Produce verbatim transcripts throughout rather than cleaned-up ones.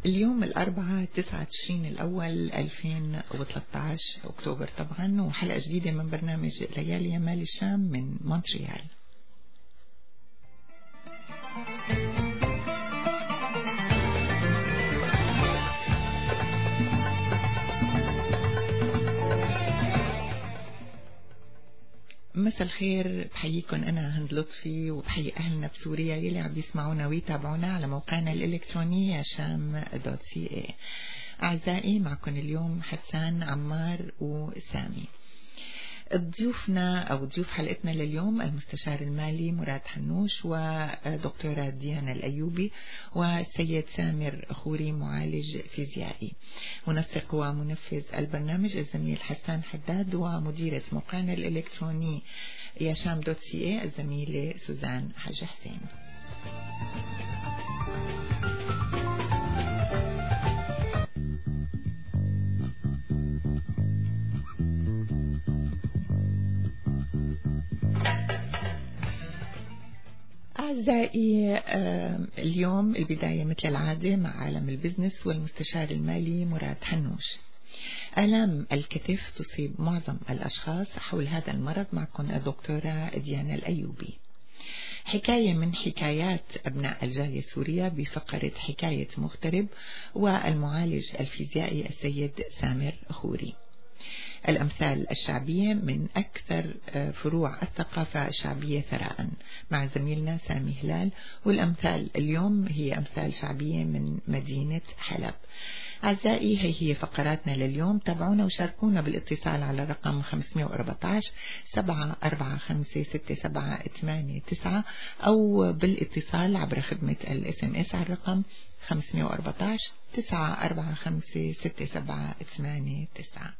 اليوم الأربعاء تسعة تشرين الأول ألفين وثلاثة عشر أكتوبر طبعا، وحلقة جديدة من برنامج ليالي يمال الشام من مونتريال. مساء الخير، بحييكم أنا هند لطفي وبحيي أهلنا بسوريا يلي عم يسمعونا ويتابعونا على موقعنا الإلكتروني شام دوت سي اي. أعزائي، معكم اليوم حسان، عمار وسامي. ضيوفنا أو ضيوف حلقتنا لليوم المستشار المالي مراد حنوش، ودكتورة ديانا الأيوبي، والسيد سامر خوري معالج فيزيائي. منسق ومنفذ البرنامج الزميل حسان حداد، ومديرة موقعنا الإلكتروني ياشام دوت سي اي الزميلة سوزان حاج حسين. أعزائي، اليوم البداية مثل العادة مع عالم البزنس والمستشار المالي مراد حنوش. آلام الكتف تصيب معظم الأشخاص، حول هذا المرض معكم الدكتورة ديانا الأيوبي. حكاية من حكايات أبناء الجالية السورية بفقرة حكاية مغترب، والمعالج الفيزيائي السيد سامر خوري. الأمثال الشعبية من أكثر فروع الثقافة الشعبية ثراء مع زميلنا سامي هلال، والأمثال اليوم هي أمثال شعبية من مدينة حلب. أعزائي، هي هي فقراتنا لليوم. تابعونا وشاركونا بالاتصال على الرقم خمسة أربعة عشر سبعة أربعة خمسة ستة سبعة ثمانية تسعة، أو بالاتصال عبر خدمة الاس ام اس على الرقم خمسة أربعة عشر تسعة أربعة خمسة ستة سبعة ثمانية تسعة.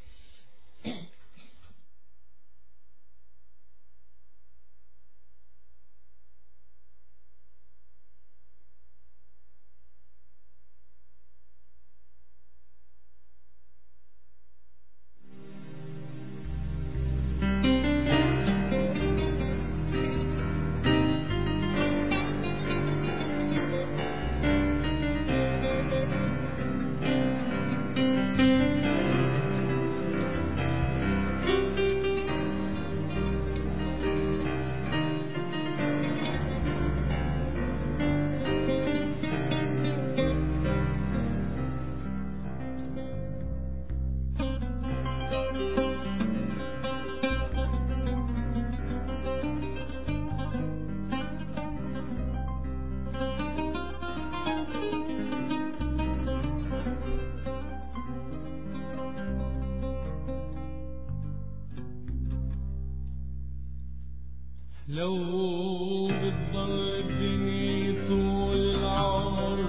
لو بتضل الدنيا طول العمر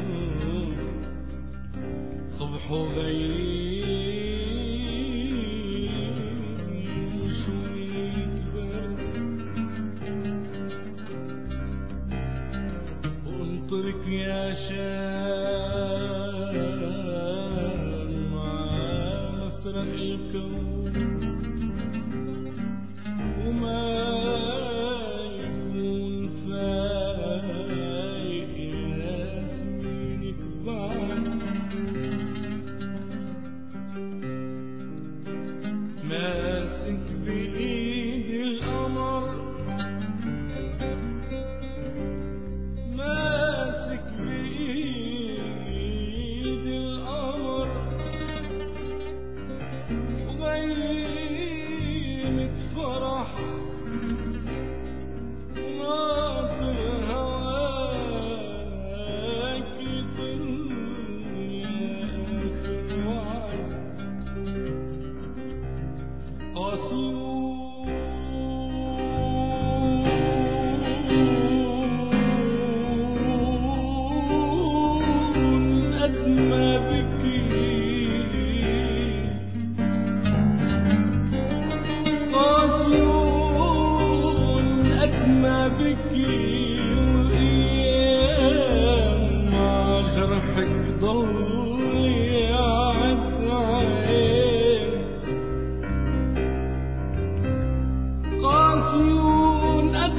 صبح وغيب وشوية برد، وانطرك يا شام مع مفرق الكون، وما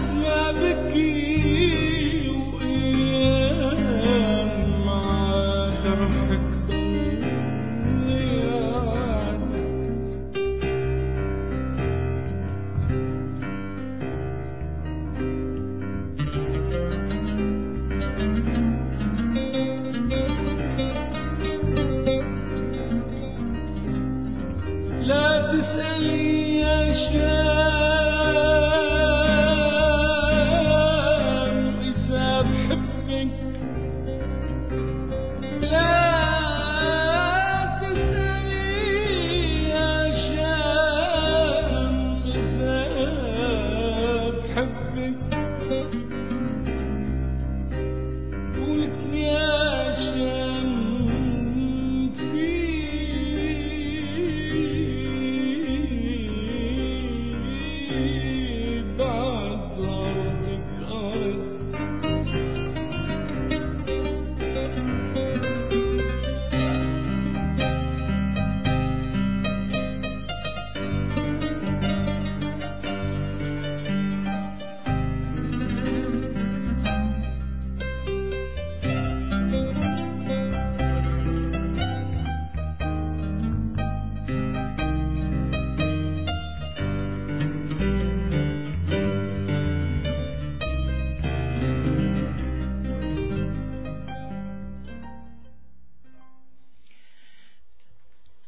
بكي وإيام مع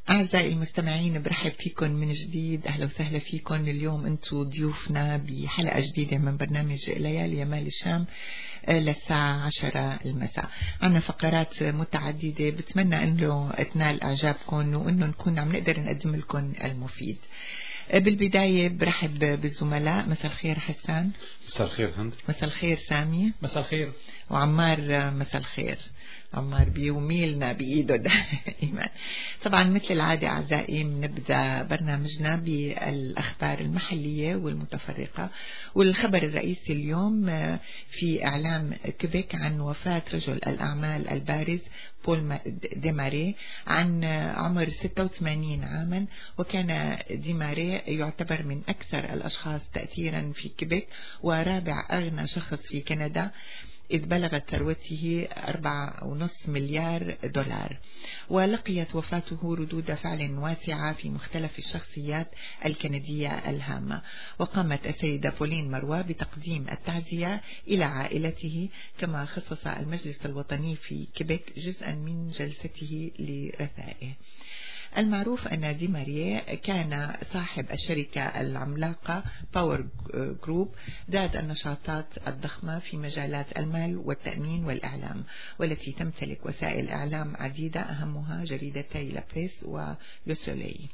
أعزائي المستمعين، برحب فيكم من جديد. أهلا وسهلا فيكم. اليوم أنتم ضيوفنا بحلقة جديدة من برنامج ليالي يمال الشام للساعة عشرة المساء. عنا فقرات متعددة، بتمنى أنه تنال إعجابكم وأنه نكون عم نقدر نقدم لكم المفيد. بالبداية برحب بالزملاء. مساء الخير حسان. مساء الخير هند. مساء الخير سامي. مساء الخير. وعمار. مساء الخير. عمار بيوميلنا بإيده دائما. طبعا مثل العادة أعزائي بنبدأ برنامجنا بالأخبار المحلية والمتفرقة، والخبر الرئيسي اليوم في إعلام كيبيك عن وفاة رجل الأعمال البارز بول ديماري عن عمر ستة وثمانين عاما. وكان ديماري يعتبر من أكثر الأشخاص تأثيرا في كيبيك ورابع أغنى شخص في كندا، إذ بلغت ثروته أربعة ونصف مليار دولار. ولقيت وفاته ردود فعل واسعة في مختلف الشخصيات الكندية الهامة. وقامت السيدة بولين مروى بتقديم التعزية إلى عائلته، كما خصص المجلس الوطني في كيبيك جزءا من جلسته لرثائه. المعروف أن ديماري كان صاحب الشركة العملاقة باور جروب ذات النشاطات الضخمة في مجالات المال والتأمين والإعلام، والتي تمتلك وسائل إعلام عديدة أهمها جريدتي لابيس ولوسولي.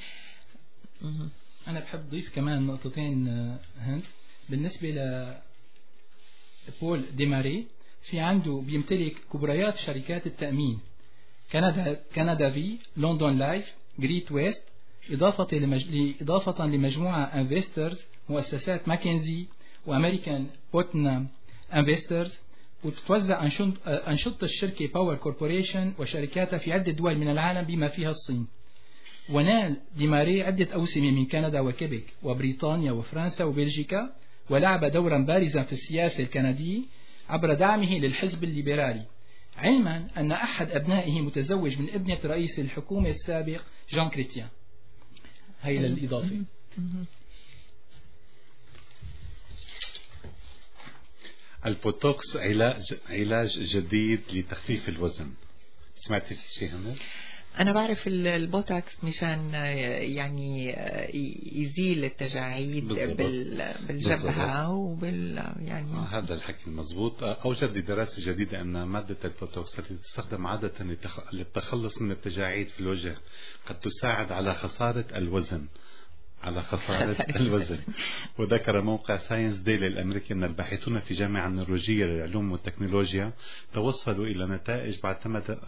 أنا بحب أضيف كمان نقطتين هند. بالنسبة لبول ديماري، في عنده بيمتلك كبريات شركات التأمين كندا كندا في، لندن لايف، جريت ويست، إضافة لمج... إضافة لمجموعة انفسترز مؤسسات ماكنزي وأمريكان بوتنام انفسترز. وتتوزع أنشطة الشركة باور كوربوريشن وشركاتها في عدة دول من العالم بما فيها الصين. ونال ديماري عدة أوسمة من كندا وكيبيك وبريطانيا وفرنسا وبلجيكا، ولعب دورا بارزا في السياسة الكندية عبر دعمه للحزب الليبرالي، علما أن أحد أبنائه متزوج من ابنة رئيس الحكومة السابق جان كريتيان. هي للإضافة. البوتوكس علاج علاج جديد لتخفيف الوزن. سمعتي في شيء هنا؟ أنا بعرف البوتوكس مشان يعني يزيل التجاعيد بالجبهة وبال يعني آه هذا الحكي المضبوط. أوجد دراسة جديدة أن مادة البوتوكس التي تستخدم عادة للتخلص من التجاعيد في الوجه قد تساعد على خسارة الوزن على خسارة الوزن. وذكر موقع ساينس ديلي الأمريكي أن الباحثون في جامعة النرويجية للعلوم والتكنولوجيا توصلوا إلى نتائج بعتمد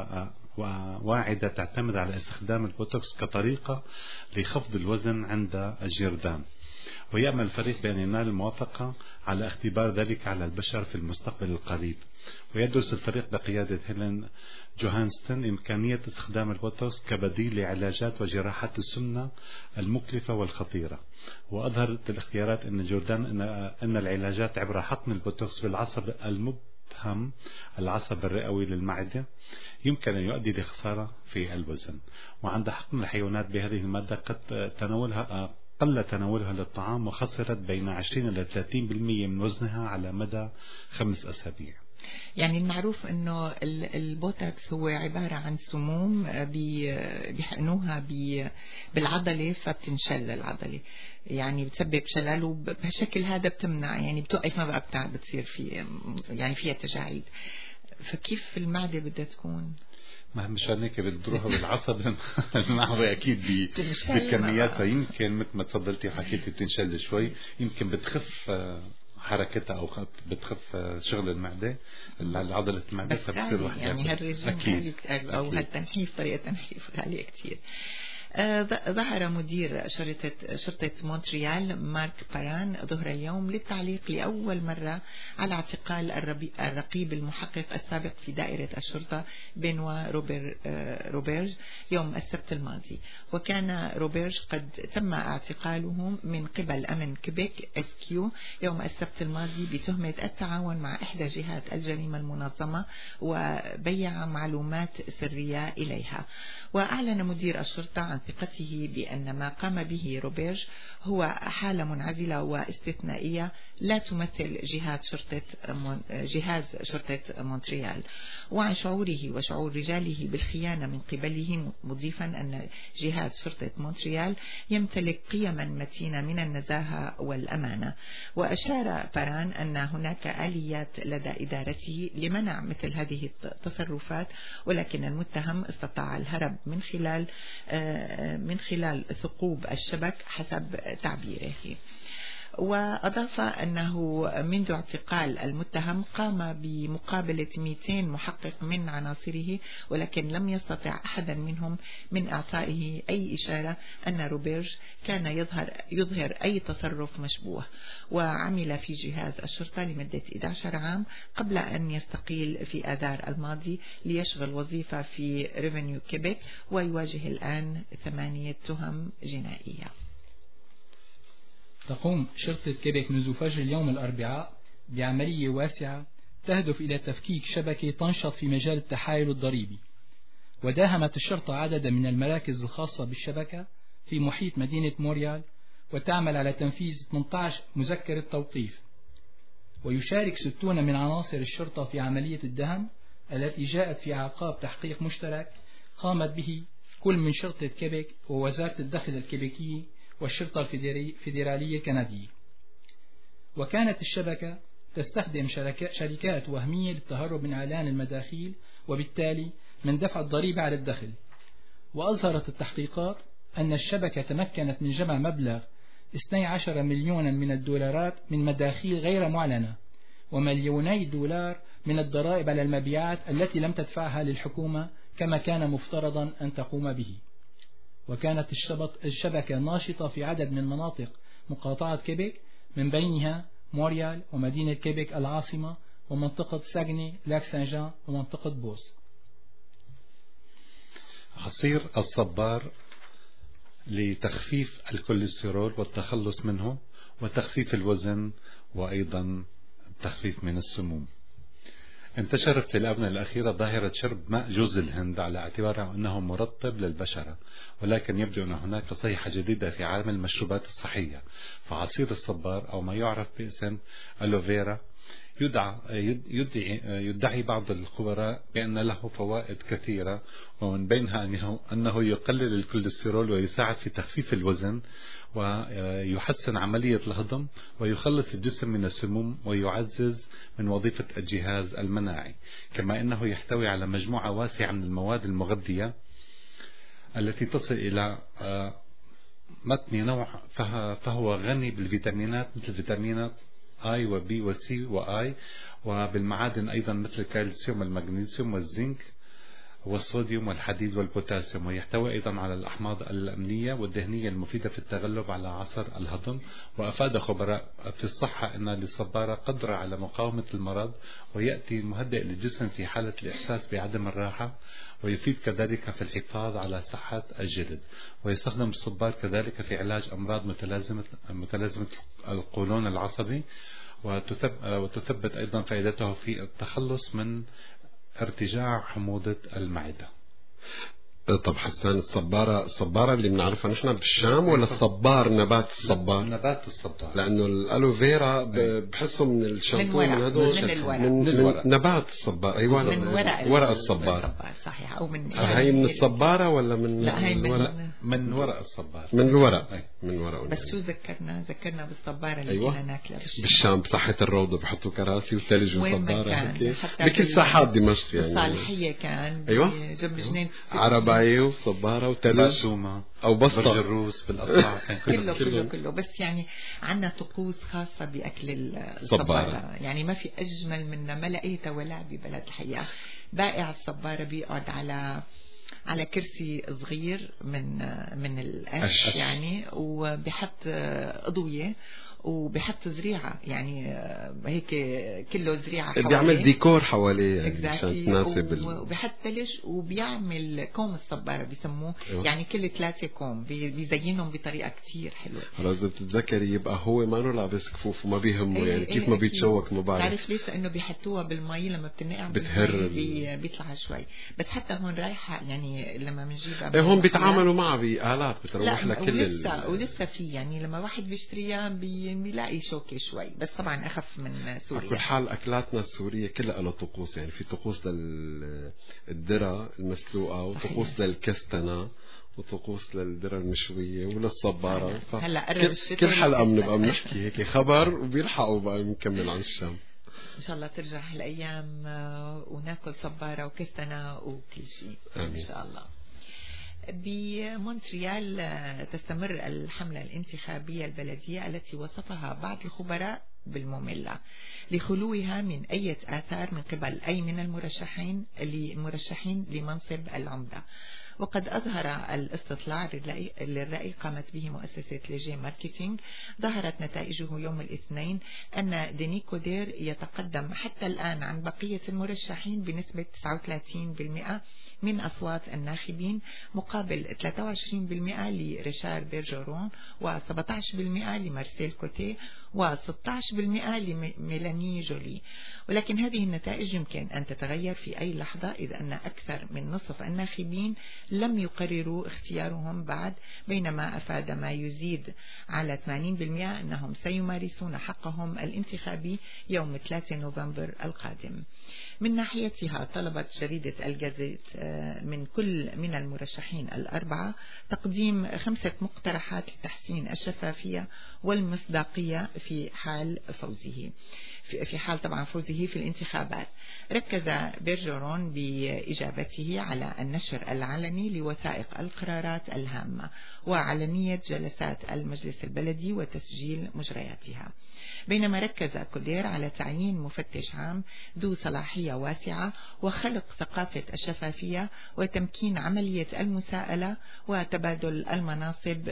واعدة تعتمد على استخدام البوتوكس كطريقة لخفض الوزن عند الجردان. ويأمل الفريق بأن ينال الموافقة على اختبار ذلك على البشر في المستقبل القريب. ويدرس الفريق بقيادة هيلين جوهانستون إمكانية استخدام البوتوكس كبديل لعلاجات وجراحات السمنة المكلفة والخطيرة. وأظهرت الاختيارات أن جوردان أن, أن العلاجات عبر حقن البوتوكس بالعصب المبهم العصب الرئوي للمعدة يمكن أن يؤدي لخسارة في الوزن. وعند حقن الحيوانات بهذه المادة قد تناولها قل تناولها للطعام، وخسرت بين عشرين إلى ثلاثين بالمئة من وزنها على مدى خمس أسابيع. يعني المعروف انه البوتوكس هو عبارة عن سموم بيحقنوها بالعضلة فبتنشل العضلة، يعني بتسبب شلل، وبهالشكل هذا بتمنع يعني بتوقف، ما بقى بتاع بتصير في يعني فيها تجاعيد. فكيف المعدة بدها تكون؟ ما مشان هيك بتروحوا بالعصب المعوي اكيد بكمياتها، يمكن مثل ما تفضلتي وحكيتي بتنشل شوي، يمكن بتخف حركتها او بتخف شغل المعده عضله المعده، فبتصير واحد يعني هالرجيم او هالتنحيف، طريقه تنحيف غاليه كثير. ظهر مدير شرطة, شرطة مونتريال مارك باران ظهر اليوم للتعليق لأول مرة على اعتقال الرقيب المحقق السابق في دائرة الشرطة بنوا روبر روبرج يوم السبت الماضي. وكان روبرج قد تم اعتقاله من قبل أمن كيبيك إس كيو يوم السبت الماضي بتهمة التعاون مع إحدى جهات الجريمة المنظمة وبيع معلومات سرية إليها. وأعلن مدير الشرطة عن ثقته بأن ما قام به روبيرج هو حالة منعزلة واستثنائية لا تمثل جهاز شرطة جهاز شرطة مونتريال، وعن شعوره وشعور رجاله بالخيانة من قبله، مضيفا أن جهاز شرطة مونتريال يمتلك قيما متينة من النزاهة والأمانة. وأشار باران أن هناك آليات لدى إدارته لمنع مثل هذه التصرفات، ولكن المتهم استطاع الهرب من خلال من خلال ثقوب الشبك حسب تعبيره. وأضاف أنه منذ اعتقال المتهم قام بمقابلة مئتين محقق من عناصره، ولكن لم يستطع أحدا منهم من إعطائه أي إشارة أن روبيرج كان يظهر, يظهر أي تصرف مشبوه. وعمل في جهاز الشرطة لمدة إحدى عشرة عام قبل أن يستقيل في آذار الماضي ليشغل وظيفة في ريفينيو كيبيك، ويواجه الآن ثمانية تهم جنائية. تقوم شرطة كيبيك منذ فجر اليوم الأربعاء بعملية واسعة تهدف إلى تفكيك شبكة تنشط في مجال التحايل الضريبي. وداهمت الشرطة عددا من المراكز الخاصة بالشبكة في محيط مدينة موريال، وتعمل على تنفيذ ثمانية عشر مذكرة توقيف. ويشارك ستون من عناصر الشرطة في عملية الدهم التي جاءت في أعقاب تحقيق مشترك قامت به كل من شرطة كيبيك ووزارة الدخل الكيبيكية والشرطة الفيدرالية الكندية. وكانت الشبكة تستخدم شركات وهمية للتهرب من إعلان المداخيل وبالتالي من دفع الضريبة على الدخل. وأظهرت التحقيقات أن الشبكة تمكنت من جمع مبلغ اثني عشر مليونا من الدولارات من مداخيل غير معلنة، ومليوني دولار من الضرائب على المبيعات التي لم تدفعها للحكومة كما كان مفترضا أن تقوم به. وكانت الشبكة ناشطة في عدد من مناطق مقاطعة كيبيك، من بينها موريال ومدينة كيبيك العاصمة ومنطقة ساغني لاك سان جان ومنطقة بوس. عصير الصبار لتخفيف الكوليسترول والتخلص منه وتخفيف الوزن وأيضا التخفيف من السموم. انتشرت في الآونة الأخيرة ظاهرة شرب ماء جوز الهند على اعتباره أنه مرطب للبشرة، ولكن يبدو أن هناك صيحة جديدة في عالم المشروبات الصحية. فعصير الصبار أو ما يعرف باسم ألوفيرا يدعى يدعي, يدعي بعض الخبراء بأن له فوائد كثيرة، ومن بينها أنه, أنه يقلل الكوليسترول ويساعد في تخفيف الوزن ويحسن عملية الهضم ويخلص الجسم من السموم ويعزز من وظيفة الجهاز المناعي، كما أنه يحتوي على مجموعة واسعة من المواد المغذية التي تصل إلى متن نوع، فهو غني بالفيتامينات مثل فيتامينات اي وبي وسي واي، وبالمعادن ايضا مثل الكالسيوم والمغنيسيوم والزنك والصوديوم والحديد والبوتاسيوم. ويحتوي ايضا على الاحماض الامينيه والدهنيه المفيده في التغلب على عصر الهضم. وافاد خبراء في الصحه ان للصباره قدره على مقاومه المرض، وياتي مهدئ للجسم في حاله الاحساس بعدم الراحه، ويفيد كذلك في الحفاظ على صحه الجلد. ويستخدم الصبار كذلك في علاج امراض متلازمه متلازمه القولون العصبي، وتثبت ايضا فائدته في التخلص من ارتجاع حموضة المعدة. طب حسان، الصبارة الصبارة اللي بنعرفها نحن بالشام ولا الصبار نبات الصبار؟ نبات الصبار، لأنه الألوفيرا بحسه من الشامبو من هذول من, الورق. من, من, من نبات الصبار. أيوة، من ورق, ورق الصبار. صحيح. أو من هاي من الصبارة ولا من لا هاي من الورق؟ من ورق الصبار. من الورق. أي. من ورق. بس شو ذكرنا ذكرنا بالصبارة اللي أيوة. كنا ناكلها بالشام. بالشام بساحة الروضة بحطوا كراسي وثلج وصبارة هيك بكل بال... ساحات دمشق يعني. الصالحية كان أيوة. جنب جنين عرباية وصبارة وثلج أو بسطة برج الروس بالأطلع. كله كله كله بس يعني عنا طقوس خاصة بأكل الصبارة، يعني ما في أجمل منها، ما لقيتها ولا ببلد الحقيقة. بائع الصبارة بيقعد على على كرسي صغير من من القش يعني، وبيحط أضوية وبحط زريعة يعني هيك كله زريعة حواليه، بيعمل ديكور حواليه يعني exactly. عشان تناسب ال... وبحط ثلج وبيعمل كوم الصبارة بيسموه أيوة. يعني كل ثلاثة كوم بيزينهم بطريقة كتير حلوة. خلاص إذا بتتذكري يبقى هو ما له لابس كفوف وما بيهمه ايه يعني ايه كيف ما ايه بيتشوك ما بعرف. تعرف ليش؟ لأنه بيحطوها بالمي لما بتنقع بتهر بي بيطلع شوي، بس حتى هون رايحة يعني لما بنجيبها ايه هون بيتعاملوا معها بآلات بتروح لكل ولسه ولسه في يعني لما واحد بيشتريها بيلاقي شوكة شوي، بس طبعا أخف من سوريا. على كل حال أكلاتنا السورية كلها لها طقوس، يعني في طقوس للذرة المسلوقة وطقوس للكستنة وطقوس للذرة المشوية وللصبارة. هلا قرب الشتاء كل حلقة بنبقى بنحكي هيك خبر وبيلحقوا بقى نكمل عن الشام. إن شاء الله ترجع هالأيام وناكل صبارة وكستنة وكل شيء إن شاء الله. بمونتريال تستمر الحملة الانتخابية البلدية التي وصفها بعض الخبراء بالمملة لخلوها من أي آثار من قبل أي من المرشحين المرشحين لمنصب العمدة. وقد أظهر الاستطلاع للرأي قامت به مؤسسة ليجي ماركتينج ظهرت نتائجه يوم الاثنين أن ديني كودير يتقدم حتى الآن عن بقية المرشحين بنسبة تسعة وثلاثين بالمئة من أصوات الناخبين مقابل ثلاثة وعشرين بالمئة لريشار بيرجورون وسبعة عشر بالمئة لمارسيل كوتي وستة عشر بالمئة لميلاني جولي. ولكن هذه النتائج يمكن أن تتغير في أي لحظة إذ أن أكثر من نصف الناخبين لم يقرروا اختيارهم بعد، بينما أفاد ما يزيد على ثمانين بالمئة أنهم سيمارسون حقهم الانتخابي يوم ثلاثة نوفمبر القادم. من ناحيتها طلبت جريدة الجازيت من كل من المرشحين الأربعة تقديم خمسة مقترحات لتحسين الشفافية والمصداقية في حال فوزه في حال طبعا فوزه في الانتخابات. ركز بيرجورون بإجابته على النشر العلني لوثائق القرارات الهامة وعلنية جلسات المجلس البلدي وتسجيل مجرياتها، بينما ركز كودير على تعيين مفتش عام ذو صلاحية واسعة وخلق ثقافة الشفافية وتمكين عملية المساءلة وتبادل المناصب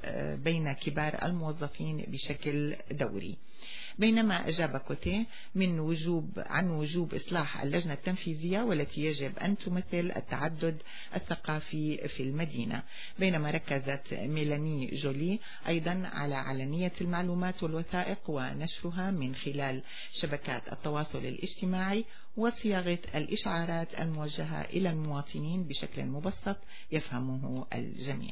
بين كبار الموظفين بشكل دوري. بينما أجاب كوتي من وجوب عن وجوب إصلاح اللجنة التنفيذية والتي يجب أن تمثل التعدد الثقافي في المدينة، بينما ركزت ميلاني جولي أيضا على علنية المعلومات والوثائق ونشرها من خلال شبكات التواصل الاجتماعي وصياغة الإشعارات الموجهة إلى المواطنين بشكل مبسط يفهمه الجميع.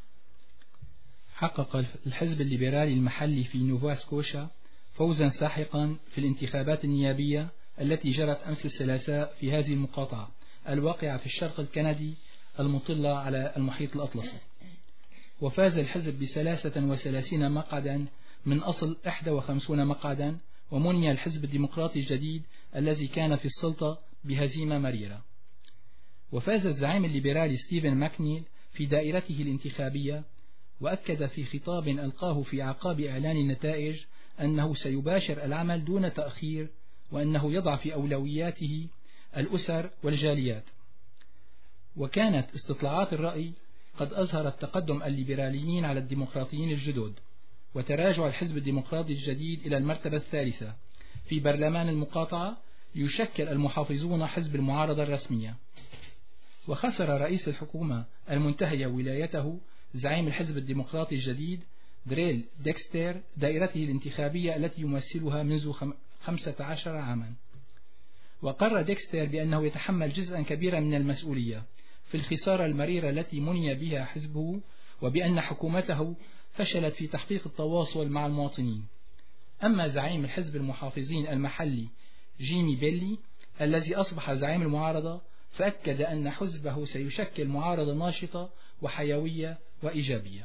حقق الحزب الليبرالي المحلي في نوفا سكوشا فوزا ساحقا في الانتخابات النيابية التي جرت أمس الثلاثاء في هذه المقاطعة الواقعة في الشرق الكندي المطلة على المحيط الأطلسي. وفاز الحزب بثلاثة وثلاثين مقعدا من أصل إحدى وخمسين مقعدا، ومني الحزب الديمقراطي الجديد الذي كان في السلطة بهزيمة مريرة. وفاز الزعيم الليبرالي ستيفن ماكنيل في دائرته الانتخابية، وأكد في خطاب ألقاه في أعقاب إعلان النتائج أنه سيباشر العمل دون تأخير، وأنه يضع في أولوياته الأسر والجاليات. وكانت استطلاعات الرأي قد أظهرت تقدم الليبراليين على الديمقراطيين الجدد، وتراجع الحزب الديمقراطي الجديد إلى المرتبة الثالثة في برلمان المقاطعة، يشكل المحافظون حزب المعارضة الرسمية. وخسر رئيس الحكومة المنتهية ولايته زعيم الحزب الديمقراطي الجديد دريل ديكستير دائرته الانتخابية التي يمثلها منذ خمسة عشر عاما. وقرر ديكستير بأنه يتحمل جزءا كبيرا من المسؤولية في الخسارة المريرة التي مني بها حزبه، وبأن حكومته فشلت في تحقيق التواصل مع المواطنين. أما زعيم الحزب المحافظين المحلي جيمي بيلي الذي أصبح زعيم المعارضة، فأكد أن حزبه سيشكل معارضة ناشطة وحيوية وإيجابية.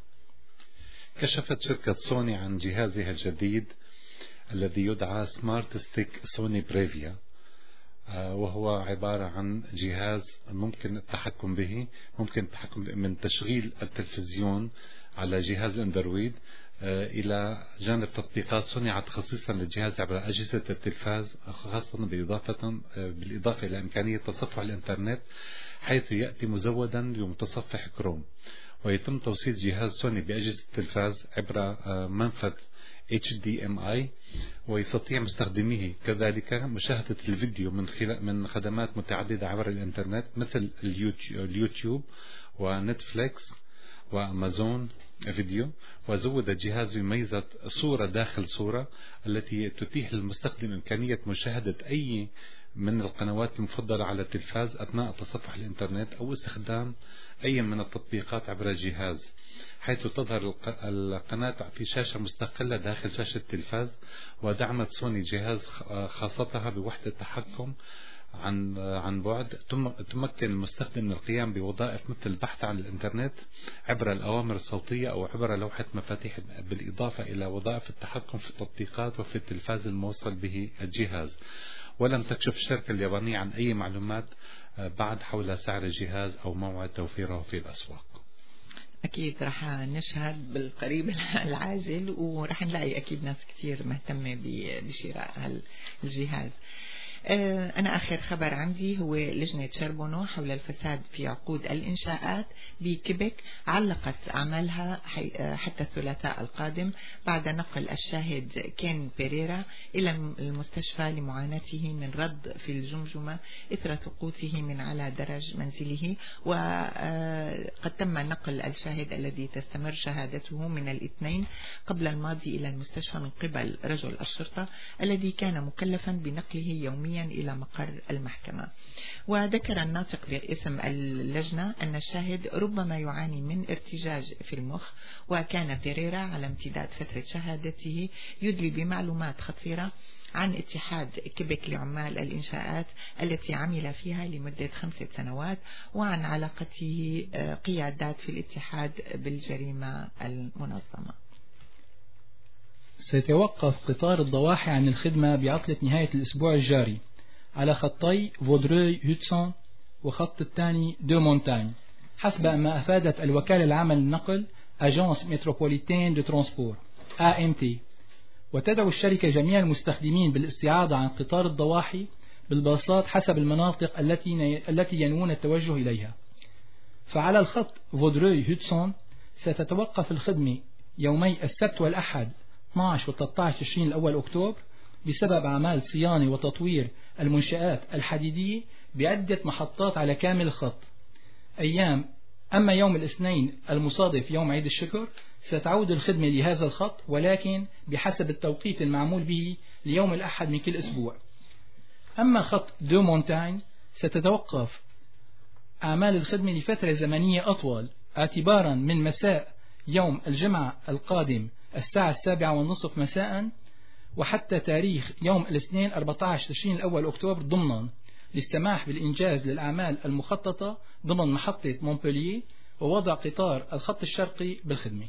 كشفت شركة سوني عن جهازها الجديد الذي يدعى سمارت ستيك سوني بريفيا، وهو عبارة عن جهاز ممكن التحكم به، ممكن التحكم من تشغيل التلفزيون على جهاز اندرويد إلى جانب تطبيقات صنعت خصيصا للجهاز عبر أجهزة التلفاز، خاصة بالإضافة, بالإضافة إلى إمكانية تصفح الإنترنت حيث يأتي مزودا بمتصفح كروم. ويتم توصيل جهاز سوني بأجهزة التلفاز عبر منفذ إتش دي إم آي، ويستطيع مستخدميه كذلك مشاهدة الفيديو من خلال من خدمات متعددة عبر الإنترنت مثل اليوتيوب ونتفليكس وأمازون فيديو. وزود الجهاز بميزة صورة داخل صورة التي تتيح للمستخدم إمكانية مشاهدة أي من القنوات المفضلة على التلفاز أثناء تصفح الإنترنت أو استخدام أي من التطبيقات عبر الجهاز، حيث تظهر القناة في شاشة مستقلة داخل شاشة التلفاز. ودعمت سوني جهاز خاصتها بوحدة تحكم عن عن بعد تمكن المستخدم من القيام بوظائف مثل البحث عن الإنترنت عبر الأوامر الصوتية أو عبر لوحة مفاتيح، بالإضافة إلى وظائف التحكم في التطبيقات وفي التلفاز الموصل به الجهاز. ولم تكشف الشركة اليابانية عن أي معلومات بعد حول سعر الجهاز أو موعد توفيره في الأسواق. أكيد رح نشهد بالقريب العاجل، ورح نلاقي أكيد ناس كتير مهتمة بشراء الجهاز. أنا آخر خبر عندي هو لجنة شربونو حول الفساد في عقود الإنشاءات بكيبك علقت أعمالها حتى الثلاثاء القادم بعد نقل الشاهد كين بيريرا إلى المستشفى لمعاناته من رد في الجمجمة إثر سقوطه من على درج منزله. وقد تم نقل الشاهد الذي تستمر شهادته من الاثنين قبل الماضي إلى المستشفى من قبل رجل الشرطة الذي كان مكلفا بنقله يوميا إلى مقر المحكمة. وذكر الناطق باسم اللجنة أن الشاهد ربما يعاني من ارتجاج في المخ، وكان بيريرا على امتداد فترة شهادته يدلي بمعلومات خطيرة عن اتحاد كيبك لعمال الإنشاءات التي عمل فيها لمدة خمسة سنوات، وعن علاقته قيادات في الاتحاد بالجريمة المنظمة. سيتوقف قطار الضواحي عن الخدمة بعطلة نهاية الأسبوع الجاري على خطي فودروي هوتسون وخط الثاني دو مونتاgne حسب ما أفادت الوكالة العامة للنقل أجانس متروبوليتين دو ترانسبور إيه إم تي. وتدعو الشركة جميع المستخدمين بالاستعاضة عن قطار الضواحي بالباصات حسب المناطق التي التي ينوون التوجه إليها. فعلى الخط فودروي هوتسون ستتوقف الخدمة يومي السبت والأحد اثني عشر و ثلاثة عشر تشرين الأول أكتوبر بسبب أعمال صيانة وتطوير المنشآت الحديدية بعدة محطات على كامل الخط. أيام أما يوم الاثنين المصادف يوم عيد الشكر ستعود الخدمة لهذا الخط، ولكن بحسب التوقيت المعمول به ليوم الأحد من كل أسبوع. أما خط دو مونتاgne ستتوقف أعمال الخدمة لفترة زمنية أطول اعتبارا من مساء يوم الجمعة القادم الساعة السابعة والنصف مساء وحتى تاريخ يوم الاثنين أربعة عشر تشرين الأول أكتوبر، ضمنا للسماح بالإنجاز للأعمال المخططة ضمن محطة مونبولييه ووضع قطار الخط الشرقي بالخدمة.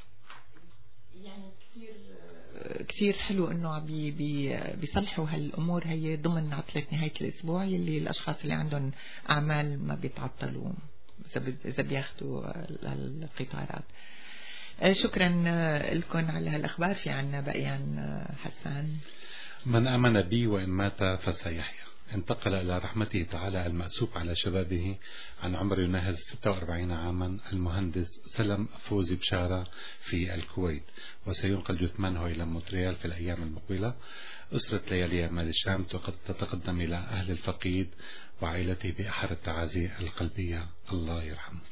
يعني كثير كثير حلو إنه بي بي بيصلحوا هالأمور هي ضمن عطلة نهاية الأسبوع يلي الأشخاص اللي عندهم أعمال ما بيتعطلوا إذا بياخدوا القطارات. شكرا لكم على هالأخبار. في عنا بقيان حسان. من آمن بي وإن مات فسيحيا. انتقل إلى رحمته تعالى المأسوب على شبابه عن عمر يناهز ستة وأربعين عاما المهندس سلم فوزي بشارة في الكويت، وسينقل جثمانه إلى مونتريال في الأيام المقبلة. أسرة ليالي أمال الشمس وقد تتقدم إلى أهل الفقيد وعائلته بأحر التعازي القلبية. الله يرحمه.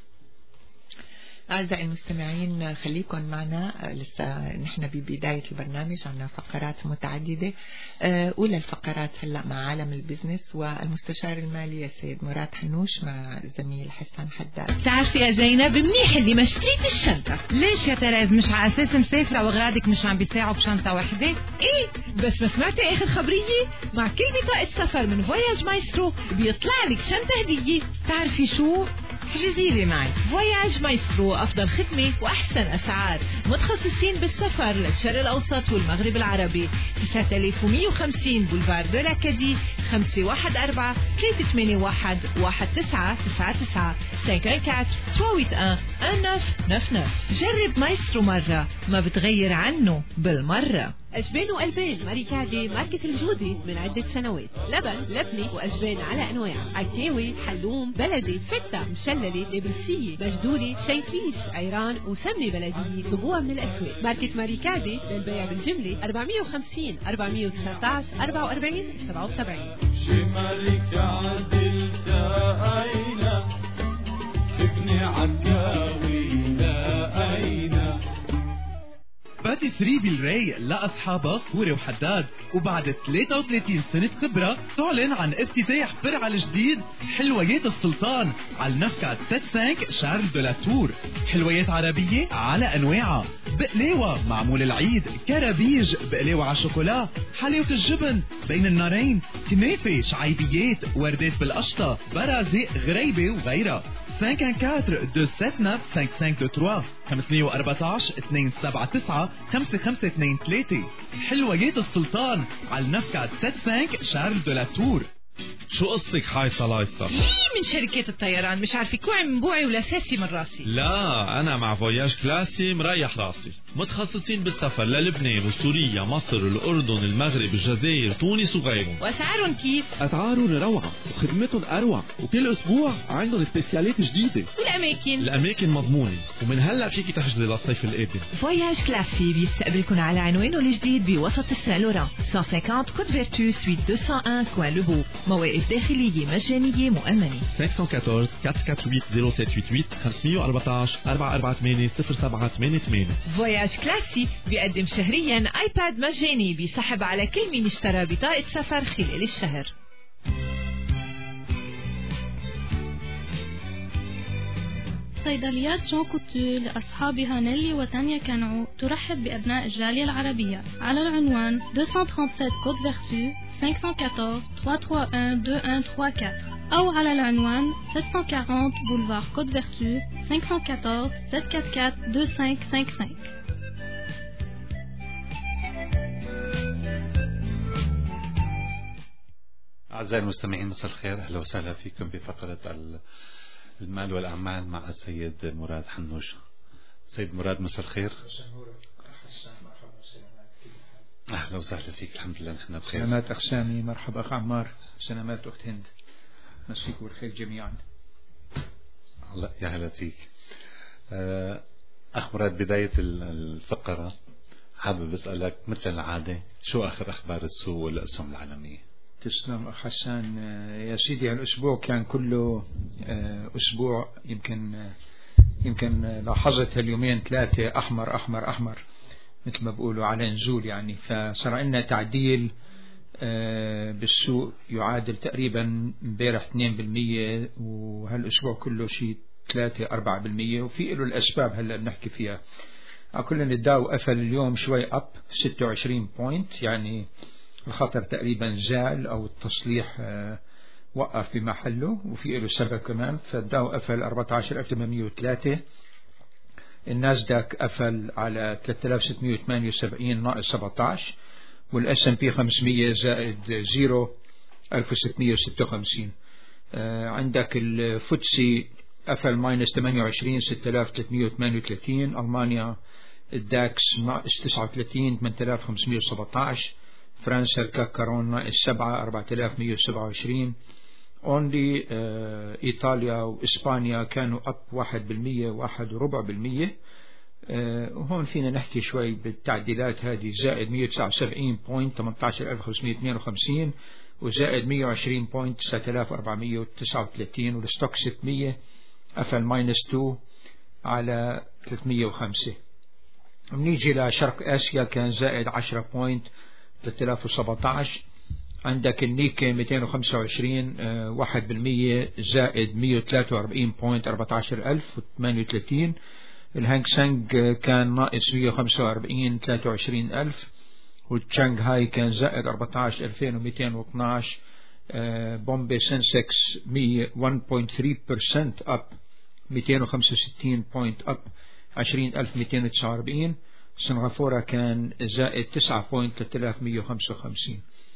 أعزائي المستمعين خليكم معنا، لسه نحن ببداية البرنامج، عنا فقرات متعددة. أولى الفقرات هلأ مع عالم البزنس والمستشار المالي السيد مراد حنوش مع الزميل حسان حداد. بتعرفي يا زينب منيح اللي ما شريت الشنطة. ليش يا تريز؟ مش على أساس مسافرة وغادك مش عم بيساعوا بشنطة واحدة؟ إيه بس ما سمعتي آخر خبرية؟ مع كل بطاقة سفر من فواياج مايسترو بيطلع لك شنطة هدية. تعرفي شو؟ احجزي لي معي. فواياج مايسترو أفضل خدمة وأحسن أسعار، متخصصين بالسفر للشرق الأوسط والمغرب العربي. تسعة آلاف ومئة وخمسين بولفار دو لاكادي خمسة واحد أربعة ثلاثة ثمانية واحد واحد تسعة تسعة تسعة خمسة أربعة ثلاثة ثمانية واحد تسعة تسعة تسعة. جرب مايسترو مرة ما بتغير عنه بالمرة. أجبان وألبان ماريكادي ماركة الجودة من عدة سنوات. لبن لبني وأجبان على أنواع، عكاوي حلوم بلدي فتة مشللة نابلسية مجدولة شيفيش عيران وسمنة بلدية تبوع من الأسواق. ماركة ماريكادي للبيع بالجملة أربعمية وخمسين أربعمية وتسعة عشر أربعة وأربعين سبعة وسبعين. شي ماريكادي التقينا سكني عكاوي لقينا. باتيسري بالراي لأصحابها فوري وحداد، وبعد ثلاثة وثلاثين سنة خبرة تعلن عن افتتاح فرع الجديد حلويات السلطان على النفكة خمسة خمسة شارل دو لا تور. حلويات عربية على أنواعها، بقلاوة معمول العيد، كرابيج، بقلاوة على شوكولا، حلاوة الجبن بين النارين، كنافة، شعيبيات، وردات بالقشطة، برازق، غريبة وغيرها. خمسة أربعة أربعة اثنين سبعة تسعة خمسة خمسة اثنين ثلاثة خمسمية وأربعتاشر اثنين سبعة تسعة خمسة خمسة اثنين ثلاثة. حلويات السلطان على النفكة خمسة خمسة شارل دو لا تور. شو قصتك حايصة لايصة؟ مين من شركات الطيران مش عارفة كوعي من بوعي ولا ساسي من راسي. لا أنا مع فوياج كلاسي مريح راسي، متخصصين بالسفر للبنان وسوريا مصر الأردن المغرب الجزائر تونس وغيرهم. وأسعارهم كيف؟ أسعارهم روعة وخدمتهم أروع، وكل أسبوع عندهم سبيسيالات جديدة. والأماكن؟ الأماكن مضمونة، ومن هلأ فيكي تحجزي للصيف القادم. فوياج كلاسي بيستقبلكم على عنوانه الجديد بوسط السان لوران مئة وخمسين كود فيرتو سويت مئتين وواحد كوان لوبو. مواقف داخلية مجانية مؤمنة. خمسة أربعة أربعة أربعة ثمانية صفر سبعة ثمانية ثمانية خمسمية وأربعتاشر أربعة أربعة ثمانية صفر سبعة ثمانية ثمانية. فواياج كلاسي بيقدم شهريا ايباد مجاني بيسحب على كل مين اشترى بطاقة سفر خلال الشهر. صيدليات جون كوتو لأصحابها نيلي وتانيا كانعو ترحب بأبناء الجالية العربية على العنوان مئتين وسبعة وثلاثين كود فيرتو خمسة أربعة أربعة ثلاثة واحد اثنين واحد ثلاثة أربعة أو على العنوان سبعمية وأربعين بولفار كود فيرتو خمسة أربعة أربعة سبعة أربعة أربعة اثنين خمسة خمسة خمسة. أعزائي المستمعين مساء الخير، أهلا وسهلا فيكم بفقرة المال والأعمال مع السيد مراد حنوش. سيد مراد مساء الخير. أهلا وسهلا فيك. الحمد لله نحن بخير. سلامات أخ سامي. مرحبا أخ عمار. سلامات أخت هند. مسيكم بالخير جميعا. الله يا هلا فيك. أخ مراد، بداية الفقرة حابب أسألك مثل العادة شو آخر أخبار السوق والأسهم العالمية؟ تسلم أخ حسان. يا سيدي الأسبوع كان كله أسبوع يمكن يمكن لاحظت اليومين ثلاثة أحمر أحمر أحمر مثل ما بقولوا على نزول يعني. فصار لنا تعديل بالسوق يعادل تقريبا امبارح اثنين بالمية، وهالأسبوع كله شيء ثلاثة أربعة بالمية، وفي له الأسباب هلا بنحكي فيها. كلنا الداو قفل اليوم شوي أب ستة وعشرين بوينت، يعني الخطر تقريبا زال أو التصليح وقف بمحله، وفي له سبب كمان. فالداو قفل أربعة عشر ألف وثمانمية وثلاثة، الناسداك قفل على ثلاثة آلاف وستمية وثمانية وسبعين ناقص سبعة عشر، والاس ام بي خمسمية زائد زيرو ألف وستمية وستة وخمسين. آه عندك الفوتسي قفل ماينس ثمانية وعشرين ستة آلاف وثلاثمية وثمانية وثلاثين. ألمانيا الداكس ناقص تسعة وثلاثين ثمانية آلاف وخمسمية وسبعة عشر. فرنسا الكاكارون ناقص سبعة أربعة آلاف ومية وسبعة وعشرين. أونلي آه إيطاليا وإسبانيا كانوا أب واحد بالمية واحد وربع بالمية. آه وهون فينا نحكي شوي بالتعديلات هذه. زائد مية وتسعة وسبعين بوينت ثمانية عشر ألف وخمسمية واثنين وخمسين، وزائد مية وعشرين بوينت تسعة آلاف وأربعمية وتسعة وثلاثين، والستوك ستمية قفل ماينس اثنين على ثلاثمية وخمسة. بنيجي لشرق آسيا كان زائد عشرة بوينت ثلاثة آلاف وسبعة عشر. عندك النيكي مئتين وخمسة وعشرين آه واحد بالمية زائد مية وثلاثة وأربعين بوينت أربعة عشر ألف وثمانية وثلاثين. الهانغ سانغ كان ناقص مية وخمسة وأربعين ثلاثة وعشرين ألف، والشانغهاي كان زائد أربعة عشر ألفين ومئتين واثناشر. آه بومبي سنسكس واحد فاصلة ثلاثة بالمية أب مئتين وخمسة وستين بوينت أب عشرين ألف ومئتين وتسعة وأربعين. سنغافورة كان زائد تسعة بوينت ثلاثة آلاف ومية وخمسة وخمسين.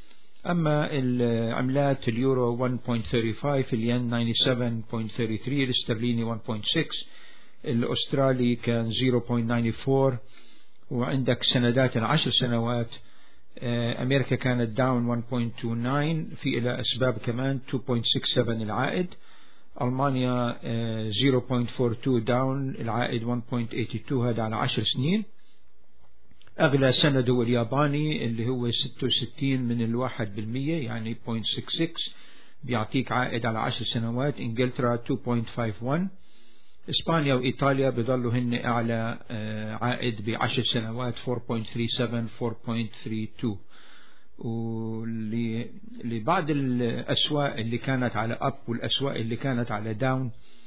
أما العملات اليورو واحد فاصلة خمسة وثلاثين، الين سبعة وتسعين فاصلة ثلاثة وثلاثين، الاسترليني واحد فاصلة ستة، الأسترالي كان صفر فاصلة تسعة وتسعين، وعندك سندات العشر سنوات أمريكا كانت داون واحد فاصلة اثنين وعشرين، في إلى أسباب كمان اثنين فاصلة ستة وسبعين العائد. ألمانيا صفر فاصلة أربعة وأربعين داون، العائد واحد فاصلة ثمانية وثمانين، هذا على عشر سنين. أغلى سند هو الياباني اللي هو ستة وستين من الواحد بالمية، يعني صفر فاصلة ستة وستين، بيعطيك عائد على عشر سنوات. إنجلترا اثنين فاصلة خمسة وخمسين، إسبانيا وإيطاليا بيضلوا هن أعلى عائد بعشر سنوات أربعة فاصلة ثلاثة وثلاثين أربعة فاصلة ثلاثة وثلاثين. ولبعض الأسواق اللي كانت على أب والأسواق اللي كانت على داون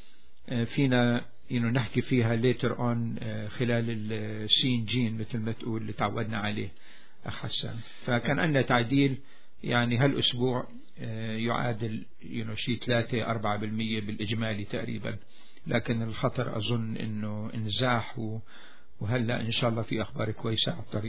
فينا نحكي فيها later on خلال السين جين مثل ما تقول اللي تعودنا عليه أخ حسان. فكان عندنا تعديل يعني هالأسبوع يعادل شيء ثلاثة أربعة بالمية بالإجمالي تقريبا، لكن الخطر أظن أنه انزاح، وهلأ إن شاء الله في أخبار كويسة على الطريق.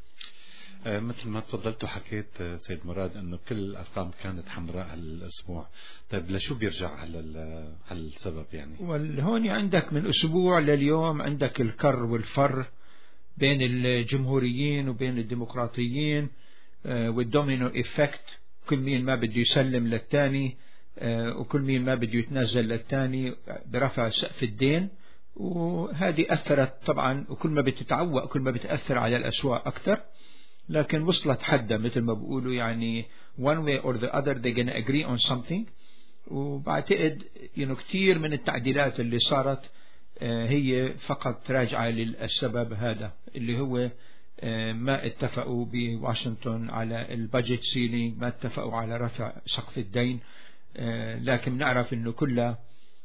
مثل ما تفضلت وحكيت سيد مراد انه كل الارقام كانت حمراء هالاسبوع. طيب لشو بيرجع هالسبب يعني؟ والهون عندك من اسبوع لليوم عندك الكر والفر بين الجمهوريين وبين الديمقراطيين، والدومينو إفكت، كل مين ما بده يسلم للتاني وكل مين ما بده يتنازل للتاني برفع سقف الدين. وهذه أثرت طبعا، وكل ما بتتعوق كل ما بتأثر على الأسواق أكثر. لكن وصلت حدة مثل ما بقولوا يعني one way or the other they gonna agree on something. وبعتقد إنه كتير من التعديلات اللي صارت هي فقط راجعة للسبب هذا اللي هو ما اتفقوا بواشنطن على البادجت سيلينج، ما اتفقوا على رفع سقف الدين. لكن نعرف إنه كلها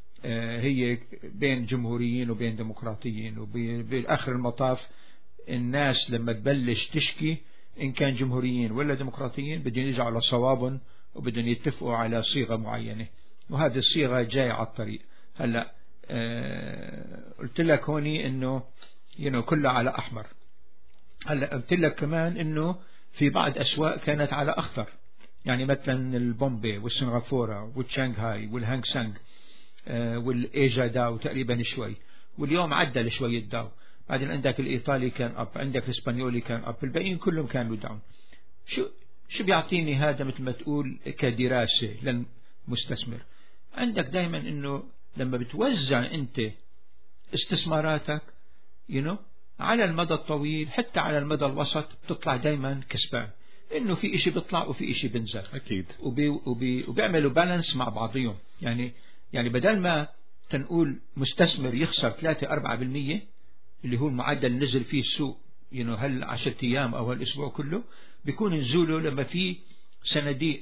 هي بين جمهوريين وبين ديمقراطيين، وبآخر المطاف الناس لما تبلش تشكي إن كان جمهوريين ولا ديمقراطيين بدهم يرجعوا على صواب وبدهم يتفقوا على صيغة معينة، وهذه الصيغة جاية على الطريق. هلأ آه قلت لك هوني إنه ينو كلها على أحمر. هلأ قلت لك كمان إنه في بعض أسواق كانت على أخضر، يعني مثلا البومبي والسنغافورة والشانغهاي والهانغ سانغ آه والإيجا داو تقريبا شوي، واليوم عدل شوية داو. بعدين عندك الإيطالي كان أب، عندك الإسبانيولي كان أب، الباقيين كلهم كانوا داون. شو شو بيعطيني هذا مثل ما تقول كدراسة للمستثمر؟ عندك دائما إنه لما بتوزع أنت استثماراتك you know على المدى الطويل حتى على المدى الوسط بتطلع دائما كسبان، إنه في إشي بيطلع وفي إشي بنزل أكيد، وبي وبي وبيعملوا بالانس مع بعضهم. يعني يعني بدل ما تنقول مستثمر يخسر ثلاثة أربعة بالمية اللي هو المعدل نزل فيه السوق ينو هل عشرة أيام أو هالأسبوع كله، بيكون نزوله لما في صناديق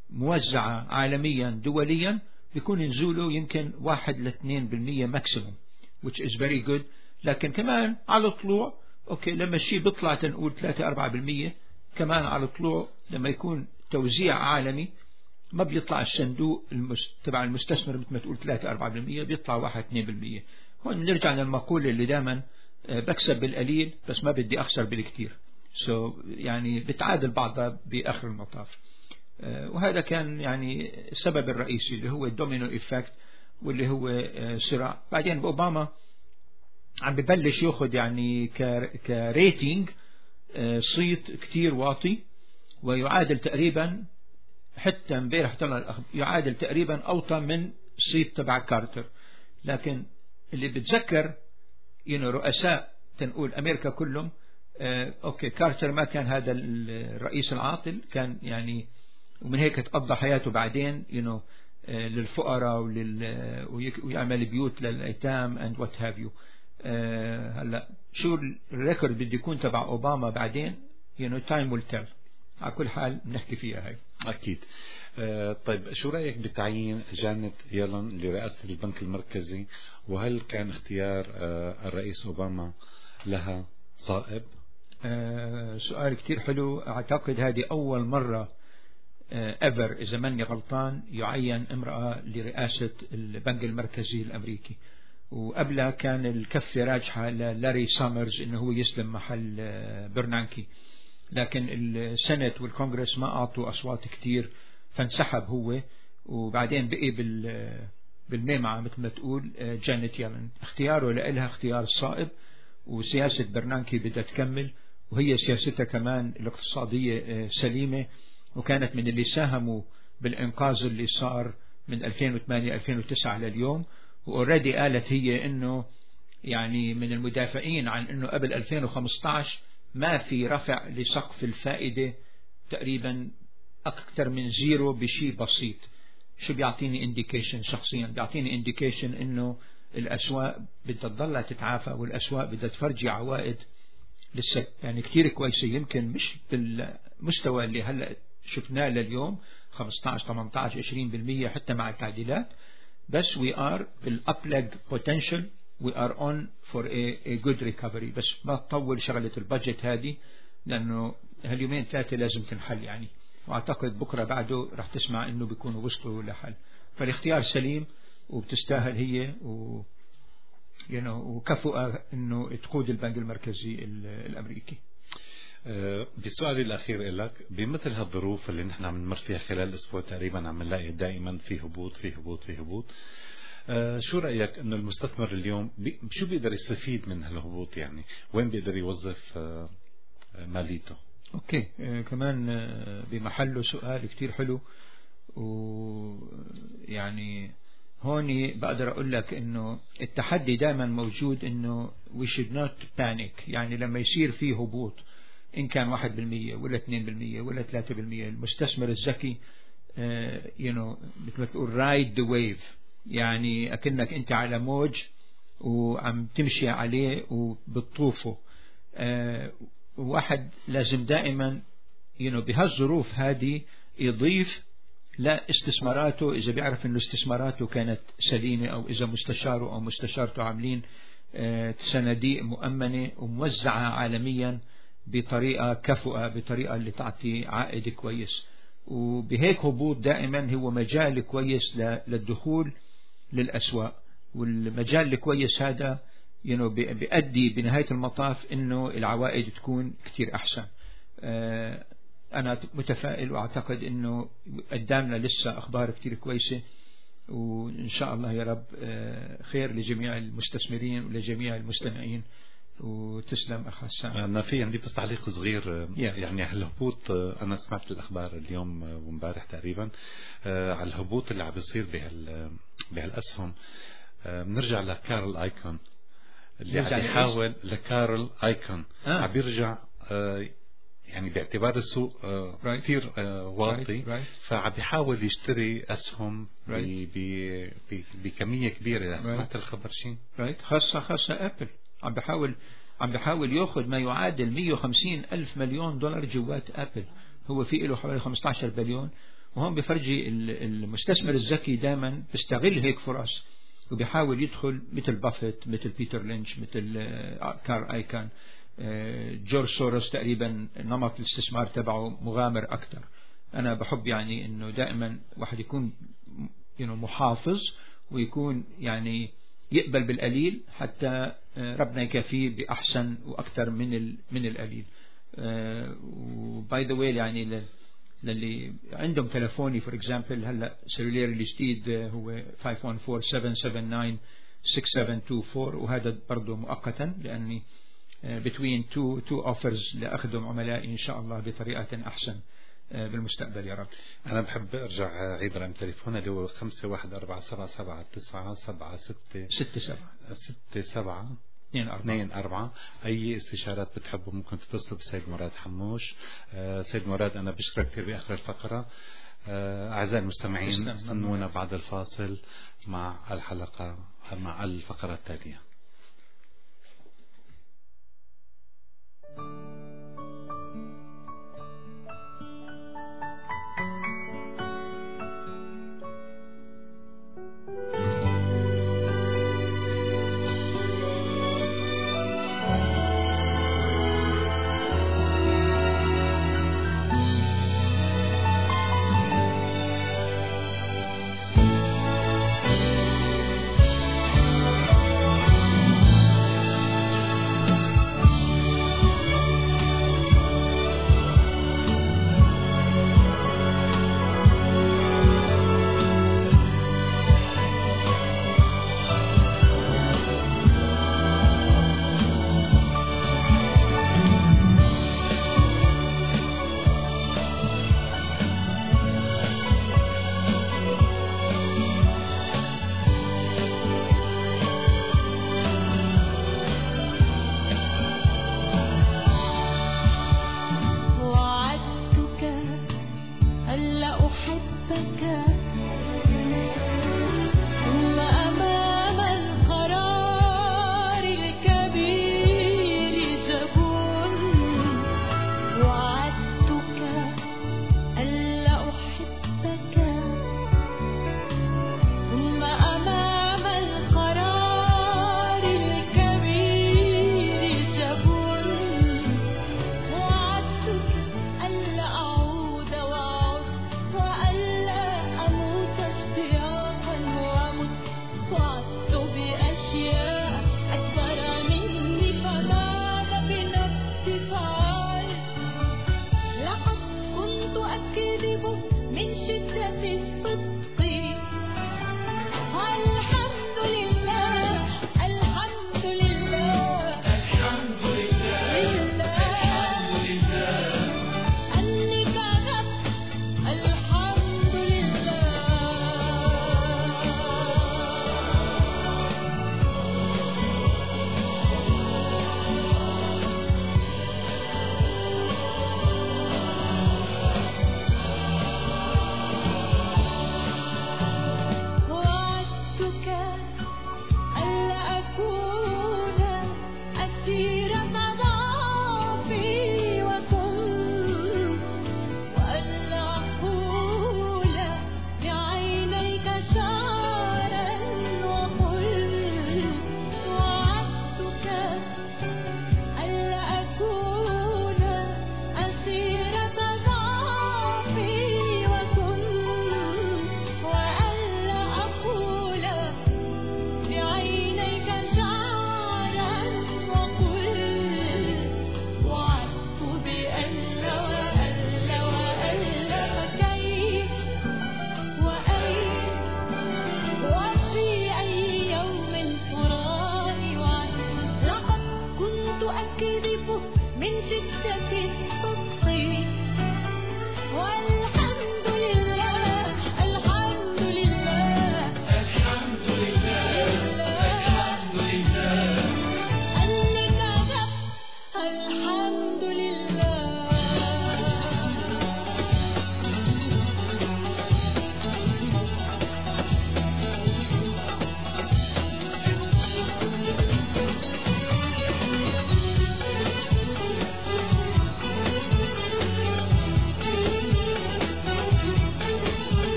موزعة عالميا دوليا بيكون نزوله يمكن واحد لاثنين بالمية ماكسيموم which is very good. لكن كمان على طلوع أوكي لما الشيء بيطلع تنقول ثلاثة أربعة بالمية، كمان على طلوع لما يكون توزيع عالمي ما بيطلع الصندوق تبع المستثمر مثل ما تقول ثلاثة أربعة بالمية، بيطلع واحد اثنين بالمية. هون نرجع للمقولة اللي دائما بكسب بالقليل بس ما بدي أخسر بالكثير. so يعني بتعادل بعضها بآخر المطاف. وهذا كان يعني السبب الرئيسي اللي هو الدومينو إفكت، واللي هو صراع. بعدين بأوباما عم ببلش ياخد يعني كريتينج صيت كتير واطي، ويعادل تقريبا حتى امبارح طلع يعادل تقريبا أوطى من صيت تبع كارتر. لكن اللي بتذكر ينو رؤساء تنقول أمريكا كلهم آه أوكي كارتر ما كان هذا الرئيس العاطل، كان يعني ومن هيك تقضى حياته بعدين ينو آه للفقراء ولل ويعمل بيوت للأيتام and what have you. آه هلا شو الريكورد بده يكون تبع أوباما بعدين ينو time will tell. على كل حال بنحكي فيها هاي أكيد. آه طيب شو رأيك بتعيين جانيت يلن لرئاسة البنك المركزي، وهل كان اختيار آه الرئيس أوباما لها صائب؟ آه سؤال كتير حلو. أعتقد هذه أول مرة آه ever إذا ماني غلطان يعين امرأة لرئاسة البنك المركزي الأمريكي، وقبلها كان الكفة راجحة للاري سامرز إنه هو يسلم محل آه برنانكي. لكن السنت والكونغرس ما أعطوا أصوات كتير فانسحب هو، وبعدين بقي بال بالميمعة مثل ما تقول جانيت يلن. اختياره لها اختيار صائب، وسياسة برنانكي بدها تكمل، وهي سياستها كمان الاقتصادية سليمة، وكانت من اللي ساهموا بالإنقاذ اللي صار من ألفين وثمانية ألفين وتسعة لليوم. وأوريدي قالت هي إنه يعني من المدافعين عن إنه قبل ألفين وخمسة عشر ما في رفع لسقف الفائدة تقريبا أكثر من زيرو بشيء بسيط. شو بيعطيني انديكيشن شخصيا؟ بيعطيني انديكيشن إنه الأسواق بدها تضلها تتعافى، والأسواق بدها تفرجي عوائد لسه يعني كتير كويسة، يمكن مش بالمستوى اللي هلأ شفناه لليوم خمسة عشر ثمانية عشر عشرين بالمية حتى مع التعديلات، بس we are بالأبلغ potential we are on for a, a good recovery. بس ما تطول شغلة البادجت هذه، لأنه هاليومين ثلاثة لازم تنحل يعني، وأعتقد بكرة بعده رح تسمع إنه بيكونوا وصلوا لحل. فالاختيار سليم وبتستاهل هي و you know وكفؤة إنه تقود البنك المركزي الأمريكي. بسؤالي الأخير لك، بمثل هالظروف اللي نحن عم نمر فيها خلال الأسبوع تقريبا عم نلاقي دائما في هبوط في هبوط في هبوط، أه شو رأيك إنه المستثمر اليوم بي شو بيقدر يستفيد من هالهبوط؟ يعني وين بيقدر يوظف أه ماليته؟ أوكي أه كمان أه بمحله سؤال كتير حلو، ويعني هوني بقدر أقول لك إنه التحدي دائما موجود، إنه we should not panic. يعني لما يصير فيه هبوط إن كان واحد بالمية ولا اثنين بالمية ولا ثلاثة بالمية، المستثمر الذكي uh, you know مثل ما تقول ride the wave، يعني أكنك أنت على موج وعم تمشي عليه وبتطوفه. uh, واحد لازم دائما you know بهالظروف هذه يضيف لا استثماراته، إذا بيعرف إنه استثماراته كانت سليمة، أو إذا مستشاره أو مستشارته عاملين uh, صناديق مؤمنة وموزعة عالميا بطريقة كفؤة، بطريقة اللي تعطي عائد كويس. وبهيك هبوط دائما هو مجال كويس للدخول للأسواق، والمجال الكويس هذا you know بيؤدي بنهاية المطاف إنه العوائد تكون كتير أحسن. أنا متفائل وأعتقد إنه قدامنا لسه أخبار كتير كويسة، وإن شاء الله يا رب خير لجميع المستثمرين ولجميع المستمعين. وتسلم أخ حسان. أنا في عندي بس تعليق صغير yeah. يعني على الهبوط، أنا سمعت الأخبار اليوم ومبارح تقريبا على الهبوط اللي عم بيصير بهال بهالأسهم. بنرجع لكارل آيكون اللي عم يحاول لكارل آيكون آه. عم بيرجع يعني باعتبار السوق right. كثير واطي right. right. فعم بيحاول يشتري أسهم right. بكمية كبيرة. right. سمعت الخبر شيء right. خاصة خاصة أبل عم بحاول عم بحاول ياخذ ما يعادل مية وخمسين ألف مليون دولار جوات أبل. هو في له حوالي خمسة عشر بليون، وهم بفرجي المستثمر الذكي دائما بيستغل هيك فرص وبيحاول يدخل مثل بافيت، مثل بيتر لينش، مثل كار آيكون، جورج سوروس. تقريبا نمط الاستثمار تبعه مغامر أكثر. أنا بحب يعني إنه دائما واحد يكون محافظ، ويكون يعني يقبل بالقليل حتى ربنا يكفيه بأحسن وأكثر من من القليل. وباي ذا واي يعني للي عندهم تلفوني فور اكزامبل هلا سيلولير الجديد هو خمسة واحد أربعة سبعة سبعة تسعة ستة سبعة اثنين أربعة، وهذا برضه مؤقتا لأني between two two offers لأخدم عملائي إن شاء الله بطريقة أحسن بالمستقبل يا رب. أنا بحب أرجع عيد رقم تليفوني اللي هو خمسة واحد أربعة سبعة سبعة تسعة سبعة ستة ستة سبعة ستة سبعة اثنين أربعة اثنين أربعة. أي استشارات بتحبوا ممكن تتصلوا بالسيد مراد حموش. آه سيد مراد أنا بشكرك كثير بآخر الفقرة. آه أعزائي المستمعين استنونا بعد الفاصل مع الحلقة مع الفقرة التالية.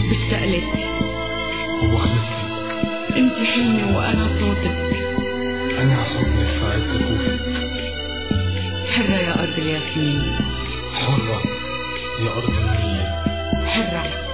بشتاق لك وبخلصي. انت حلمي وانا صوتك، انا صوتي رفاع السكوت. حرة يا ارض الياسمين، حرة يا ارض النيل، حرة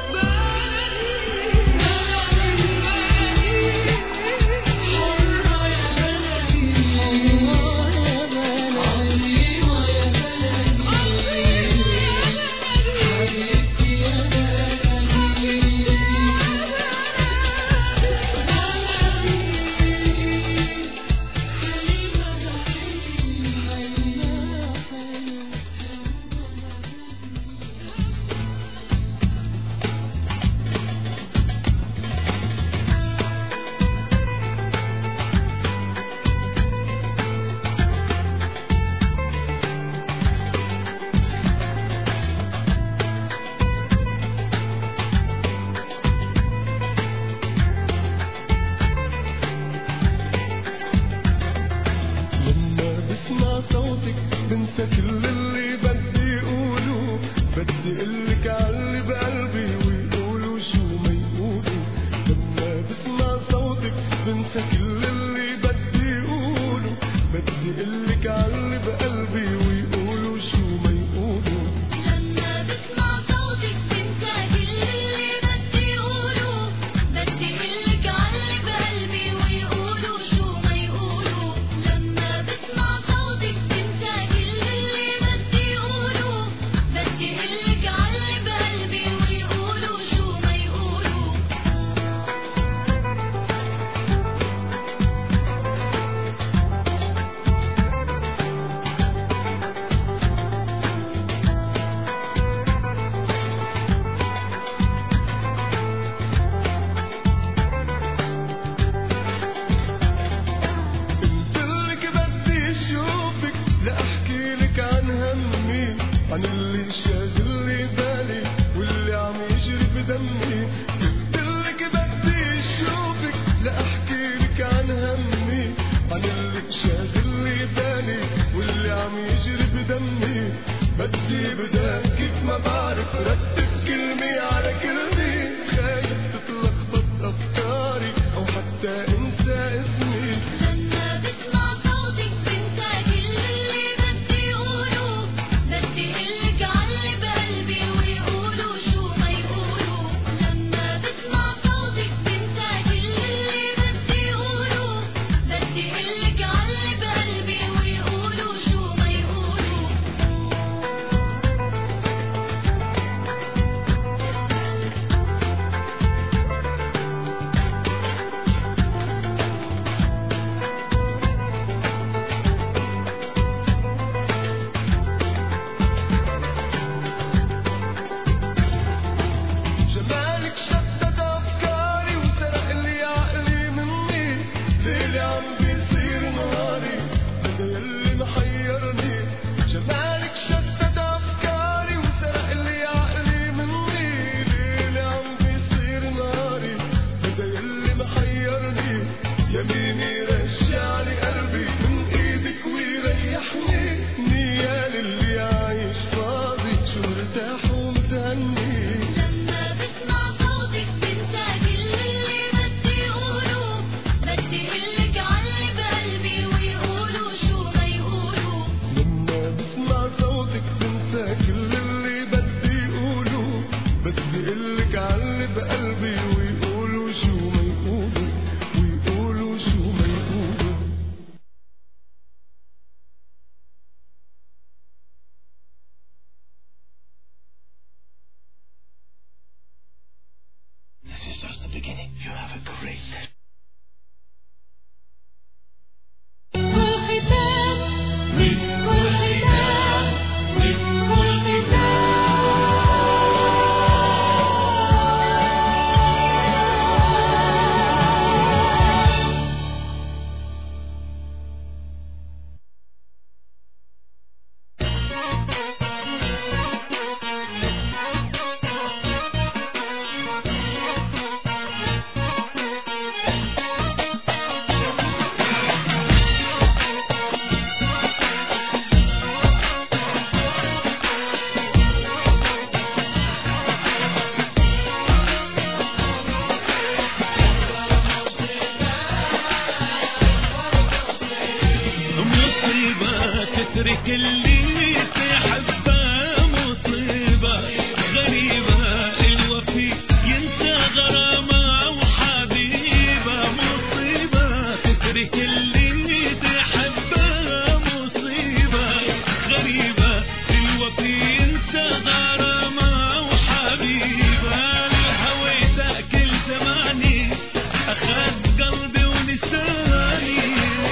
اللي تحبه مصيبة غريبة الوفي ينسى غرامة وحبيبة مصيبة تترك اللي تحبه مصيبة غريبة الوفي ينسى غرامة وحبيبة الهوى تاكل زماني أخذ قلبي ولساني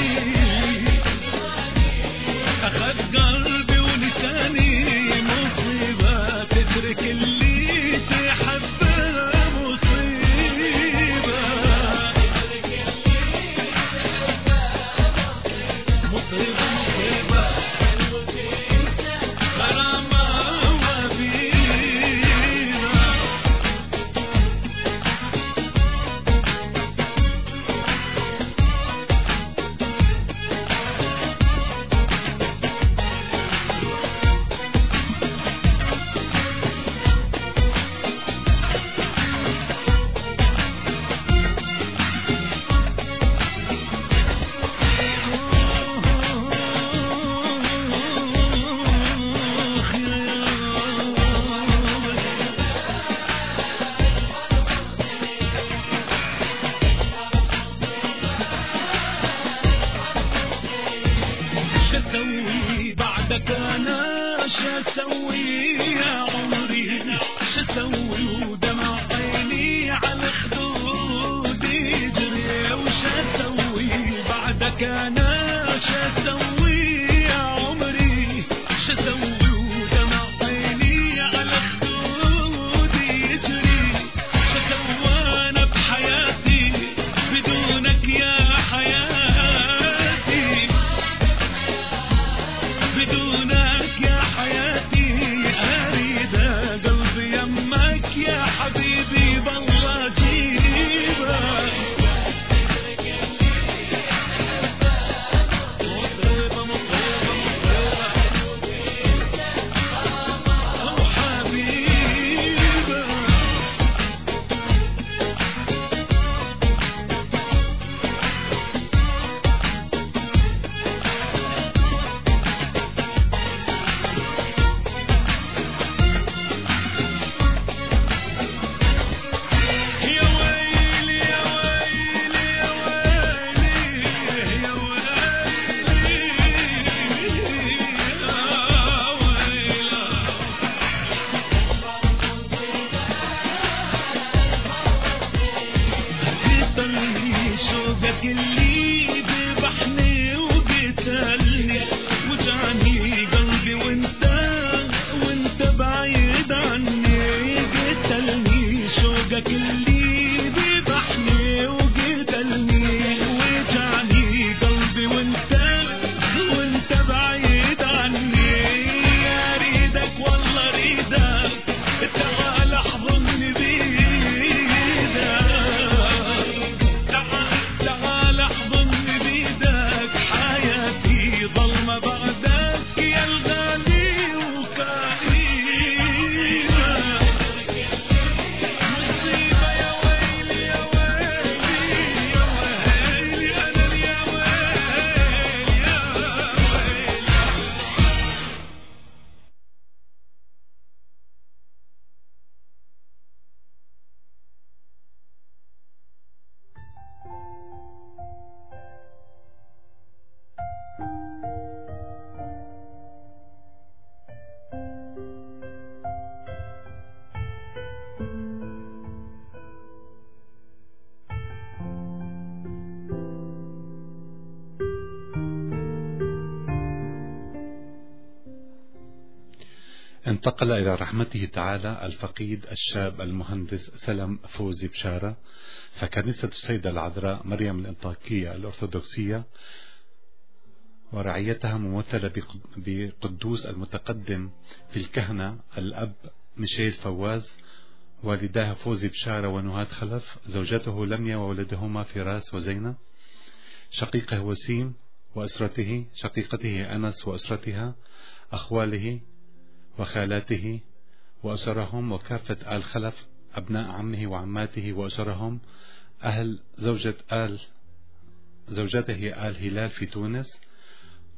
أخذ قلبي ولساني مصيبة تترك اللي تحبه مصيبة مصيبة مصيبة غرامة وبيبة شسوي بعدك انا شسوي يا عمري شسوي ودمع عيني على خدودي يجري وشسوي بعدك انا شسوي يا عمري شسوي ودمع عيني على خدودي يجري شسوي انا بحياتي بدونك يا حياتي بدونك يا حياتي أريد قلبي يمك يا حبيبي بالله جيبه مصيبة مصيبة مصيبة أو حبيبه يا ويلي يا ويلي يا ويلي يا ويلي يا ويلي قتلني شوقك اللي ذبحني وقتلني وجعني قلبي وانت وانت بعيد عني قتلني شوقك اللي ذبحني وقتلني وجعني قلبي وانت وانت بعيد عني اريدك والله اريدك تعال احضني بيدك تعال تعال احضني بيدك حياتي ظلمة بعدك يا الغالي وكئيبة مصيبة يا ويلي يا ويلي يا ويلي أنا يا ويلي يا ويلي انتقل إلى رحمته تعالى الفقيد الشاب المهندس سلم فوزي بشارة، فكنيسة السيدة العذراء مريم الأنطاكية الأرثوذكسية ورعيتها ممثلة بقدوس المتقدم في الكهنة الأب ميشيل فواز، والداها فوزي بشارة ونهاد خلف، زوجته لميا وولدهما فراس وزينة، شقيقه وسيم وأسرته، شقيقته أنس وأسرتها، أخواله وخالاته وأسرهم، وكافة آل خلف أبناء عمه وعماته وأسرهم، أهل زوجة آل زوجته آل هلال في تونس،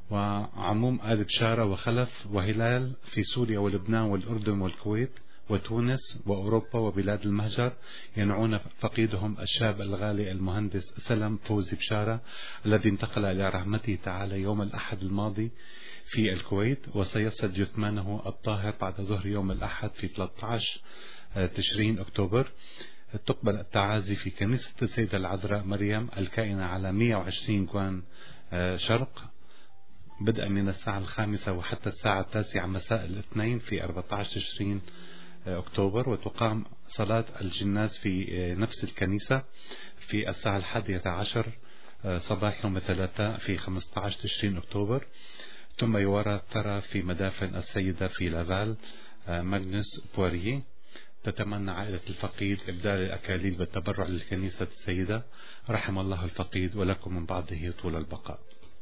وعموم آل بشارة وخلف وهلال في سوريا ولبنان والأردن والكويت وتونس وأوروبا وبلاد المهجر، ينعون فقيدهم الشاب الغالي المهندس سلم فوزي بشارة الذي انتقل إلى رحمته تعالى يوم الأحد الماضي في الكويت، وسيصل جثمانه الطاهر بعد ظهر يوم الأحد في ثلاثة عشر تشرين أكتوبر. تقبل التعازي في كنيسة السيدة العذراء مريم الكائنة على مئة وعشرين جوان شرق بدءا من الساعة الخامسة وحتى الساعة التاسعة مساء الاثنين في أربعة عشر تشرين أكتوبر، وتقام صلاة الجناز في نفس الكنيسة في الساعة الحادية عشر صباح يوم الثلاثاء في خمسة عشر تشرين أكتوبر. ثم يورى الثرى في مدافن السيدة في لافال ماغنوس بواريه. تتمنى عائلة الفقيد إبدال الأكاليل بالتبرع للكنيسة السيدة. رحم الله الفقيد ولكم من بعده طول البقاء.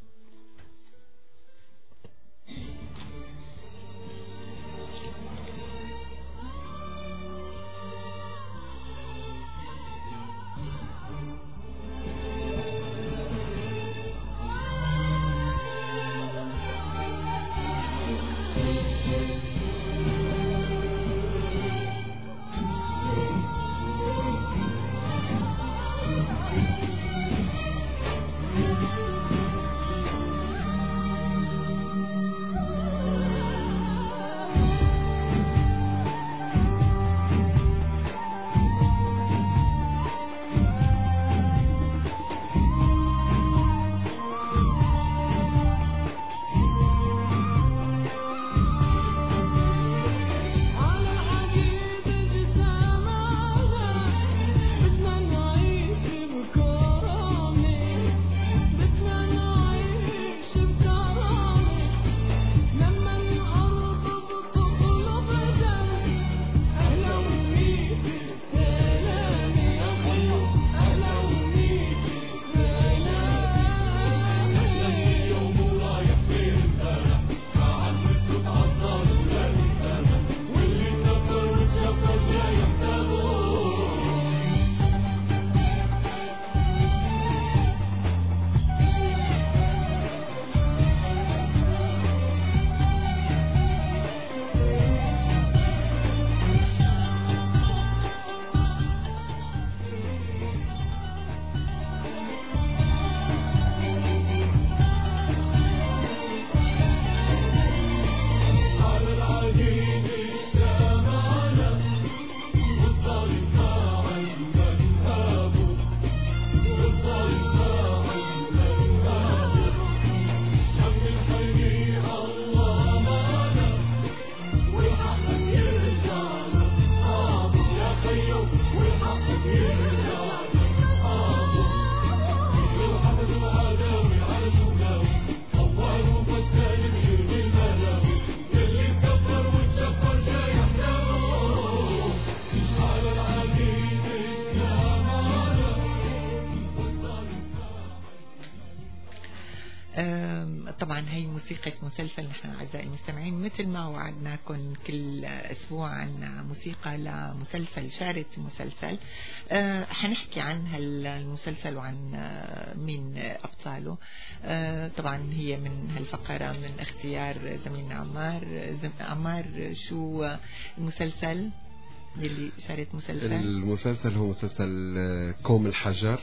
طبعا هي موسيقى مسلسل. نحن أعزائي المستمعين مثل ما وعدناكم كل أسبوع عنا موسيقى لمسلسل شارة مسلسل. أه حنحكي عن هالمسلسل وعن مين أبطاله. أه طبعا هي من هالفقرة من اختيار زميلنا عمار. عمار شو المسلسل يلي شارت مسلسل؟ المسلسل هو مسلسل كوم الحجر،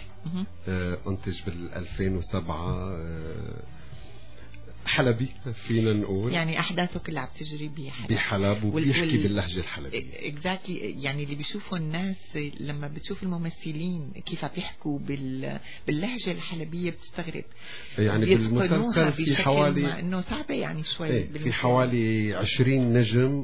أه أنتج بال ألفين وسبعة، أه حلبي فينا نقول، يعني أحداثه كلها عم تجري بحلب بحلب وبيحكي وال... باللهجة الحلبية. اكزاكتلي يعني اللي بيشوفوا الناس لما بتشوف الممثلين كيف بيحكوا بال... باللهجة الحلبية بتستغرب. يعني بالمسلسل في حوالي إنه صعبة يعني شوي. ايه في حوالي عشرين نجم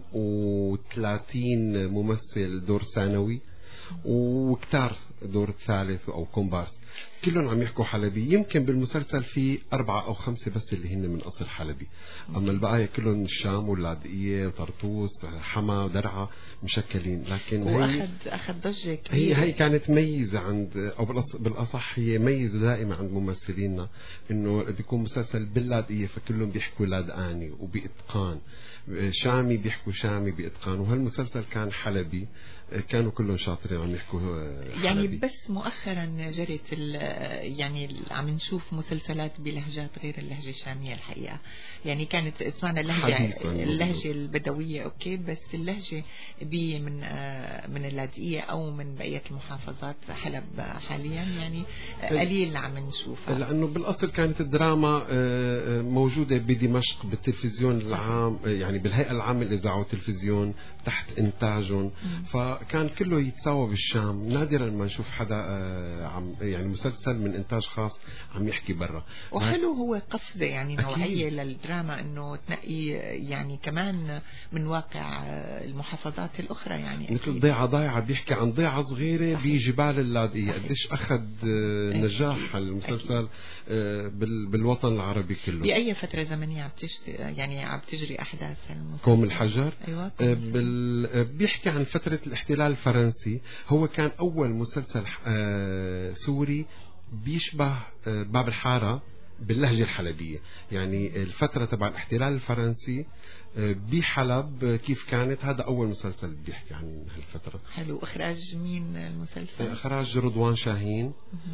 وثلاثين ممثل دور ثانوي وكتار دور ثالث أو كومبارس، كلهم عم يحكوا حلبي. يمكن بالمسلسل في أربعة أو خمسة بس اللي هن من أصل حلبي، أما البقايا كلهم الشام واللاذقية وطرطوس حما ودرعا مشكلين. لكن وأخذ أخذ ضجة كبيرة. هي هي كانت ميزة عند، أو بالأصح هي ميزة دائمة عند ممثلينا، إنه بيكون مسلسل باللاذقية فكلهم بيحكوا لاذقاني وبإتقان، شامي بيحكوا شامي بإتقان، وهالمسلسل كان حلبي كانوا كلهم شاطرين عم يحكوا يعني. بس مؤخرا جرت يعني عم نشوف مسلسلات بلهجات غير اللهجة الشامية الحقيقة. يعني كانت اسمعنا اللهجة اللهجة البدوية أوكي، بس اللهجة بي من من اللاذقية أو من بقية المحافظات حلب حاليا يعني قليل عم نشوفها، لأنه بالأصل كانت الدراما موجودة بدمشق بالتلفزيون العام، يعني بالهيئة العامة للإذاعة والتلفزيون تحت إنتاجهم، فكان كله يتساوى بالشام. نادرا ما نشوف حدا عم يعني مسلسل من إنتاج خاص عم يحكي برا. وحلو هو قفزة يعني نوعية للدراما إنه تنقي يعني كمان من واقع المحافظات الأخرى، يعني مثل ضيعة ضايعة بيحكي عن ضيعة صغيرة بجبال اللاذقية، قديش أخذ نجاح المسلسل بالوطن العربي كله. بأي فترة زمنية عم تشت... يعني عم تجري أحداث المسلسل؟ كوم الحجر. أيوة بال... بيحكي عن فترة الاحتلال الفرنسي. هو كان أول مسلسل سوري بيشبه باب الحارة باللهجة الحلبية، يعني الفترة تبع الاحتلال الفرنسي بحلب كيف كانت. هذا أول مسلسل بيحكي عن هالفترة. حلو. إخراج مين المسلسل؟ إخراج رضوان شاهين،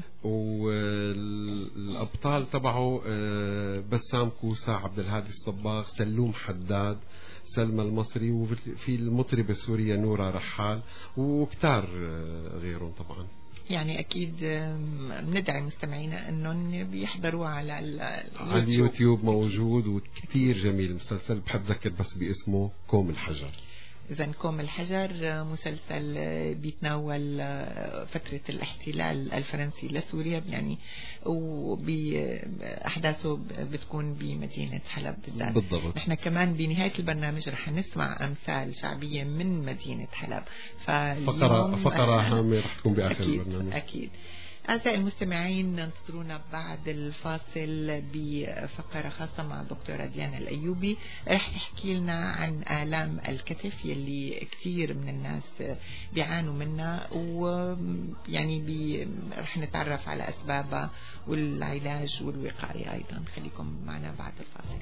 والأبطال تبعه بسام كوسا، عبد الهادي الصباغ، سلوم حداد، سلمى المصري، وفي المطربة السورية نورة رحال، وكتار غيرهم طبعا. يعني أكيد بندعي مستمعينا أنهم بيحضروا على اليوتيوب. على اليوتيوب موجود وكتير جميل المسلسل. بحب ذكر بس باسمه كوم الحجر. إذا كوم الحجر مسلسل بيتناول فترة الاحتلال الفرنسي لسوريا يعني، وبأحداثه بتكون بمدينة حلب بالذات. بالضبط. نحن كمان بنهاية البرنامج رح نسمع أمثال شعبية من مدينة حلب. فقرة فقرة هامة رح تكون بآخر أكيد البرنامج. أكيد. أعزائي المستمعين انتظرونا بعد الفاصل بفقرة خاصة مع دكتورة ديانا الأيوبي، رح تحكي لنا عن آلام الكتف يلي كثير من الناس بيعانوا منها، ويعني بي رح نتعرف على أسبابها والعلاج والوقاية أيضا. خليكم معنا بعد الفاصل.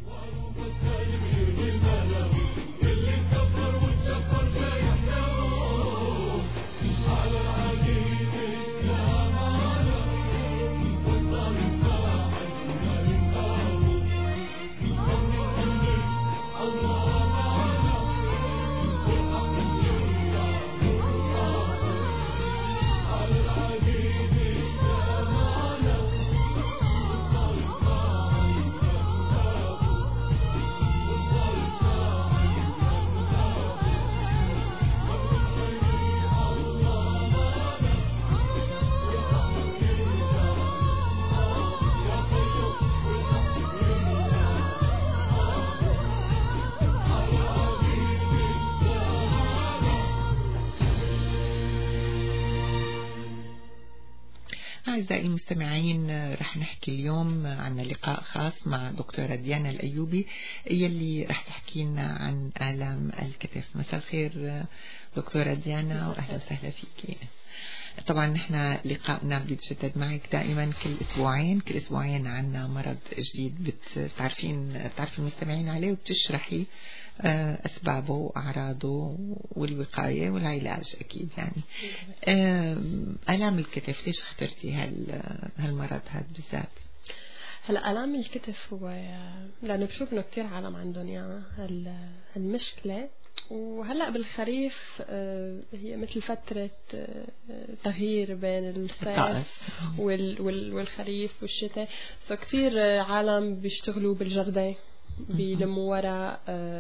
أعزائي المستمعين، رح نحكي اليوم عن لقاء خاص مع دكتورة ديانا الأيوبي يلي رح تحكي لنا عن آلام الكتف. مساء الخير دكتورة ديانا وأهلا وسهلا فيك. طبعا نحن لقائنا بيتجدد معك دائما كل أسبوعين، كل أسبوعين عنا مرض جديد بتعرفين بتعرفي المستمعين عليه وبتشرحي أسبابه وأعراضه والوقاية والعلاج أكيد. يعني آلام الكتف ليش اخترتي هال هالمرض هذا بالذات؟ هلا آلام الكتف هو لأنه بشوف إنه كتير عالم عندهم يعني هالمشكلة، وهلا بالخريف هي مثل فترة تغيير بين الصيف والخريف والشتاء، فكتير عالم بيشتغلوا بالجردين، بيلموا ورق،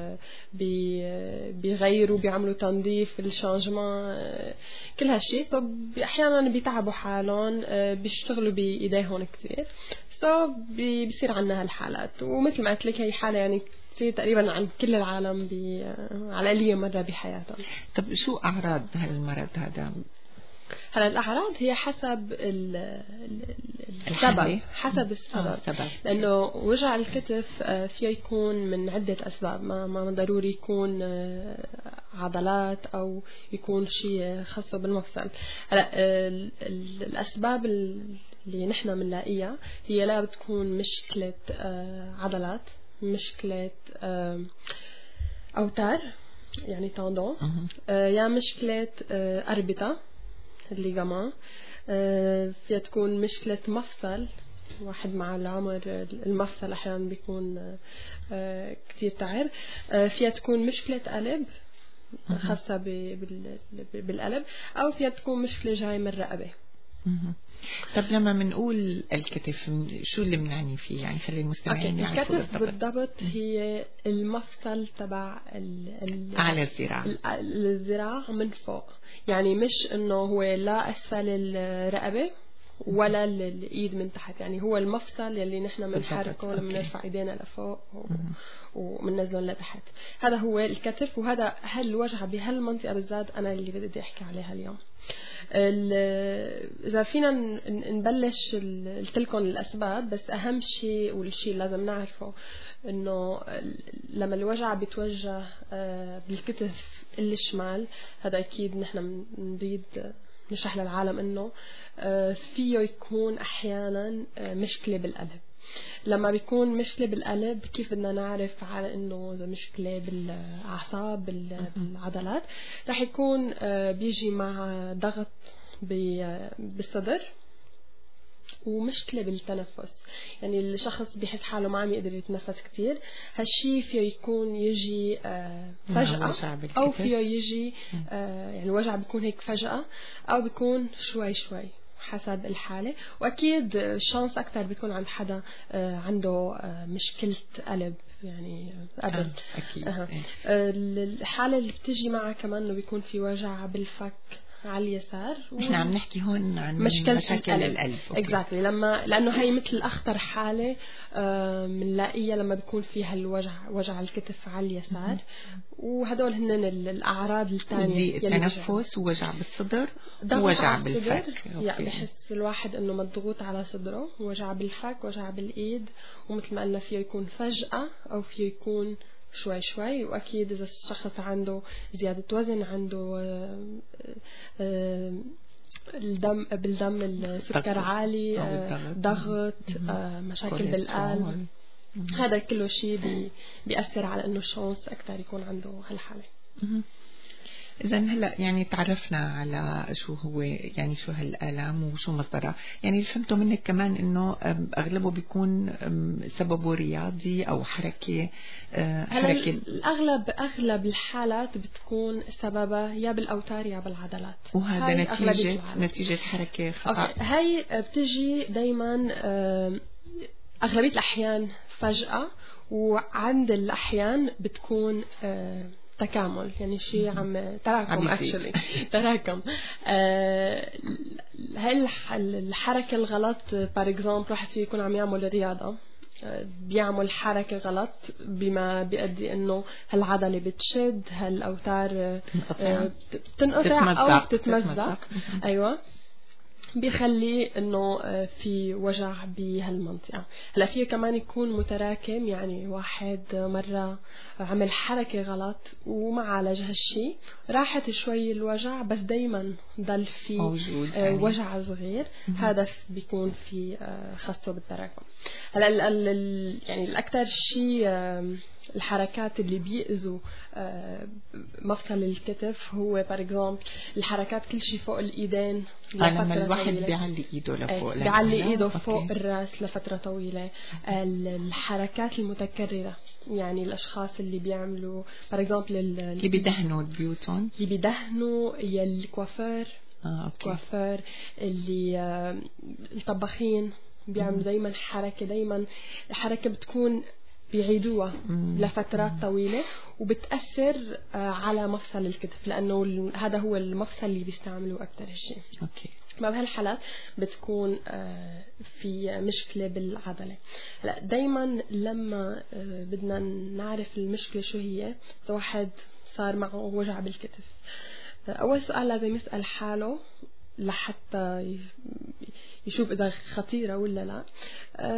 بيغيروا، بيعملوا تنظيف، الشانجمان، كل هالشيء. فأحيانا بيتعبوا حالهم، بيشتغلوا بإيديهم كتير، سو بيصير عنا هالحالات. ومثل ما قلت لك هي حالة يعني تصير تقريبا عن كل العالم على الأقل مرة بحياتهم. طب شو أعراض هالمرض هذا؟ هلا الأعراض هي حسب السبب، حسب السبب. آه لأنه وجع الكتف فيه يكون من عدة أسباب، ما ما ضروري يكون عضلات أو يكون شيء خاص بالمفصل. هلا الأسباب اللي نحن بنلاقيها هي لا بتكون مشكلة عضلات، مشكلة أوتار يعني تندون، يا مشكلة أربطة الليجامون، فيها تكون مشكلة مفصل، واحد مع العمر المفصل أحيانا بيكون كتير تعب. فيها تكون مشكلة قلب خاصة بالقلب، أو فيها تكون مشكلة جاي من الرقبة. طب لما بنقول الكتف شو اللي بنعني فيه؟ يعني خلي المستمعين يعرفوا الكتف بالضبط هي المفصل تبع على الذراع الذراع من فوق، يعني مش انه هو لا اسفل الرقبة ولا الايد من تحت، يعني هو المفصل يلي نحن بنحركه لما نرفع ايدينا لفوق ومننزلهم لتحت، هذا هو الكتف. وهذا هالوجع بهالمنطقة بالذات انا اللي بدي احكي عليها اليوم. إذا فينا نبلش قلتلكم الأسباب، بس أهم شيء والشيء لازم نعرفه إنه لما الوجع بيتوجه بالكتف الشمال، هذا أكيد نحن نريد نشرح للعالم إنه فيه يكون أحيانا مشكلة بالقلب. لما بيكون مشكلة بالقلب كيف بدنا نعرف على إنه مشكلة بالأعصاب بالعضلات؟ رح يكون بيجي مع ضغط بالصدر ومشكلة بالتنفس، يعني الشخص بيحس حاله ما عم يقدر يتنفس كتير. هالشي فيه يكون يجي فجأة أو فيه يجي يعني الوجع بيكون هيك فجأة أو بيكون شوي شوي حسب الحالة. وأكيد الشانس أكتر بتكون عند حدا عنده مشكلة قلب يعني قبل. آه أكيد. أه. الحالة اللي بتجي معها كمان إنه بيكون في وجع بالفك على اليسار. نحن عم نحكي هون عن مشكلة مشاكل القلب, القلب. exactly. لما لأنه هي مثل أخطر حالة بنلاقيها لما بيكون فيها الوجع وجع الكتف على اليسار. وهدول هن الأعراض الثانية، التنفس ووجع بالصدر ووجع بالفك. يعني بحس الواحد إنه مضغوط على صدره، وجع بالفك وجع بالإيد، ومثل ما قلنا فيه يكون فجأة أو فيه يكون شوي شوي. وأكيد إذا الشخص عنده زيادة وزن، عنده الدم بالدم السكر عالي، ضغط، مشاكل بالقلب، هذا كله شيء بي بيأثر على إنه الشخص أكتر يكون عنده هالحالة. إذا هلا يعني تعرفنا على شو هو يعني شو هالآلام وشو مصدرها. يعني فهمتوا منك كمان إنه أغلبه بيكون سببه رياضي أو حركة. حركة الأغلب أغلب الحالات بتكون سببها يا بالأوتار يا بالعضلات، وهذا نتيجة نتيجة حركة خطأ. هاي بتجي دايما أغلبية الأحيان فجأة، وعند الأحيان بتكون تكامل، يعني شيء عم تراكم اكشلي تراكم. آه هاي الحركة الغلط بار اكزامبل واحد فيه يكون عم يعمل رياضة، آه بيعمل حركة غلط بما بيؤدي انه هالعضلة بتشد، هالاوتار آه بتنقطع او بتتمزق. ايوه بيخلي انه في وجع بهالمنطقة. هلا فيه كمان يكون متراكم، يعني واحد مرة عمل حركة غلط وما عالج هالشي، راحت شوي الوجع بس دايما ضل في وجع صغير، هذا بيكون في خاصه بالتراكم. هلا يعني الأكثر شيء الحركات اللي بيأذوا مفصل الكتف هو بار اكزامبل الحركات كل شيء فوق الإيدين لما الواحد بيعلي إيده لفوق، بيعلي إيده فوق الرأس لفترة طويلة. الحركات المتكررة، يعني الأشخاص اللي بيعملوا بار اكزامبل اللي بيدهنوا بيوتهم، اللي بيدهنوا يا الكوافير آه، كوافير، اللي آه، الطباخين بيعملوا دايما حركة، دايما حركة بتكون بيعيدوها لفترات طويلة وبتأثر على مفصل الكتف، لأنه هذا هو المفصل اللي بيستعملوه أكتر شيء. أوكي. ما بهالحالات بتكون في مشكلة بالعضلة. لا دايما لما بدنا نعرف المشكلة شو هي، إذا واحد صار معه وجع بالكتف، أول سؤال لازم يسأل حاله لحتى يشوف إذا خطيرة ولا لا.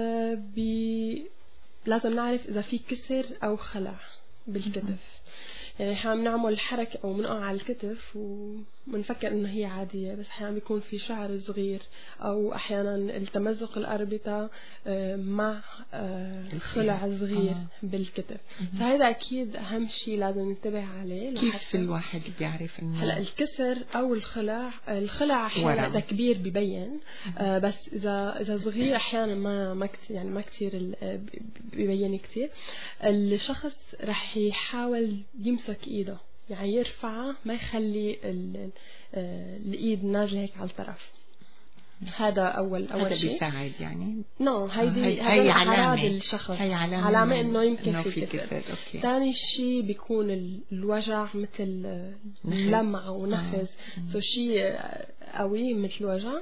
بي لازم نعرف إذا في كسر أو خلع بالكتف. يعني احنا عم نعمل حركة أو بنقع على الكتف وبنفكر إنه هي عادية، بس أحيانا بيكون في شعر صغير أو أحيانا التمزق الأربطة مع خلع صغير آه. بالكتف. فهذا أكيد أهم شيء لازم ننتبه عليه. كيف الواحد بيعرف إنه هلا الكسر أو الخلع، الخلع أحيانا إذا كبير ببين آه بس إذا إذا صغير أحيانا ما ما كتير يعني ما كتير ببين كتير. الشخص رح يحاول يمسك إيده يعني يرفعه ما يخلي الإيد نازلة هيك على الطرف. هذا أول أول هذا شيء بيساعد يعني. نو هيدي هي علامة الشخص، هي علامة, علامة إنه يمكن إنه في كسر. ثاني شيء بيكون الوجع مثل لمعة ونخز، سو شيء قوي مثل الوجع،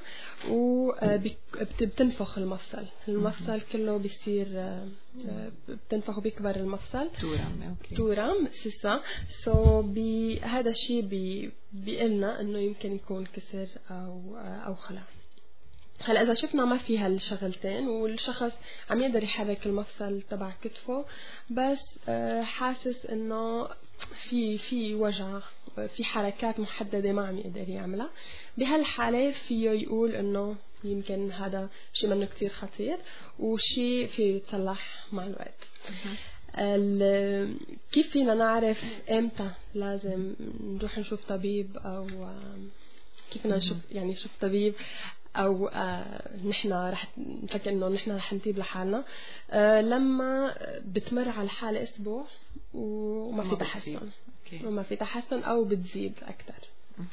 وبتنفخ المفصل، المفصل كله بيصير بتنفخ وبيكبر المفصل تورم. أوكي. تورم سيسا. سو بهذا الشيء بي بيقلنا إنه يمكن يكون كسر أو أو خلع. هلا إذا شفنا ما في هالشغلتين والشخص عم يقدر يحرك المفصل تبع كتفه بس حاسس إنه في في وجع، في حركات محددة ما عم يقدر يعملها، بهالحالة فيه يقول إنه يمكن هذا شيء منه كتير خطير وشيء في يتصلح مع الوقت. كيف فينا نعرف إمتى لازم نروح نشوف طبيب أو كيف بدنا نشوف يعني نشوف طبيب أو آه نحن رح نفكر إنه نحن رح نطيب لحالنا آه لما بتمر على الحالة أسبوع وما في تحسن وما في تحسن أو بتزيد أكتر.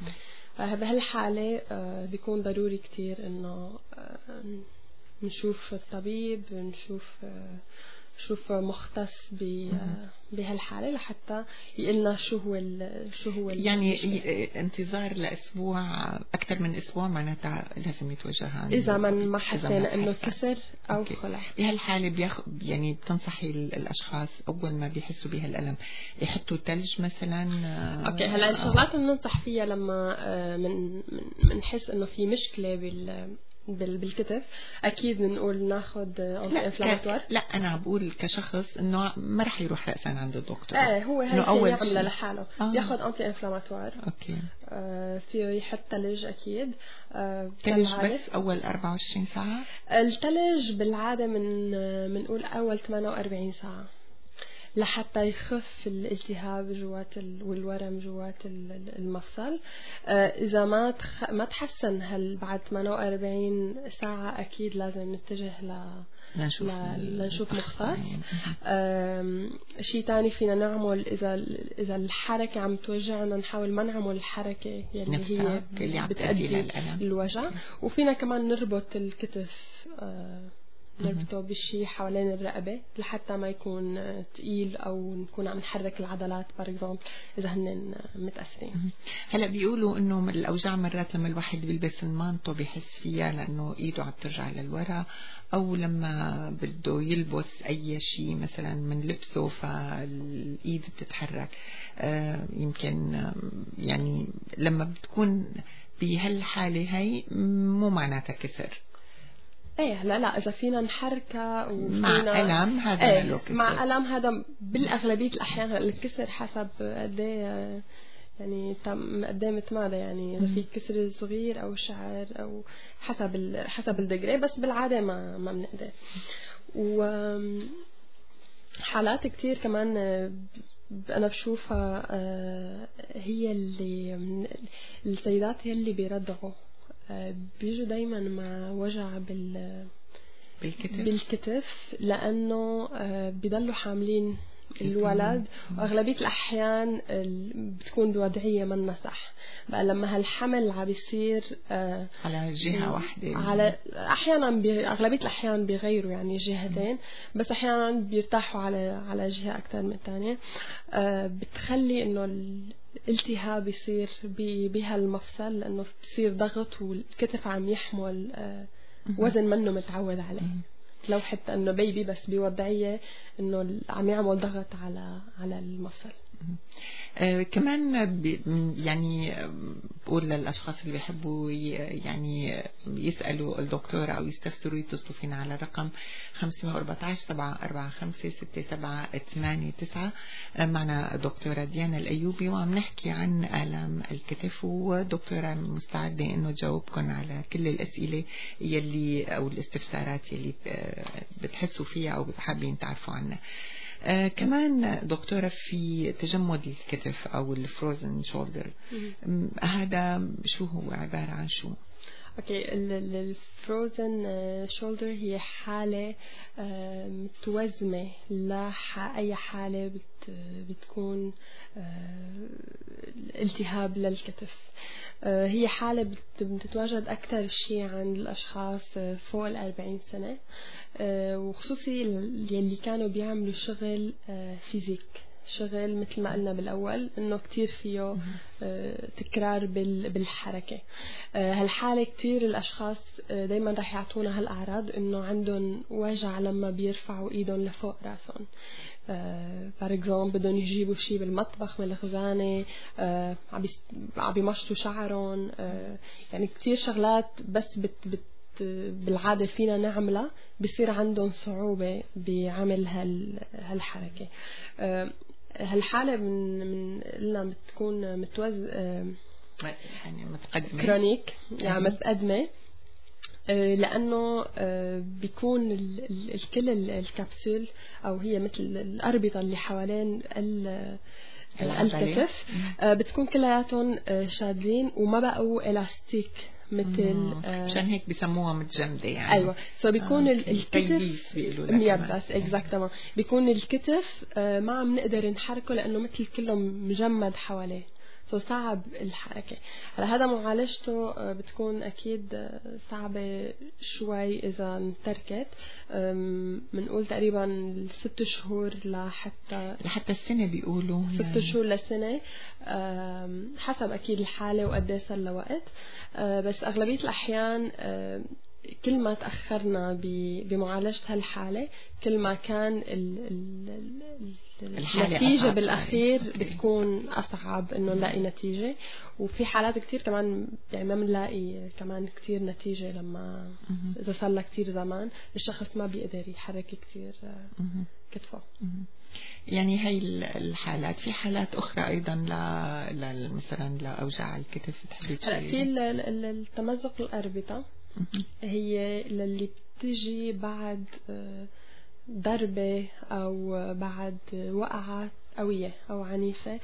بهالحالة آه بيكون ضروري كتير إنه آه نشوف الطبيب، نشوف آه شوف مختص بهالحالة لحتى يقلنا شو هو شو هو يعني انتظار لأسبوع أكثر من أسبوع معناتها لازم يتوجه إذا من ما حسينا إنه كسر أو خلع. بهالحالة بياخ يعني بتنصحي الأشخاص أول ما بيحسوا بهالألم يحطوا ثلج مثلا؟ أوكي. هلا الشغلات اللي ننصح فيها لما من منحس إنه في مشكلة بال بالكتف أكيد بنقول ناخد أنتي إنفلاماتوار. لا أنا بقول كشخص إنه ما رح يروح رأسا عند الدكتور. إيه هو هالشيء أول يعمله لحاله آه. ياخد أنتي إنفلاماتوار. أوكي. آه فيه يحط ثلج أكيد. آه ثلج بس أول أربعة وعشرين ساعة. الثلج بالعادة من منقول أول ثمانية وأربعين ساعة لحتى يخف الالتهاب جوات والورم جوات المفصل. إذا ما تخ... ما تحسن هل بعد ثمانية وأربعين ساعة أكيد لازم نتجه ل لنشوف, ل... لنشوف مختص. شيء تاني فينا نعمل إذا إذا الحركة عم توجعنا نحاول ما نعمل الحركة يلي هي اللي بتأدي للوجع. وفينا كمان نربط الكتف نربطه بشيء حوالين الرقبة لحتى ما يكون تقيل أو نكون عم نحرك العضلات باركزامبل إذا هن متأثرين. هلا بيقولوا إنه الأوجاع مرات لما الواحد بيلبس المانتو بيحس فيها لأنه إيده عم ترجع للوراء، أو لما بده يلبس أي شيء مثلا من لبسه فالإيد بتتحرك. آه يمكن يعني لما بتكون بهالحالة هاي مو معناتها كسر. ايه لا لا اذا فينا نحركه وفينا مع الم هذا ايه له كسر. مع الم هذا بالاغلبيه الاحيان الكسر حسب قد ايه يعني قد ايه متمادى، يعني اذا في كسر صغير او شعر او حسب حسب الدقري، بس بالعاده ما ما بنقدر. وحالات كتير كمان أنا بشوفها هي اللي السيدات هي اللي بيرضعوا بيجوا دايما مع وجع بال بالكتف, بالكتف لأنه بيضلوا حاملين الولد، وأغلبية الأحيان بتكون بوضعية منها صح. بقى لما هالحمل عم بيصير على جهة واحدة، على أحيانا أغلبية الأحيان بيغيروا يعني جهتين، بس أحيانا بيرتاحوا على على جهة أكثر من الثانية، بتخلي إنه الالتهاب يصير بهالمفصل لأنه بتصير ضغط والكتف عم يحمل وزن منه متعود عليه. لو حتى انه بيبي بس بوضعيه انه عم يعمل ضغط على على المفصل. آه كمان بي يعني بقول للأشخاص اللي بيحبوا يعني يسألوا الدكتورة أو يستفسروا يتصلوا فينا على الرقم خمسة أربعة عشر سبعة أربعة خمسة ستة سبعة ثمانية تسعة. آه معنا دكتورة ديانا الأيوبي وعم نحكي عن آلام الكتف، ودكتورة مستعدة إنه تجاوبكم على كل الأسئلة يلي أو الاستفسارات يلي بتحسوا فيها أو حابين تعرفوا عنها. آه كمان دكتورة في تجمد الكتف أو الفروزن شولدر، هذا شو هو عبارة عن شو؟ اوكي، الفروزن شولدر هي حالة متوزمة لأي حالة بتكون التهاب للكتف. هي حالة بتتواجد أكثر شيء عند الأشخاص فوق الأربعين سنة، وخصوصي يلي كانوا بيعملوا شغل فيزيك، شغل مثل ما قلنا بالأول إنه كتير فيه تكرار بالحركة. هالحالة كتير الأشخاص دايما رح يعطونا هالأعراض إنه عندهم وجع لما بيرفعوا إيدهم لفوق راسهم. فار اكزامبل بدهم يجيبوا شيء بالمطبخ من الخزانة، عم بيمشطوا شعرهم، يعني كتير شغلات بس بت بت بالعادة فينا نعملها بصير عندهم صعوبة بعمل هال هالحركة. هالحالة من من قلنا بتكون متوز يعني متقدمة كرونيك، يعني متقدمة، لأنه بيكون الكل الكبسول أو هي مثل الأربطة اللي حوالين الكتف بتكون كلياتهم شادين وما بقوا إلاستيك مثل مشان هيك بيسموها متجمدة يعني. أيوة، سو بيكون آه الكتف ميبس اكزاكتومون، بيكون الكتف ما عم نقدر نحركه لأنه مثل كله مجمد حواليه، سو صعب الحركة. هلا هذا معالجته بتكون أكيد صعبة شوي إذا انتركت، بنقول تقريبا ست شهور لحتى لحتى السنة بيقولوا ست يعني. شهور لسنة حسب أكيد الحالة وقديه صار لوقت، بس أغلبية الأحيان كل ما تأخرنا بمعالجة هالحالة كل ما كان النتيجة بالأخير بتكون أصعب إنه نلاقي نتيجة. وفي حالات كتير كمان يعني ما بنلاقي كمان كتير نتيجة لما إذا صار له كتير زمان الشخص ما بيقدر يحرك كتير كتفه. يعني هاي الحالات. في حالات أخرى أيضا ل... ل... مثلا لأوجاع الكتف تحبي تشيلي؟ في التمزق الأربطة، هي اللي بتجي بعد ضربة أو بعد وقعة قوية أو عنيفة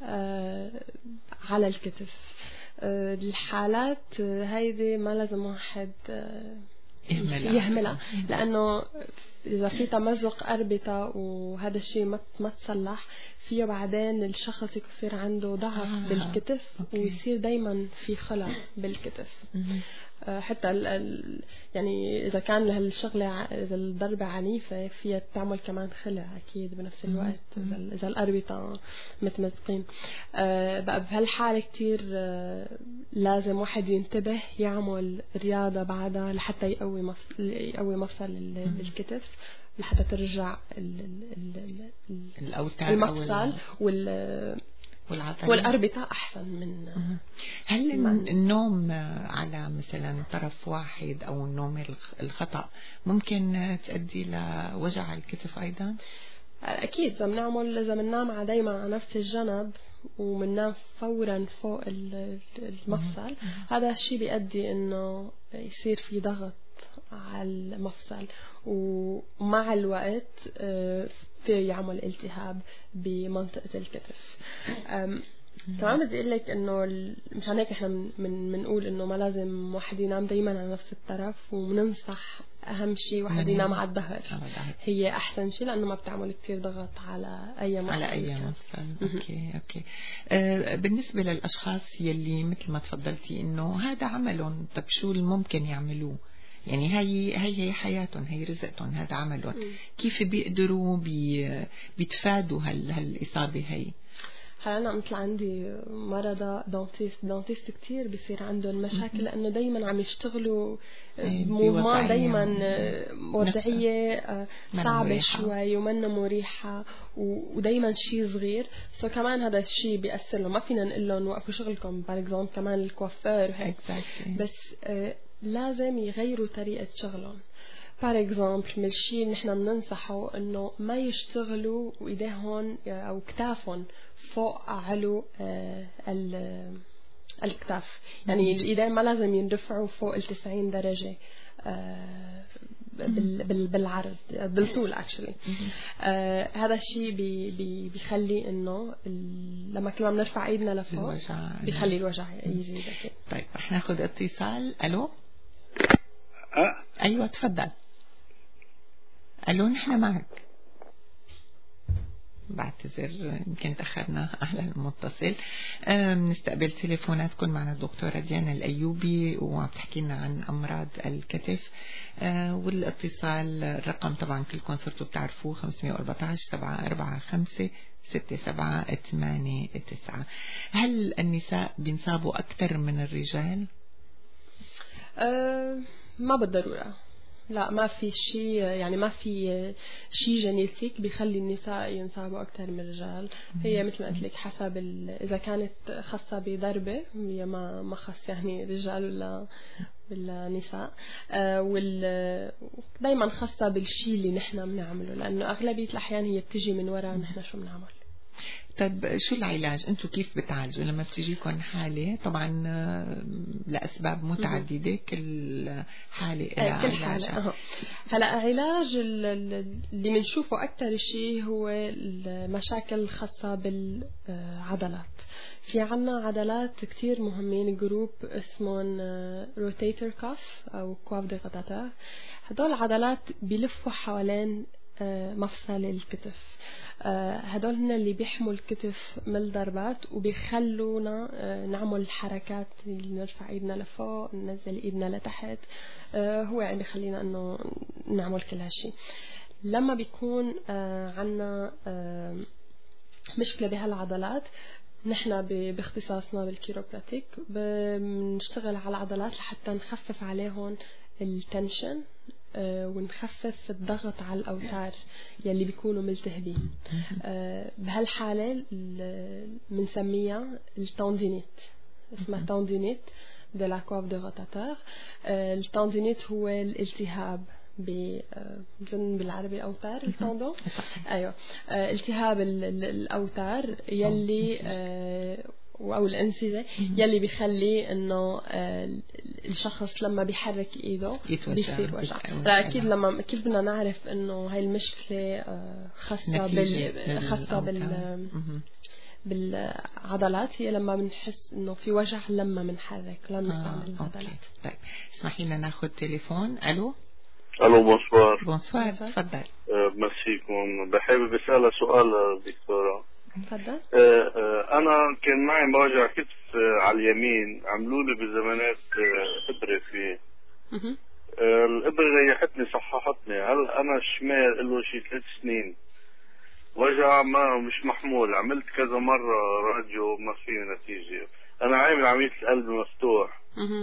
على الكتف. الحالات هيدي ما لازم واحد يهملها, يهملها لأنه إذا في تمزق أربطة وهذا الشيء ما ما تصلح فيه بعدين الشخص يصير عنده ضعف آه. بالكتف أوكي. ويصير دايما في خلع بالكتف. حتى ال ال يعني إذا كان هالشغلة إذا الضربة عنيفة فيها تعمل كمان خلع أكيد بنفس الوقت إذا إذا الأربطة متمزقين. آه بقى بهالحالة كتير آه لازم واحد ينتبه يعمل رياضة بعدها لحتى يقوي مفصل يقوي مفصل الكتف لحتى ترجع المفصل وال والأربطة أحسن من. هل النوم على مثلا طرف واحد أو النوم الخطأ ممكن تؤدي لوجع الكتف أيضا؟ أكيد. إذا بنعمل إذا بننام على دايما على نفس الجنب ومننام فورا فوق المفصل هذا الشيء بيؤدي إنه يصير في ضغط على المفصل ومع الوقت في يعمل التهاب بمنطقة الكتف. كمان بدي أقول لك إنه مشان هيك إحنا من بنقول إنه ما لازم واحد ينام دايما على نفس الطرف، وبننصح أهم شيء واحد ينام على الظهر، هي أحسن شيء لأنه ما بتعمل كتير ضغط على أي مفصل. على أي مفصل. أوكي أوكي. آه بالنسبة للأشخاص يلي مثل ما تفضلتي إنه هذا عملهم، طب شو الممكن يعملوه؟ يعني هاي هاي هي حياتهم، هي رزقهم، هذا عملهم. كيف بيقدروا بي بيتفادوا هال هالإصابة هاي؟ هلا أنا مثل عندي مرضى دانتيست دانتيست كتير بيصير عندهم مشاكل لأنه دايما عم يشتغلوا موما دايما وضعية صعبة شوي ومنا مريحة ودايما شيء صغير، سو كمان هذا الشيء بيأثر لهم. ما فينا نقول لهم وقفوا شغلكم بار اكزامبل كمان الكوافير وهيك، بس لازم يغيروا طريقة شغلهم. بار اكزامبل من الشيء نحن بننصحه انه ما يشتغلوا وايديهم او كتافهم فوق علو آه الكتاف، يعني الايدين ما لازم يندفعوا فوق التسعين درجة آه بالعرض بالطول اكشلي. آه هذا الشيء بي بي بيخلي انه لما كل ما بنرفع ايدنا لفوق بيخلي الوجع يزيد. طيب رح ناخذ اتصال. الو أه؟ ايوه تفضل. الو نحن معك. بعتذر يمكن تأخرنا على المتصل. نستقبل تليفوناتكم. معنا الدكتورة ديانا الأيوبي وعم تحكي لنا عن أمراض الكتف، والاتصال الرقم طبعا كلكم صرتوا بتعرفوه خمسة أربعة عشر سبعة أربعة خمسة ستة سبعة ثمانية تسعة. هل النساء بينصابوا أكثر من الرجال؟ أه ما بالضرورة، لا ما في شيء، يعني ما في شيء جينيتيك بيخلي النساء ينصابوا أكثر من الرجال. هي مثل ما قلت لك حسب إذا كانت خاصة بضربة هي ما ما خاص يعني رجال ولا ولا نساء، آه وال دايما خاصة بالشيء اللي نحن بنعمله، لأنه أغلبية الأحيان هي بتجي من وراء نحن شو بنعمل. طيب شو العلاج؟ انتم كيف بتعالجوا لما بتجيكم حالة؟ طبعا لأسباب متعددة، كل حالة لها كل حالة. هلا علاج اللي بنشوفه أكثر شيء هو المشاكل الخاصة بالعضلات. في عنا عضلات كتير مهمين، جروب اسمهم روتيتر كاف أو كواف دي غطاتور. هدول العضلات بيلفوا حوالين مفصل الكتف. هدول هن اللي بيحموا الكتف من الضربات وبيخلونا نعمل الحركات اللي نرفع ايدنا لفوق ننزل ايدنا لتحت، هو يعني بيخلينا انه نعمل كل هالشي. لما بيكون عنا مشكلة بهالعضلات نحن باختصاصنا بالكيروبراتيك بنشتغل على العضلات لحتى نخفف عليهم التنشن ونخفف الضغط على الأوتار يلي بيكونوا ملتهبين. بهالحالة بنسميها التندينيت، اسمها تندينيت de la coiffe de rotateur. التندينيت هو الالتهاب بجن بالعربي الأوتار التندون. أيوة التهاب الأوتار يلي أو الأنسجة يلي بيخلي إنه الشخص لما بيحرك إيده بيصير وجع. أكيد لما أكيد بدنا نعرف إنه هاي المشكلة خاصة بال خاصة بال بالعضلات، هي لما بنحس إنه في وجع لما بنحرك لما نستعمل العضلات. طيب اسمحي لنا ناخذ تليفون. ألو ألو بونسوار. بونسوار تفضل. مسيكم. بحب أسأل سؤال دكتورة. تفضل. أنا كان معي موجع كتف على اليمين، عملوا لي بزمانات إبرة فيه. الإبرة ريحتني صححتني. هل أنا الشمال له شي ثلاث سنين وجع ما مش محمول، عملت كذا مرة راديو ما في نتيجة. أنا عامل عملية القلب مفتوح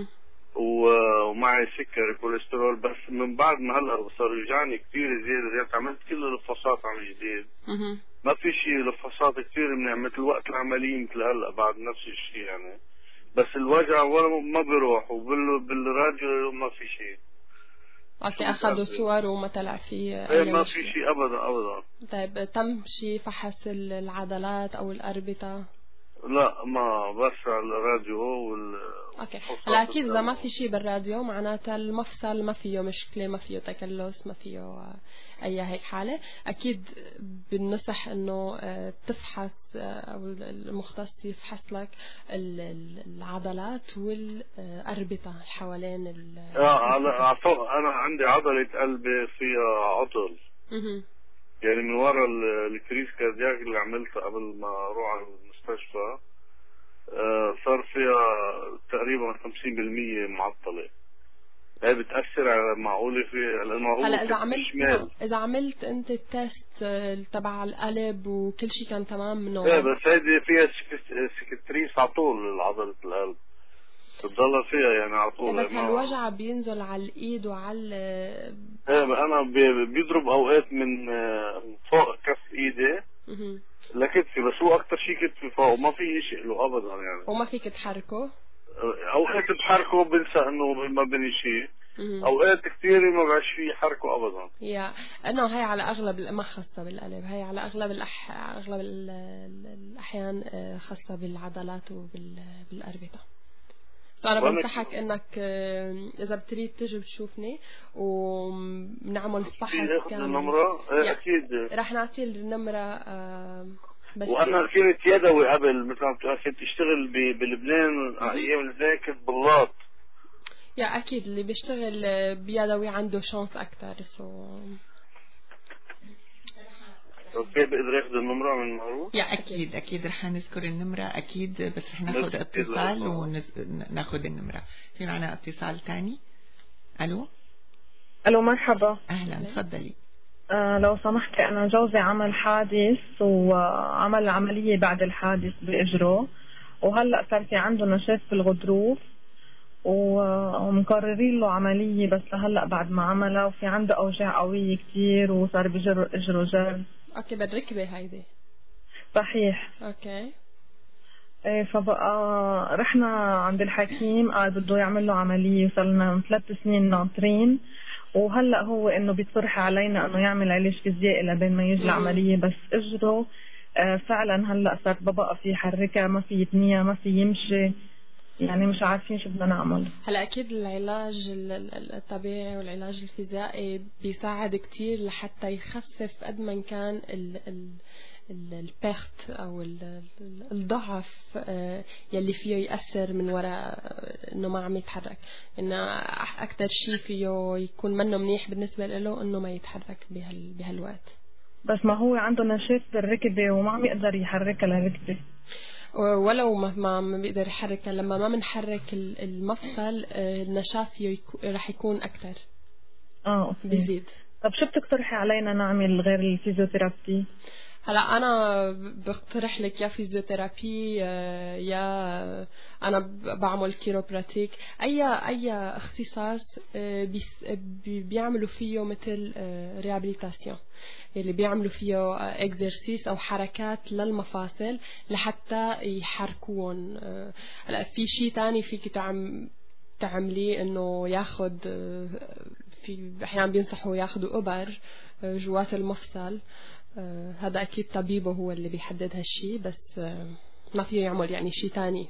ومعي سكر كوليسترول، بس من بعد ما هلا صار يوجعني كثير زيادة زيادة عملت كل الفحوصات عن جديد ما في شيء. الفحوصات كثير منيح مثل وقت العملية مثل هلا بعد نفس الشيء يعني، بس الوجع ولا ما بيروح، وبالراديو ما في شيء. اوكي اخذوا صور وما طلع في ايه ما في شيء ابدا ابدا. طيب تم شيء فحص العضلات او الاربطه؟ لا ما بس على الراديو وال اوكي هلا اكيد اذا ما في شيء بالراديو معناتها المفصل ما فيه مشكله، ما فيه تكلس، ما فيه اي هيك حاله. اكيد بالنصح انه تفحص او المختص يفحص لك العضلات والاربطه حوالين ال اه انا عندي عضله قلبي فيها عطل يعني من ورا الكريس كاردياك اللي عملته قبل ما اروح على المستشفى صار فيها تقريبا خمسين بالمية معطلة. هي بتأثر على معقولة في لأنه هو هلا إذا عملت شمال. إذا عملت أنت التست تبع القلب وكل شيء كان تمام منه. ايه بس هيدي فيها سكتريس على طول عضلة القلب بتضلها فيها يعني على طول. بس هالوجع بينزل على الإيد وعلى ايه أنا بيضرب أوقات من فوق كف إيدي لكتفي، بس هو أكتر شيء كتفي فوق وما في شيء له أبدا يعني. وما فيك تحركه؟ أوقات بحركه بنسى إنه ما بني شيء، أوقات كثير ما بعرفش فيه حركه أبدا. يا إنه هاي على أغلب ما خاصة بالقلب، هاي على أغلب الأح أغلب الأحيان خاصة بالعضلات وبالأربطة. فأنا بنصحك إنك إذا بتريد تجي تشوفني ونعمل فحص كامل. النمرة أكيد رح نعطي النمرة. بس وأنا كنت يدوي قبل مثلا كنت أشتغل بلبنان أيام لبنان كنت بلاط. يا أكيد اللي بيشتغل بيدوي عنده شانس أكتر. سو اوكي بقدر اخذ النمرة من معروف؟ يا اكيد اكيد رح نذكر النمرة اكيد، بس رح ناخذ اتصال وناخذ النمرة. في معنا اتصال ثاني. الو الو مرحبا. اهلا تفضلي. آه لو سمحتي انا جوزي عمل حادث وعمل عملية بعد الحادث باجره، وهلا صار في عنده نشاف في الغضروف ومقررين له عملية بس لهلا بعد ما عملها، وفي عنده اوجاع قوية كتير وصار بجر اجره جر. اوكي بالركبة هيدي. صحيح. اوكي. ايه فبقى رحنا عند الحكيم قال بده يعمل له عملية، صار لنا ثلاث سنين ناطرين، وهلا هو انه بيقترح علينا انه يعمل علاج فيزيائي لبين ما يجي العملية، بس اجره آه فعلا هلا صار ببقى في يحركها، ما في يتنيها، ما في يمشي، يعني مش عارفين شو بدنا نعمل. هلا اكيد العلاج الطبيعي والعلاج الفيزيائي بيساعد كتير لحتى يخفف قد ما كان ال ال البخت او الضعف يلي فيه يأثر من وراء انه ما عم يتحرك. انه اكتر شيء فيه يكون منه منيح بالنسبة له انه ما يتحرك بهال بهالوقت. بس ما هو عنده نشاف بالركبة وما عم يقدر يحركها للركبة، ولو ما ما بيقدر يحركها. لما ما بنحرك المفصل النشاف رح يكون أكتر. اه اوكي بيزيد. طب شو بتقترحي علينا نعمل غير الفيزيوثيرابي؟ هلا أنا بقترح لك يا فيزيوثيرابي يا أنا بعمل كيروبراتيك، أي أي اختصاص بيعملوا فيه مثل ريابيليتاسيون اللي بيعملوا فيه اكزرسيس أو حركات للمفاصل لحتى يحركون. هلا في شيء تاني فيك تعم تعمليه إنه ياخد في أحيانا بينصحوا ياخدوا إبر جوات المفصل. آه هذا أكيد طبيبه هو اللي بيحدد هالشي، بس آه ما فيه يعمل يعني شي تاني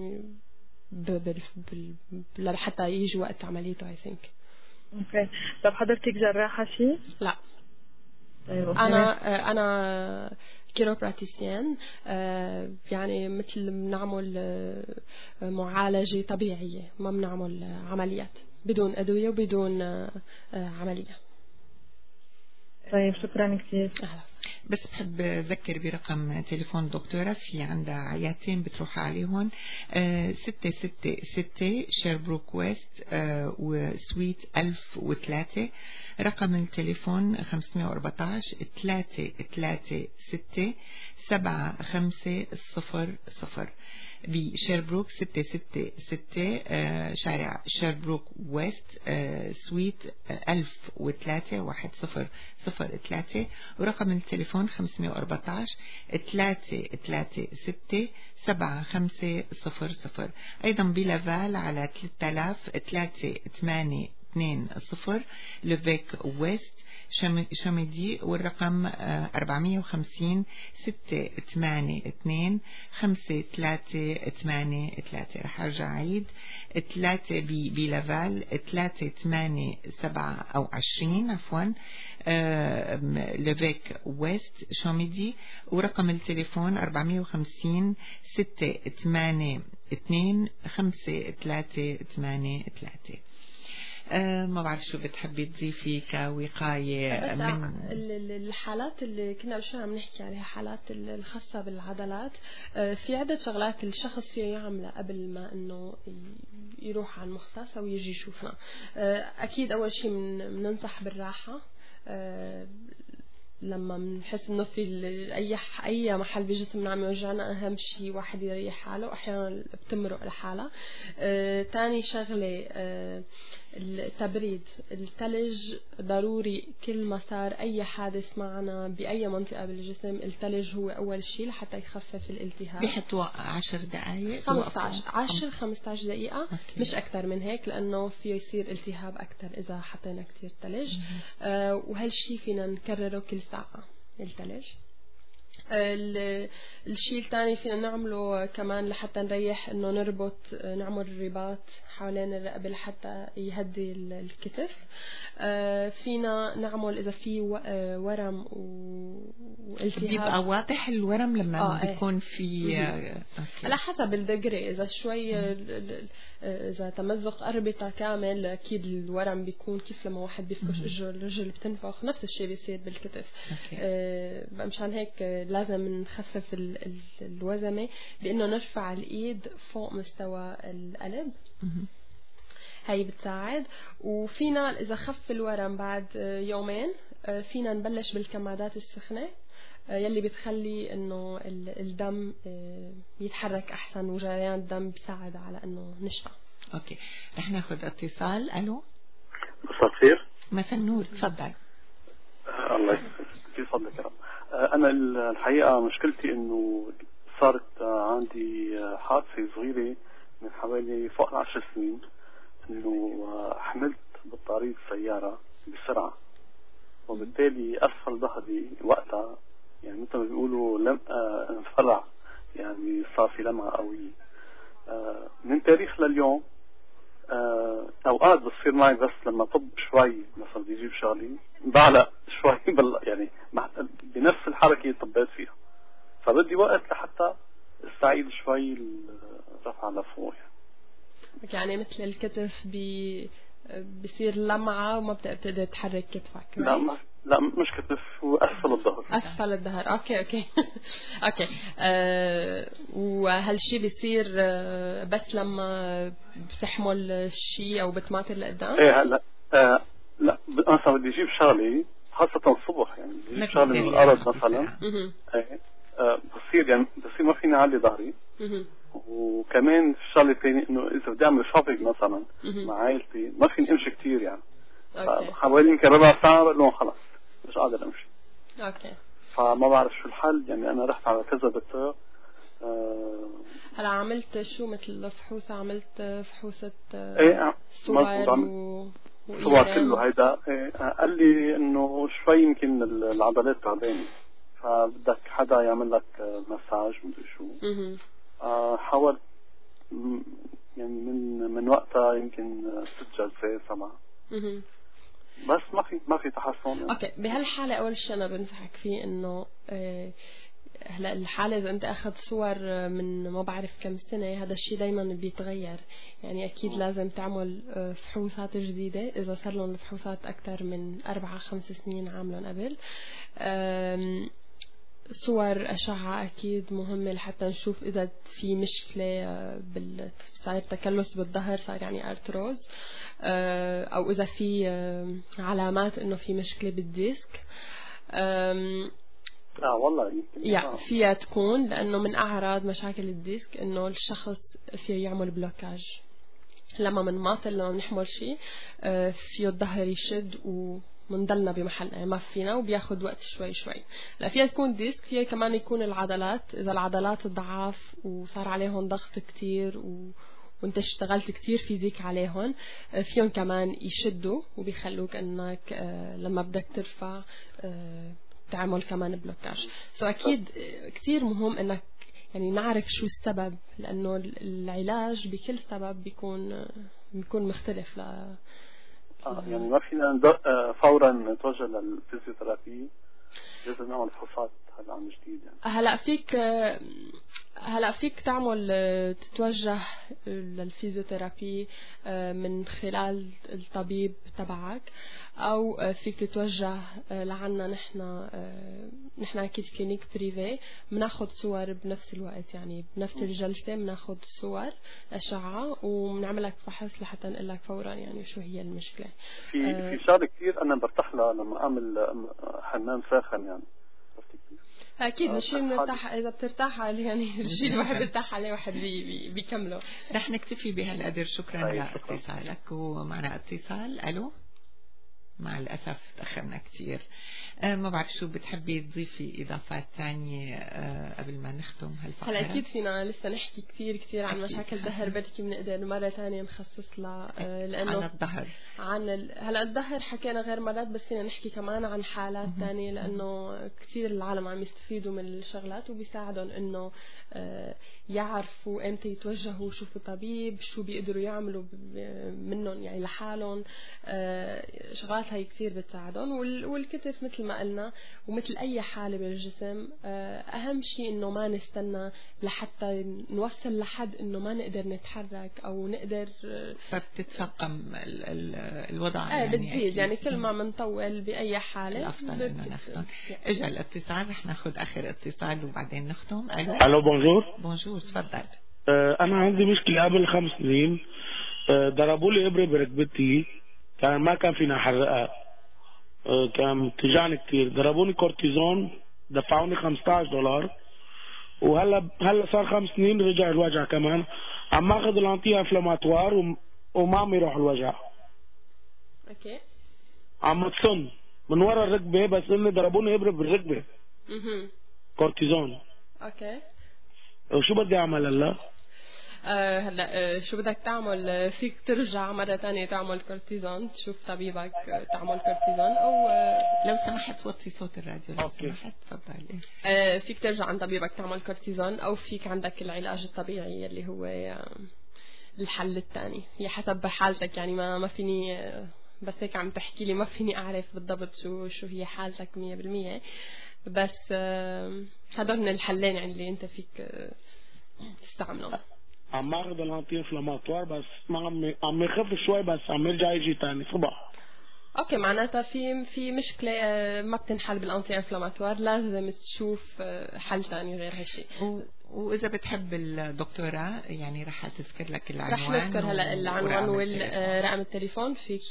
حتى يجي وقت عمليته I think. اوكي. طب حضرتك جراحة شي؟ لا. طيب أنا آه أنا كيروبراتيسيان، آه يعني مثل بنعمل آه معالجة طبيعية، ما بنعمل آه عمليات بدون أدوية وبدون آه آه عملية. طيب شكرا كثير. أهلا. بس بحب أذكر برقم تليفون دكتورة، في عندها عيادتين بتروح عليهم، آه ستة ستة ستة شيربروك ويست آه وسويت ألف وثلاثة. رقم التليفون خمسمية وأربعتاشر ثلاثة ثلاثة ستة سبعة خمسة صفر صفر بشيربروك. ستة ستة ستة آه شارع شيربروك ويست آه سويت ألف وثلاثة واحد صفر صفر ثلاثة. ورقم التليفون خمسمية وأربعتاشر ثلاثة ثلاثة ستة سبعة خمسة صفر صفر. أيضا بلافال على ثلاثة آلاف ثلاثة ثمانية اثنين صفر لوفيك ويست شاميدي. والرقم أربعمية وخمسين ستة ثمانية اثنين خمسة ثلاثة ثمانية ثلاثة. رح أرجع عيد ثلاثة بلافال ثلاثة ثمانية سبعة أو عشرين عفوا لوفيك ويست شاميدي. ورقم التليفون أربعمية وخمسين ستة ثمانية اثنين خمسة ثلاثة ثمانية ثلاثة. آه ما بعرف شو بتحبي تضيفي كوقاية من الحالات اللي كنا قبل شوي عم نحكي عليها، حالات الخاصة بالعضلات. آه في عدة شغلات الشخص فيه يعملها قبل ما انه يروح على المختص او يجي يشوفنا. آه اكيد اول شيء بننصح بالراحة. آه لما بنحس انه في اي اي محل بجسمنا عم يوجعنا، اهم شيء واحد يريح حاله، احيانا بتمرق لحالها. آه، تاني شغله آه، التبريد، الثلج ضروري كل ما صار اي حادث معنا باي منطقه بالجسم، الثلج هو اول شيء لحتى يخفف الالتهاب. بيحطوا عشر دقائق خمسة عشر عشر خمسة عشر دقيقه، أوكي. مش اكثر من هيك، لانه فيه يصير التهاب اكثر اذا حطينا كثير ثلج. آه، وهالشيء فينا نكرره كل ساعه الثلج. الشيء الثاني فينا نعمله كمان لحتى نريح، انه نربط، نعمل رباط حوالين الرقبة لحتى يهدي الكتف. فينا نعمل اذا في ورم والتهاب، بيبقى واضح الورم لما آه بيكون في على حسب الدقري. اذا شوي اذا تمزق اربطه كامل، اكيد الورم بيكون كيف لما واحد بيفكش اجره الرجل بتنفخ، نفس الشيء بيصير بالكتف. آه مشان هيك لازم نخفف الوزمه بانه نرفع الايد فوق مستوى القلب. هاي بتساعد. وفينا اذا خف الورم بعد يومين فينا نبلش بالكمادات السخنه يلي بتخلي انه الدم يتحرك احسن، وجريان الدم بيساعد على انه نشفى. اوكي، رح ناخذ اتصال. الو، مساء الخير. مساء النور، تفضل. آه الله يسلمك، كيف فضلك يا رب. آه انا الحقيقه مشكلتي انه صارت عندي حادثه صغيره من حوالي فوق العشر سنين، انه حملت بالطريق سياره بسرعه، وبالتالي اسفل ظهري وقتها يعني مثل ما بيقولوا لم انفرع، يعني صار في لمعه قويه. آه من تاريخ لليوم آه اوقات بتصير معي، بس لما طب شوي مثلا بيجيب شغلي بعلق شوي بال يعني بنفس الحركه اللي طبيت فيها، فبدي وقت لحتى استعيد شوي الرفعه لفوق. يعني مثل الكتف بي بصير لمعه وما بتقدر تحرك كتفك. لا ما لا مش كتف، هو اسفل الظهر. اسفل الظهر، اوكي اوكي اوكي. أه وهالشيء بيصير أه بس لما بتحمل شيء او بتماطر لقدام؟ ايه هلا أه لا مثلا بدي اجيب شغلي خاصة الصبح، يعني بدي اجيب شغلي من الارض مثلا. ايه أه بصير يعني بصير ما فيني اعلي ظهري. وكمان في شغله ثانيه انه اذا بدي اعمل شوبينج مثلا مع عائلتي ما فيني امشي كثير، يعني حوالي يمكن ربع ساعه بقول لهم خلص مش قادر امشي. اوكي، فما بعرف شو الحل. يعني انا رحت على كذا دكتور. أه هلا عملت شو مثل فحوصه؟ عملت فحوصه أه ايه صور و... صور كله هيدا. إيه قال لي انه شوي يمكن العضلات تعبانه، فبدك حدا يعمل لك مساج مدري شو. أه حاول يعني من من وقتها يمكن ست جلسات سبعة، بس ما في ما في تحسن. اوكي، بهالحاله اول شيء انا بنصحك فيه انه آه هلا الحاله اذا انت اخذت صور من ما بعرف كم سنه، هذا الشيء دائما بيتغير، يعني اكيد لازم تعمل فحوصات جديده اذا صار لهم الفحوصات اكثر من أربعة خمس سنين عاملهم قبل. صور أشعة أكيد مهمة لحتى نشوف إذا في مشكلة بال صار تكلس بالظهر، صار يعني أرتروز، أو إذا في علامات إنه في مشكلة بالديسك. لا والله يمكن يعني فيها تكون، لأنه من أعراض مشاكل الديسك إنه الشخص فيه يعمل بلوكاج لما من ماطل، لما بنحمل شيء فيه الظهر يشد و منضلنا بمحلنا، يعني ما فينا وبياخد وقت شوي شوي. لا فيها تكون ديسك، فيها كمان يكون العضلات، إذا العضلات ضعاف وصار عليهم ضغط كتير و... وانت اشتغلت كتير فيزيك عليهم، فيهم كمان يشدوا وبيخلوك انك لما بدك ترفع تعمل كمان بلوكاج. سو اكيد كتير مهم انك يعني نعرف شو السبب، لانه العلاج بكل سبب بيكون بيكون مختلف. ل آه يعني ما فينا فورا نتوجه للفيزيوثيرابي. لازم نعمل فحوصات هلا عن جديد يعني. هلا فيك هلا فيك تعمل تتوجه للفيزيوثيرابي من خلال الطبيب تبعك، او فيك تتوجه لعنا نحن نحن اكيد كلينيك بريفي بناخذ صور بنفس الوقت، يعني بنفس الجلسه بناخذ صور اشعه وبنعمل لك فحص لحتى نقول لك فورا يعني شو هي المشكله. في أه في شغله كثير انا برتاح لها لما اعمل حمام ساخن يعني. اكيد الشيء بنرتاح اذا بترتاح عليه، يعني الشيء الواحد بيرتاح عليه واحد بي بي بيكمله. رح نكتفي بهالقدر. شكرا لاتصالك. ومعنا اتصال. الو. مع الاسف تاخرنا كثير. أه ما بعرف شو بتحبي تضيفي اضافات ثانيه أه قبل ما نختم هالفقره؟ هلا اكيد فينا لسه نحكي كثير كثير عن مشاكل الظهر، بركي بنقدر مره ثانيه نخصص لها أه لانه عن الظهر عن ال... هلا الظهر حكينا غير مرات، بس فينا نحكي كمان عن حالات ثانيه لانه كثير العالم عم يستفيدوا من الشغلات وبيساعدهم انه أه يعرفوا امتى يتوجهوا يشوفوا طبيب، شو بيقدروا يعملوا منهم يعني لحالهم. أه شغلات هاي كثير بتساعدهم. وال... والكتف مثل ما قلنا ومثل أي حالة بالجسم أهم شيء إنه ما نستنى لحتى نوصل لحد إنه ما نقدر نتحرك أو نقدر فبتتفاقم ال ال الوضع. آه يعني بتزيد يعني كل ما منطول بأي حالة الأفضل إنه نختم. إجا الاتصال، رح ناخد آخر اتصال وبعدين نختم. ألو. ألو بونجور. بونجور تفضل. آه أنا عندي مشكلة قبل خمس سنين. آه ضربوا لي إبرة بركبتي، كان ما كان فينا حرقها، كان تجعني كتير. ضربوني كورتيزون، دفعوني خمسة عشر دولار، وهلا هلا صار خمس سنين رجع الوجع كمان. عم اخذ الانتي انفلاماتوار وم... وما عم يروح الوجع. اوكي. عم تصن من ورا الركبه، بس اني ضربوني ابره بالركبه. اها. كورتيزون. اوكي. وشو بدي اعمل هلا؟ آه هلا آه شو بدك تعمل؟ آه فيك ترجع مرة تانية تعمل كورتيزون، تشوف طبيبك آه تعمل كورتيزون، أو آه لو سمحت وطي صوت الراديو لو سمحت تفضلي. آه فيك ترجع عند طبيبك تعمل كورتيزون، أو فيك عندك العلاج الطبيعي اللي هو آه الحل الثاني. هي حسب حالتك يعني ما ما فيني آه بس هيك عم تحكي لي ما فيني أعرف بالضبط شو شو هي حالتك مية بالمية، بس آه هدول من الحلين يعني اللي أنت فيك آه تستعملهم. عم اخذ الانتي انفلاماتوار بس ما عم عم يخف شوي، بس عم يرجع يجي ثاني صبح. اوكي معناتها في في مشكله ما بتنحل بالانتي انفلاماتوار، لازم تشوف حل ثاني غير هالشيء. واذا بتحب الدكتوره يعني رح تذكر لك العنوان، رح نذكر هلا العنوان والرقم التليفون، فيك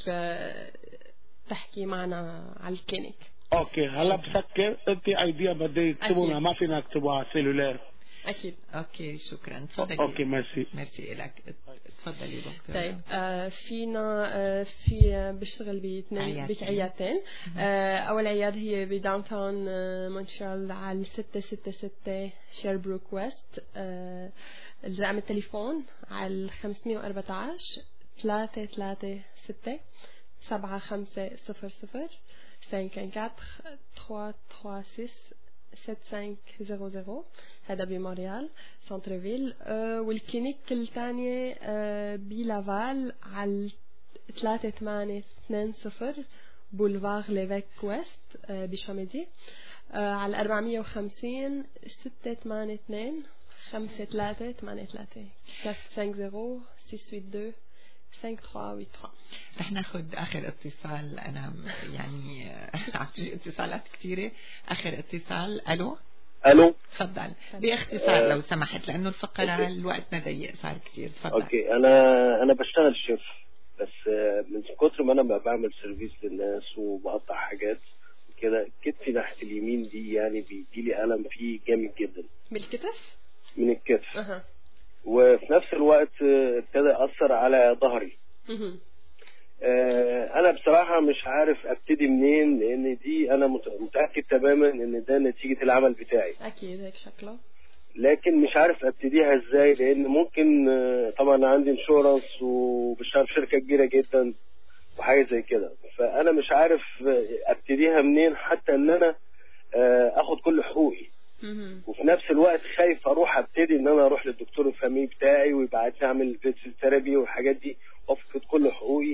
تحكي معنا على الكلينيك. اوكي هلا بفكر انت ايديا بدي يكتبونا، ما فينا نكتبوها على السيلولار. أكيد. أوكي شكرا. تفضلي. أوكي ميرسي. ميرسي لك. تفضلي دكتور. طيب آه فينا آه في بشتغل باثنين بعيادتين. آه أول عيادة هي بداون تاون آه مونتريال على ستة ستة ستة شيربروك ويست. آه الرقم التليفون على خمسمية وأربعة عشر ثلاثة ثلاثة ستة سبعة خمسة صفر صفر خمسة أربعة ثلاثة ثلاثة ستة سبعة خمسة صفر صفر. هذا بمونريال سنتر فيل. أه والكلينيك الثانية أه بلافال على ثلاثة ثمانية اثنين صفر بولفار ليفيك ويست أه بشاميدي. أه على أربعمية وخمسين ستة ثمانية اثنين خمسة ثلاثة ثمانية ثلاثة خمسة صفر ستة ثمانية اثنين خمسة ثلاثة ثمانية ثلاثة. رح ناخد آخر اتصال. أنا يعني عم تجي اتصالات كثيرة. آخر اتصال. ألو. ألو. تفضل باختصار لو سمحت لأنه الفقرة الوقتنا ضيق صار كثير. تفضل. أوكي أنا أنا بشتغل شيف، بس من كتر ما أنا بعمل سيرفيس للناس وبقطع حاجات كده، كتفي ناحية اليمين دي يعني بيجيلي ألم فيه جامد جدا. بالكتف؟ من الكتف. أه. وفي نفس الوقت ابتدى يأثر على ظهري. آه انا بصراحة مش عارف ابتدي منين، لان دي انا متأكد تماما ان ده نتيجة العمل بتاعي. اكيد هيك شكله، لكن مش عارف ابتديها ازاي، لان ممكن طبعا عندي انشورنس وبشتغل في شركة كبيرة جدا وحاجة زي كده، فانا مش عارف ابتديها منين حتى ان انا اخد كل حقوقي. وفي نفس الوقت خايف اروح ابتدي ان انا اروح للدكتور الفامي بتاعي ويبعت لي اعمل فيزيوثيرابي والحاجات دي وافقد كل حقوقي،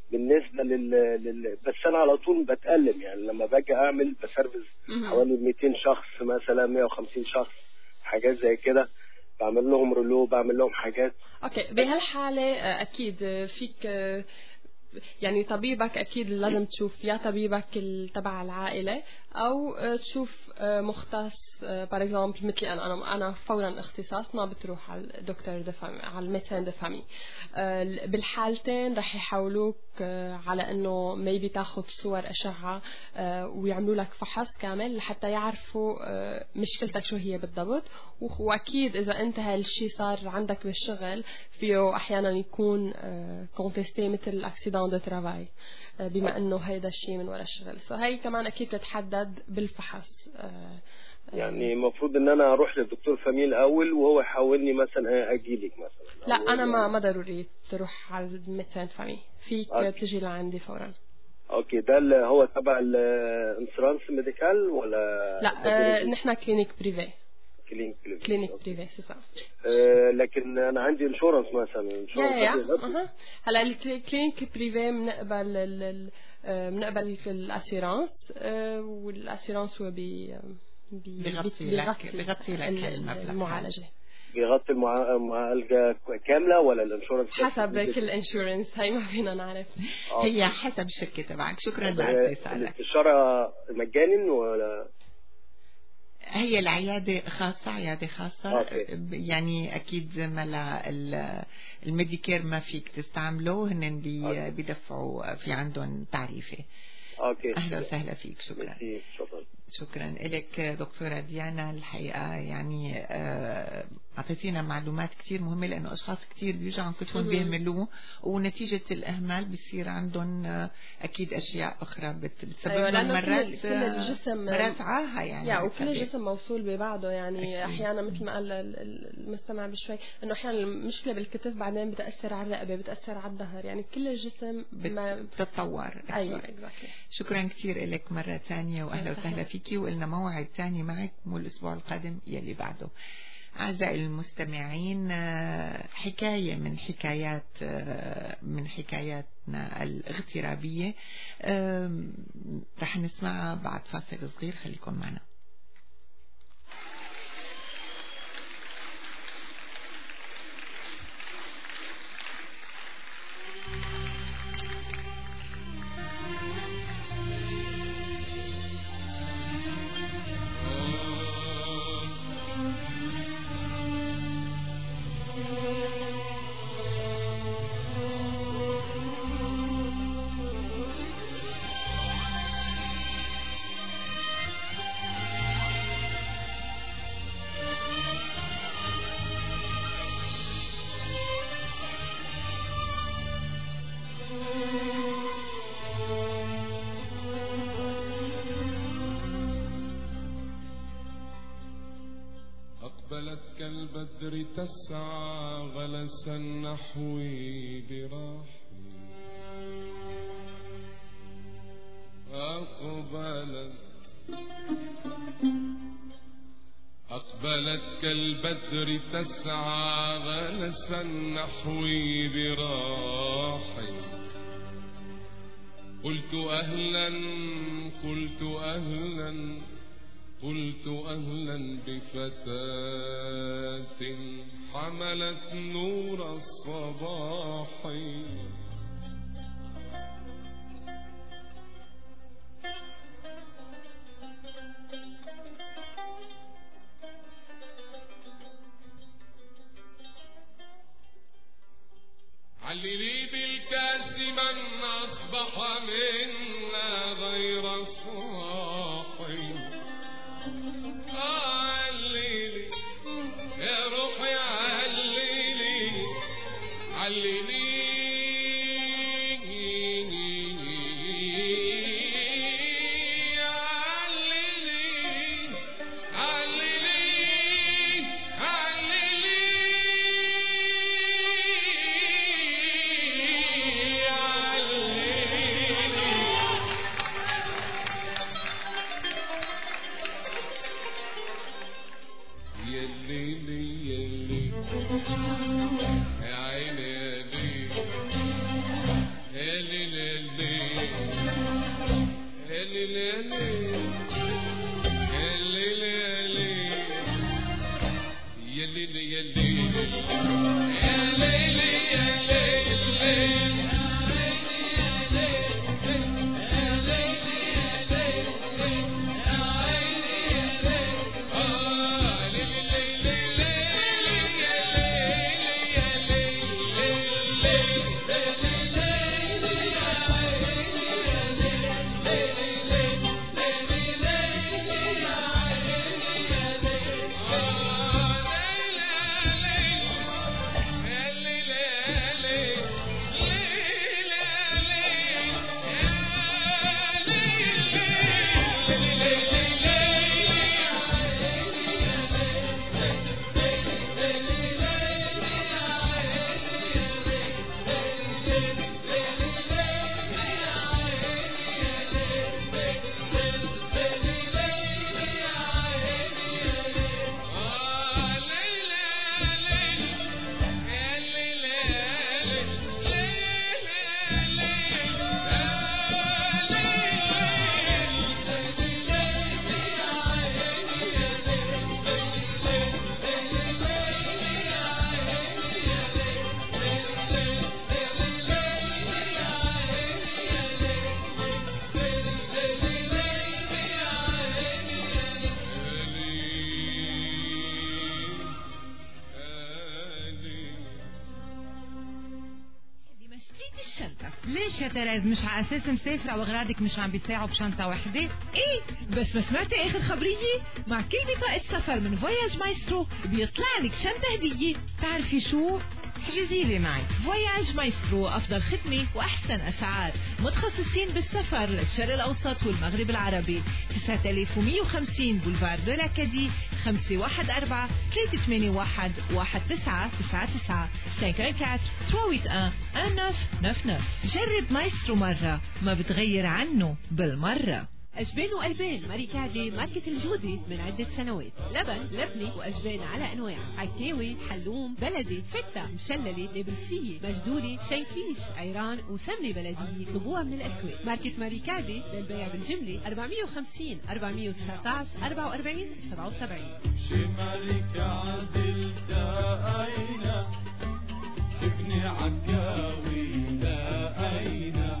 بالنسبه لل... لل بس انا على طول بتألم، يعني لما باجي اعمل بسرفز حوالي مئتين شخص مثلا، مئة وخمسين شخص، حاجات زي كده، بعمل لهم رولو، بعمل لهم حاجات. اوكي، بهالحاله اكيد فيك يعني طبيبك اكيد لازم تشوف يا طبيبك تبع العائله او تشوف مختص بار اكزامبل مثلي انا انا انا فورا اختصاص ما بتروح على الدكتور دو فامي، على الميدسان دو فامي. بالحالتين رح يحاولوك على انه ميبي تاخذ صور اشعه ويعملوا لك فحص كامل لحتى يعرفوا مشكلتك شو هي بالضبط. واكيد اذا انت هالشيء صار عندك بالشغل فيه احيانا يكون كونتستي مثل الاكسيدون دو ترافاي بما انه هيدا الشيء من وراء الشغل. سو هي كمان اكيد تتحدد بالفحص. يعني المفروض ان انا اروح للدكتور فامي الاول وهو يحولني مثلا اجيلك مثلا؟ لا انا ما ما ضروري تروح على الميدسان فامي، فيك أوكي. تجي لعندي فورا. اوكي، ده اللي هو تبع الانشورانس ميديكال ولا لا؟ آه نحن كلينيك بريفي. كلينيك بريفي كلينيك بريفي سي صح. آه لكن انا عندي انشورانس مثلا. يا يا اها هلا الكلينيك بريفي بنقبل بنقبل الاسيرانس، والاسيرانس هو بي بيغطي لك بيغطي لك المعالجه، بيغطي المعالجه كامله ولا الانشورنس؟ حسب كل انشورنس، هي ما فينا نعرف. هي حسب الشركه تبعك. شكرا لاتصالك. الاستشاره مجانا ولا هي العياده خاصه؟ عياده خاصه أوكي. يعني اكيد ملا الميديكير ما فيك تستعمله، هن بي بيدفعوا في عندهم تعريفه. اوكي، اهلا وسهلا فيك. شكرا. شكرا شكرا لك دكتورة ديانا. الحقيقة يعني أعطيتينا معلومات كتير مهمة، لأنه أشخاص كتير بيوجعهم كتفهم بيهملوه، ونتيجة الإهمال بيصير عندهم أكيد أشياء أخرى بتسبب أيوة لهم مرات كل الجسم مرات عاهة يعني يعني وكل الجسم موصول ببعضه يعني أكيد. أحيانا مثل ما قال المستمع بشوي إنه أحيانا المشكلة بالكتف بعدين بتأثر على الرقبة، بتأثر على الظهر، يعني كل الجسم بتتطور. أيوة exactly. شكرا كتير لك مرة ثانية وأهلا وسهلا فيكي، وقلنا موعد ثاني معك مو الأسبوع القادم يلي بعده. أعزائي المستمعين، حكاية من حكايات من حكاياتنا الاغترابية رح نسمعها بعد فاصل صغير، خليكم معنا. أقبلت كالبدر تسعى غلسا نحوي براحي، أقبلت أقبلت كالبدر تسعى غلسا نحوي براحي، قلت أهلا قلت أهلا قلت أهلا بفتاة حملت نور الصباح، عللي بالكاس من أصبح منا غير صاحي، عللي يا روحي عللي عللي يا تريز، مش على اساس مسافره واغراضك مش عم بيساعوا بشنطه وحده؟ ايه بس ما سمعتي اخر خبريه؟ مع كل بطاقه سفر من فواياج مايسترو بيطلع لك شنطه هديه. بتعرفي شو؟ احجزي لي معي. فواياج مايسترو افضل خدمه واحسن اسعار، متخصصين بالسفر للشرق الاوسط والمغرب العربي. تسعة آلاف ومئة وخمسين بولفار دو لاكادي، خمسة واحد أربعة ثلاثة ثمانية واحد واحد تسعة تسعة تسعة خمسة أربعة ثمانية واحد واحد تسعة تسعة تسعة. جرب مايسترو مرة ما بتغير عنه بالمرة. أجبان وألبان ماريكادي ماركة الجودة من عدة سنوات. لبن لبني وأجبان على أنواع، عكاوي حلوم بلدي فتة مشللة نابلسية مجدولة شيكيش عيران وسمنة بلدية. طبوها من الأسواق. ماركة ماريكادي للبيع بالجملة أربعمئة وخمسين أربعمئة وتسعة عشر أربعة وأربعين سبعة وسبعين. شي ماريكادي التقينا ابني عكاوي لقينا.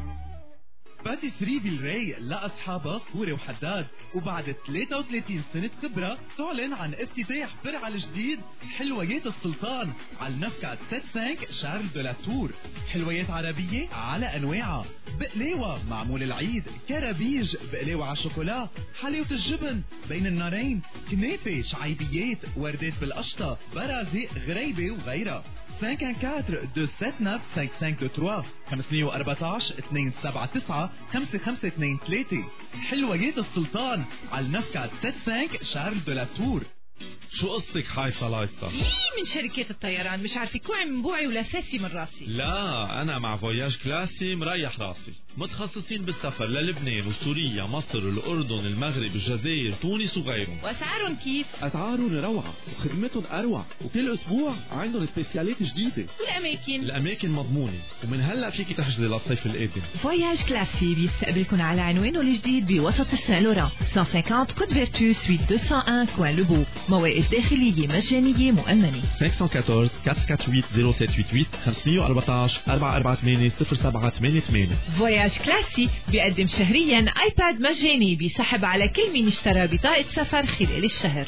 باتيسري بالراي لأصحابها فوري وحداد، وبعد ثلاثة وثلاثين سنة خبرة تعلن عن افتتاح فرع الجديد حلويات السلطان على النفكة خمسة وستين شارل دو لا تور. حلويات عربية على أنواعها، بقلاوة معمول العيد، كرابيج، بقلاوة على شوكولا، حلاوة الجبن بين النارين، كنافة، شعيبيات، وردات بالقشطة، برازق، غريبة وغيرها. خمسة أربعة deux sept neuf cinq cinq deux trois خمسمئة وأربعة عشر اثنين سبعة تسعة خمسة خمسة اثنين ثلاثة. حلويات السلطان على النفكة خمسة وستين شارل دو لا تور. شو قصتك حايصة لايصة؟ إيه من شركات الطيران، مش عارفة كوعي من بوعي ولا فاسي من راسي. لا أنا مع فواياج كلاسي مريح راسي، متخصصين بالسفر للبنان وسوريا مصر الأردن المغرب الجزائر تونس وغيرهم. وأسعارهم كيف؟ أسعارهم روعة وخدمتهم أروع، وكل أسبوع عندهم سبيسيالات جديدة. والأماكن؟ الأماكن مضمونة، ومن هلا فيكي تحجزي للصيف القادم. فواياج كلاسي بيستقبلكم على عنوانه الجديد بوسط السان لوران مئة وخمسين كود فيرتو سويت مئتين وواحد كوان لوبو. مواقف داخلية مجانية مؤمنة. خمسة واحد أربعة أربعة ثمانية ثمانية صفر سبعة ثمانية ثمانية خمسمئة وأربعة عشر أربعة أربعة ثمانية صفر سبعة ثمانية ثمانية. فواياج كلاسي بيقدم شهريا ايباد مجاني بيسحب على كل من اشترى بطاقة سفر خلال الشهر.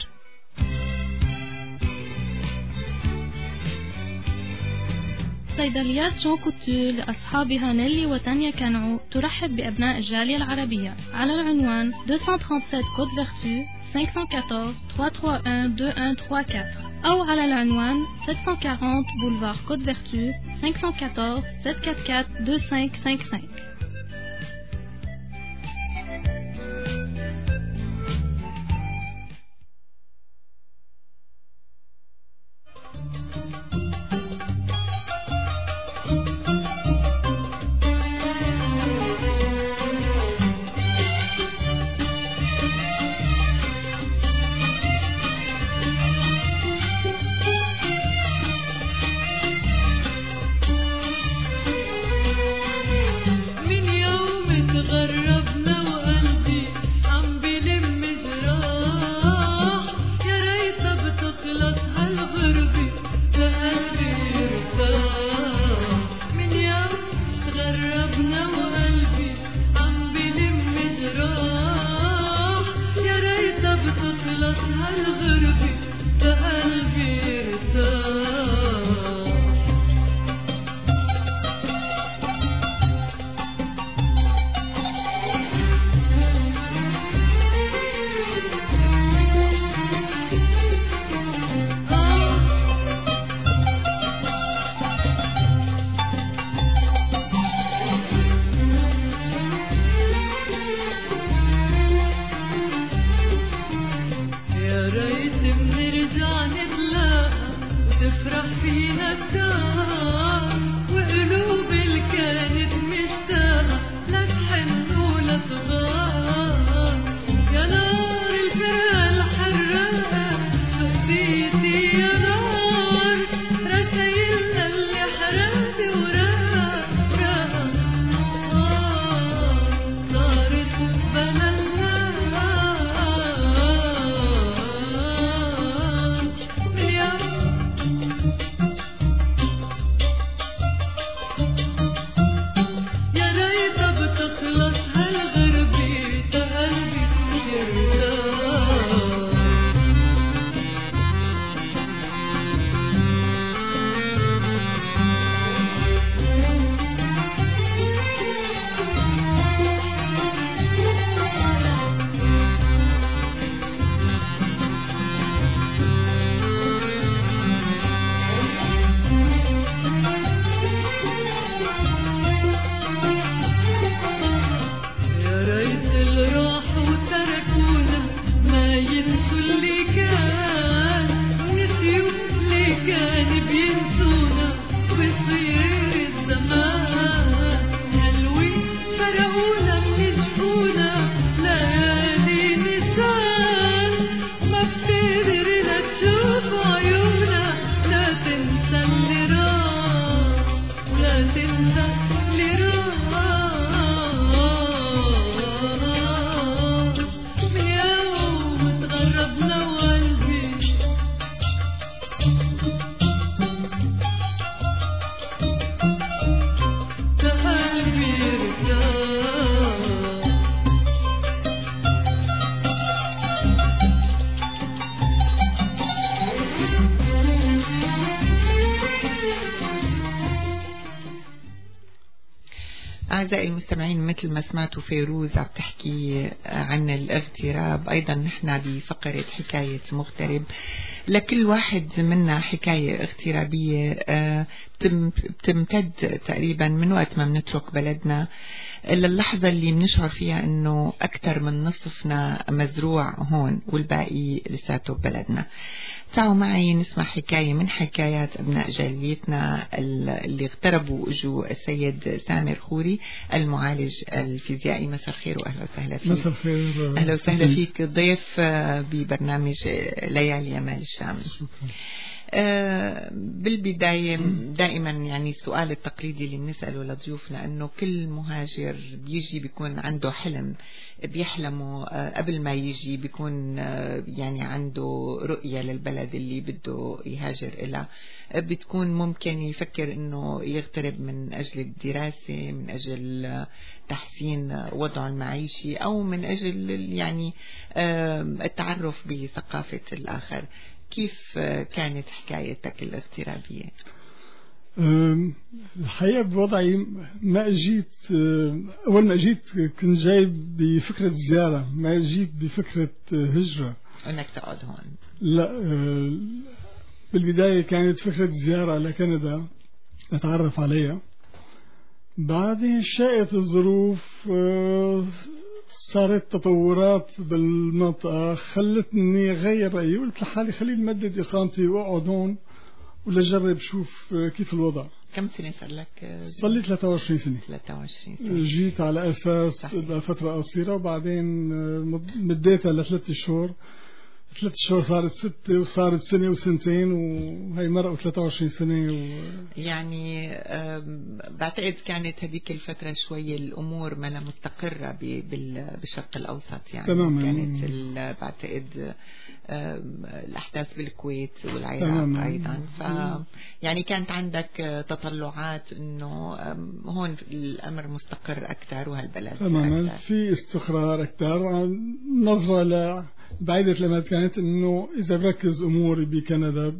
صيدليات جون كوتور لأصحابها نيلي وتانيا كانعو ترحب بأبناء الجالية العربية على العنوان مئتين وسبعة وثلاثين كود فيرتو خمسة واحد أربعة ثلاثة ثلاثة واحد اثنين واحد ثلاثة أربعة أو على العنوان سبعمئة وأربعين بولفار كود فيرتو خمسة واحد أربعة سبعة أربعة أربعة اثنين خمسة خمسة. أعزائي المستمعين، مثل ما سمعتوا فيروز عم تحكي عن الاغتراب، أيضا نحن بفقرة حكاية مغترب. لكل واحد منا حكاية اغترابية بتمتد تقريبا من وقت ما بنترك بلدنا للحظة اللي بنشعر فيها أنه أكثر من نصفنا مزروع هون والباقي لساته ببلدنا. تعالوا معي نسمع حكاية من حكايات أبناء جاليتنا اللي اغتربوا واجوا السيد سامر خوري المعالج الفيزيائي. مساء الخير وأهلا وسهلا فيك. مساء الخير. أهلا وسهلا فيك ضيف ببرنامج ليالي مال الشام. آه بالبداية دائما يعني السؤال التقليدي اللي بنسأله لضيوفنا أنه كل مهاجر بيجي بيكون عنده حلم بيحلمه آه قبل ما يجي، بيكون آه يعني عنده رؤية للبلد اللي بده يهاجر إلى، بتكون ممكن يفكر أنه يغترب من أجل الدراسة، من أجل تحسين وضعه المعيشي، أو من أجل يعني آه التعرف بثقافة الآخر. كيف كانت حكايتك الاغترابية؟ الحقيقة بوضعي ما اجيت، أول ما اجيت كنت جاي بفكرة زيارة، ما اجيت بفكرة هجرة أنك تقعد هون. لا، بالبداية كانت فكرة زيارة لكندا أتعرف عليها، بعدين شاءت الظروف صارت تطورات بالمنطقة خلتني غير رأيي، قلت لحالي خليني مدد إقامتي وأقعد هون ولجرب شوف كيف الوضع. كم سنة صار لك؟ صار لي ثلاثة وعشرين سنة. ثلاثة وعشرين سنة. جيت على أساس لفترة قصيرة وبعدين مديتها لثلاث شهور، ثلاث شهور صارت ستة وصارت سنة وسنتين وهي مرقوا ثلاثة وعشرين سنة و... يعني بعتقد كانت هذيك الفترة شوية الأمور ما لا مستقرة بالشرق الأوسط، يعني تماما. كانت بعتقد الأحداث بالكويت والعراق تماما. أيضا ف يعني كانت عندك تطلعات إنه هون الأمر مستقر أكثر وهالبلد تماما أكثر. في استقرار أكثر، نظرة ل بعيدة لما كانت إنه إذا بركز أموري بكندا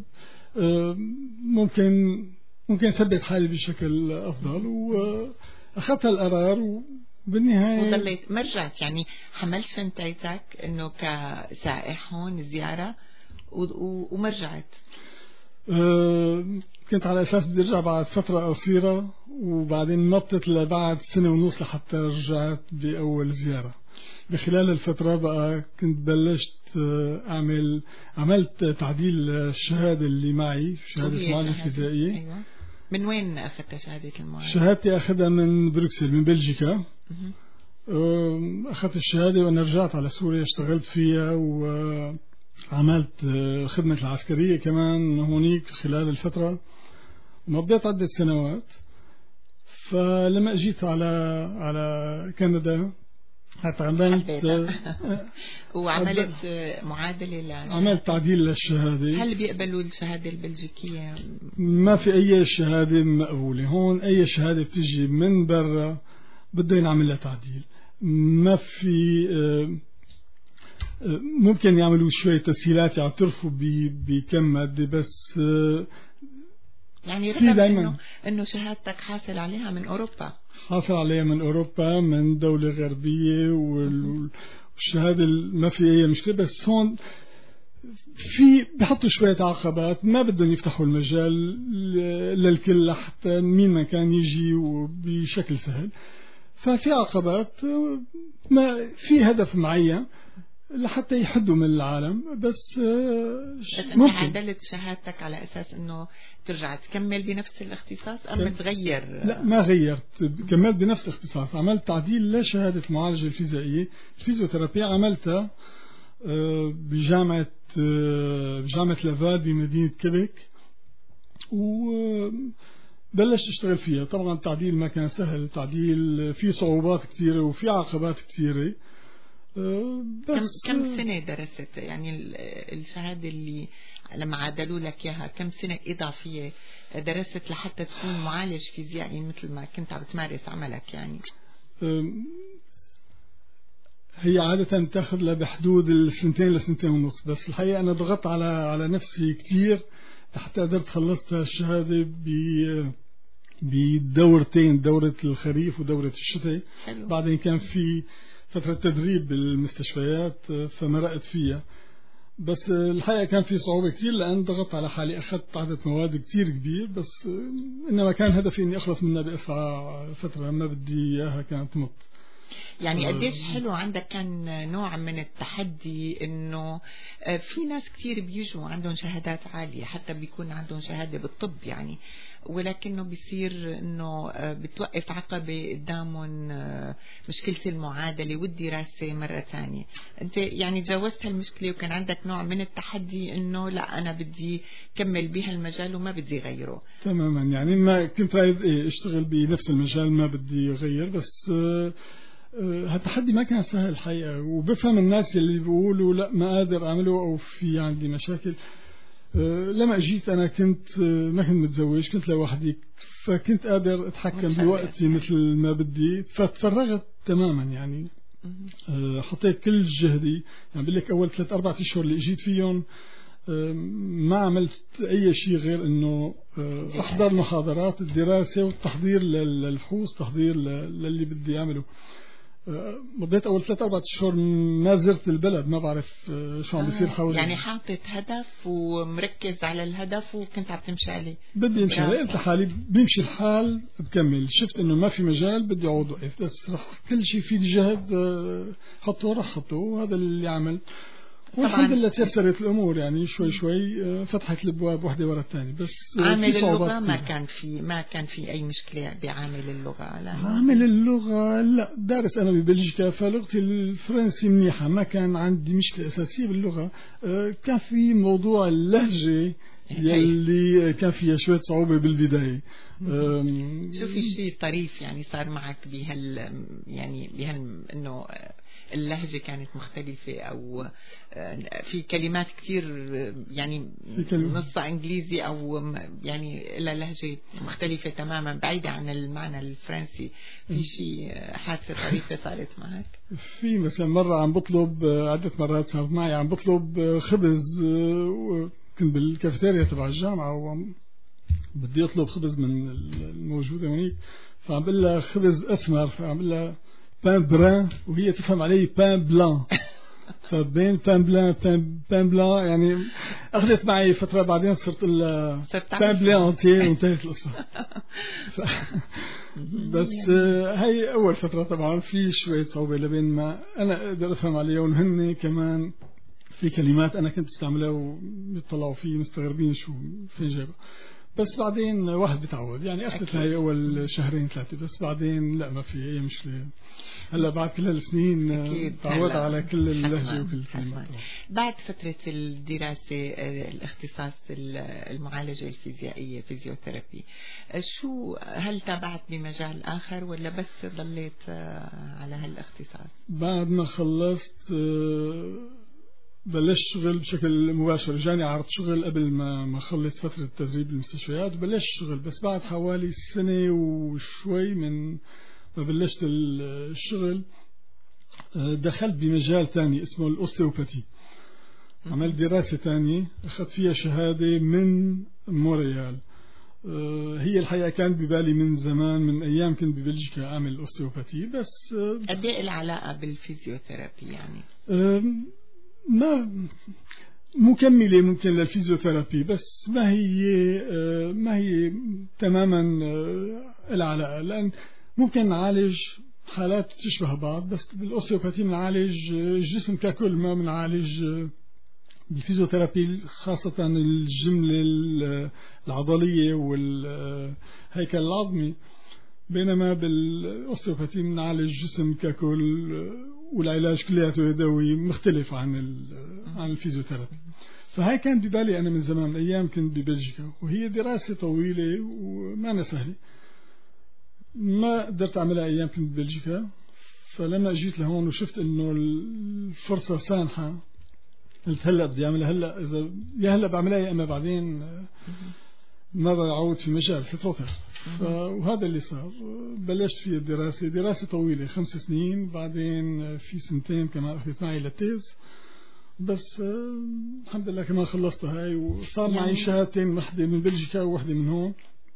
ممكن ممكن أثبت حالي بشكل أفضل، وأخذت القرار وبالنهاية وظليت. مرجعت يعني حملت شنطتك إنه كسائح هون زيارة ومرجعت؟ كنت على أساس بدي أرجع بعد فترة قصيرة، وبعدين نطت لبعد سنة ونص لحتى رجعت بأول زيارة. بخلال الفترة بقى كنت بلشت أعمل عملت تعديل الشهادة اللي معي، شهادة معالجة فيزيائية. أيوة. من وين أخذت شهادة المعالجة؟ شهادتي أخذها من بروكسل من بلجيكا. أخذت الشهادة وأنا رجعت على سوريا، اشتغلت فيها وعملت خدمة العسكرية كمان هونيك خلال الفترة، مضيت عدة سنوات. فلما أجيت على على كندا عملت وعملت معادلة للشهادة. عملت تعديل للشهادة. هل بيقبلوا الشهادة البلجيكية؟ ما في أي شهادة مقبولة هون، أي شهادة بتجي من برا بده ينعمل لها تعديل. ما في ممكن يعملوا شوية تسهيلات يعترفوا بكم مادة، بس يعني رغم إنه إنه شهادتك حاصل عليها من أوروبا. حاصل عليها من أوروبا من دولة غربية، والشهادة ما في أي مشكلة، بس هون في بحطوا شوية عقبات، ما بدهم يفتحوا المجال للكل حتى مين ما كان يجي وبشكل سهل. ففي عقبات، ما في هدف معين لحتى يحدوا من العالم، بس ممكن. عدلت شهادتك على أساس أنه ترجع تكمل بنفس الاختصاص أم تغير؟ لا، ما غيرت، كملت بنفس الاختصاص. عملت تعديل لشهادة المعالجة الفيزيائية الفيزيوثيرابية، عملتها بجامعة بجامعة لافال بمدينة كيبك، وبلشت اشتغل فيها. طبعا التعديل ما كان سهل، تعديل فيه صعوبات كثيرة وفي عقبات كثيرة. كم كم سنة درست يعني الشهادة اللي لما عادلوا لك إياها؟ كم سنة إضافية درست لحتى تكون معالج فيزيائي مثل ما كنت عم تمارس عملك؟ يعني هي عادة تأخذ لها بحدود السنتين لسنتين ونص، بس الحقيقة أنا ضغطت على على نفسي كتير حتى قدرت خلصت الشهادة بدورتين، دورة الخريف ودورة الشتاء. حلو. بعدين كان في فترة تدريب بالمستشفيات فمرقت فيها، بس الحقيقة كان في صعوبة كتير لأن ضغطت على حالي، أخذت عدد مواد كتير كبير، بس إنما كان هدفي إني أخلص منها بأسرع فترة، ما بدي إياها كانت تمط. يعني قديش حلو عندك كان نوع من التحدي انه في ناس كتير بيجوا عندهم شهادات عالية، حتى بيكون عندهم شهادة بالطب يعني، ولكنه بيصير انه بتوقف عقبة قدامهم مشكلة المعادلة والدراسة مرة ثانية. انت يعني تجاوزت هالمشكلة وكان عندك نوع من التحدي انه لا انا بدي كمل بهالمجال وما بدي غيره. تماما، يعني ما كنت رايد ايه اشتغل بنفس المجال، ما بدي غير، بس هالتحدي ما كان سهل الحقيقة. وبفهم الناس اللي بيقولوا لا ما قادر أعمله أو في عندي مشاكل. لما جيت أنا كنت ما كنت متزوج، كنت لوحدي، فكنت قادر أتحكم بوقتي مثل ما بدي، فتفرغت تماما يعني. حطيت كل جهدي، يعني بقول لك أول ثلاث أربع أشهر اللي جيت فيهم ما عملت أي شيء غير إنه أحضر محاضرات الدراسة والتحضير للفحوص، تحضير للي بدي أعمله. مضيت أول ثلاث أربع أشهر ما زرت البلد، ما بعرف شو عم بيصير حولي. يعني حاطط هدف ومركز على الهدف وكنت عم تمشي عليه. بدي امشي عليه، قلت لحالي بيمشي الحال بكمل. شفت إنه ما في مجال بدي أعود وقف، بس رح كل شيء في جهد حطه رح حطه، وهذا اللي عمل. والحمد لله تيسرت الأمور، يعني شوي شوي فتحت الأبواب واحدة ورا الثانية. بس عامل اللغة ما كان في ما كان في أي مشكلة بعامل اللغة. لا عامل اللغة لا، دارس أنا ببلجيكا فلغتي الفرنسي منيحة، ما كان عندي مشكلة أساسية باللغة. كان في موضوع اللهجة يلي كان فيها شوية صعوبة بالبداية. شو في شيء طريف يعني صار معك بهال يعني بهال إنه اللهجة كانت مختلفة أو في كلمات كتير يعني نصها إنجليزي أو يعني إلى لهجة مختلفة تماما بعيدة عن المعنى الفرنسي؟ في شيء حادثة طريفة صارت معك؟ في مثلا مرة عم بطلب، عدة مرات صارت معي، عم بطلب خبز، كنت بالكافيتيريا تبع الجامعة وعم بدي أطلب خبز من الموجودة هناك، فعم بقول لها خبز أسمر، فعم بقول لها بان بران وهي تفهم علي بان بلان، فبين بان بلان بان, بان بلان يعني أخذت معي فترة، بعدين صرت بان بلان وانتهت القصة. بس هاي أول فترة طبعا في شوية صعوبة لبين ما أنا أقدر أفهم عليها، وهن كمان في كلمات أنا كنت استعملها وبيطلعوا فيه مستغربين شو فين جايبها، بس بعدين واحد بتعود يعني. أخذت هاي أول شهرين ثلاثة، بس بعدين لا ما في أي مشكلة. هلا بعد كل هالسنين تعود على كل اللهجة وكل الكلمات. بعد فترة الدراسة الاختصاص المعالجة الفيزيائية فيزيوثيرابي، شو هل تابعت بمجال آخر ولا بس ضليت على هالاختصاص؟ بعد ما خلصت بلشت شغل بشكل مباشر، جاني عرض شغل قبل ما ما خلص فترة التدريب بالمستشفيات وبلشت شغل، بس بعد حوالي سنة وشوي من ما بلشت الشغل دخلت بمجال تاني اسمه الأوستيوباتي. عملت دراسة تانية أخذت فيها شهادة من مونريال. هي الحقيقة كان ببالي من زمان، من أيام كنت ببلجيكا أعمل الأوستيوباتي، بس قد إيه العلاقة بالفيزيوثيرابي يعني؟ ما مكملة ممكن للفيزيوثيرابي، بس ما هي ما هي تماما العلاقة، لأن ممكن نعالج حالات تشبه بعض، بس بالأوستيوباتي بنعالج الجسم ككل، ما بنعالج بالفيزيوثيرابي خاصة الجملة العضلية والهيكل العظمي، بينما بالأوستيوباتي بنعالج الجسم ككل، والعلاج كلياته يدوي مختلف عن عن الفيزيوثيرابي. فهاي كان ببالي أنا من زمان، من أيام كنت ببلجيكا، وهي دراسة طويلة وما سهلة، ما قدرت أعملها أيام كنت ببلجيكا. فلما جيت لهون وشفت إنه الفرصة سانحة، قلت هلا بدي أعملها هلا، إذا يا هلا بعملها يا أما بعدين ما بعود في مجال فترتها. وهذا اللي صار، بلشت في الدراسة، دراسة طويلة خمس سنين، بعدين في سنتين كمان أخذت معي للتيز، بس الحمد لله كمان خلصتها هاي، وصار معي شهادتين، واحدة من بلجيكا وواحدة من هون.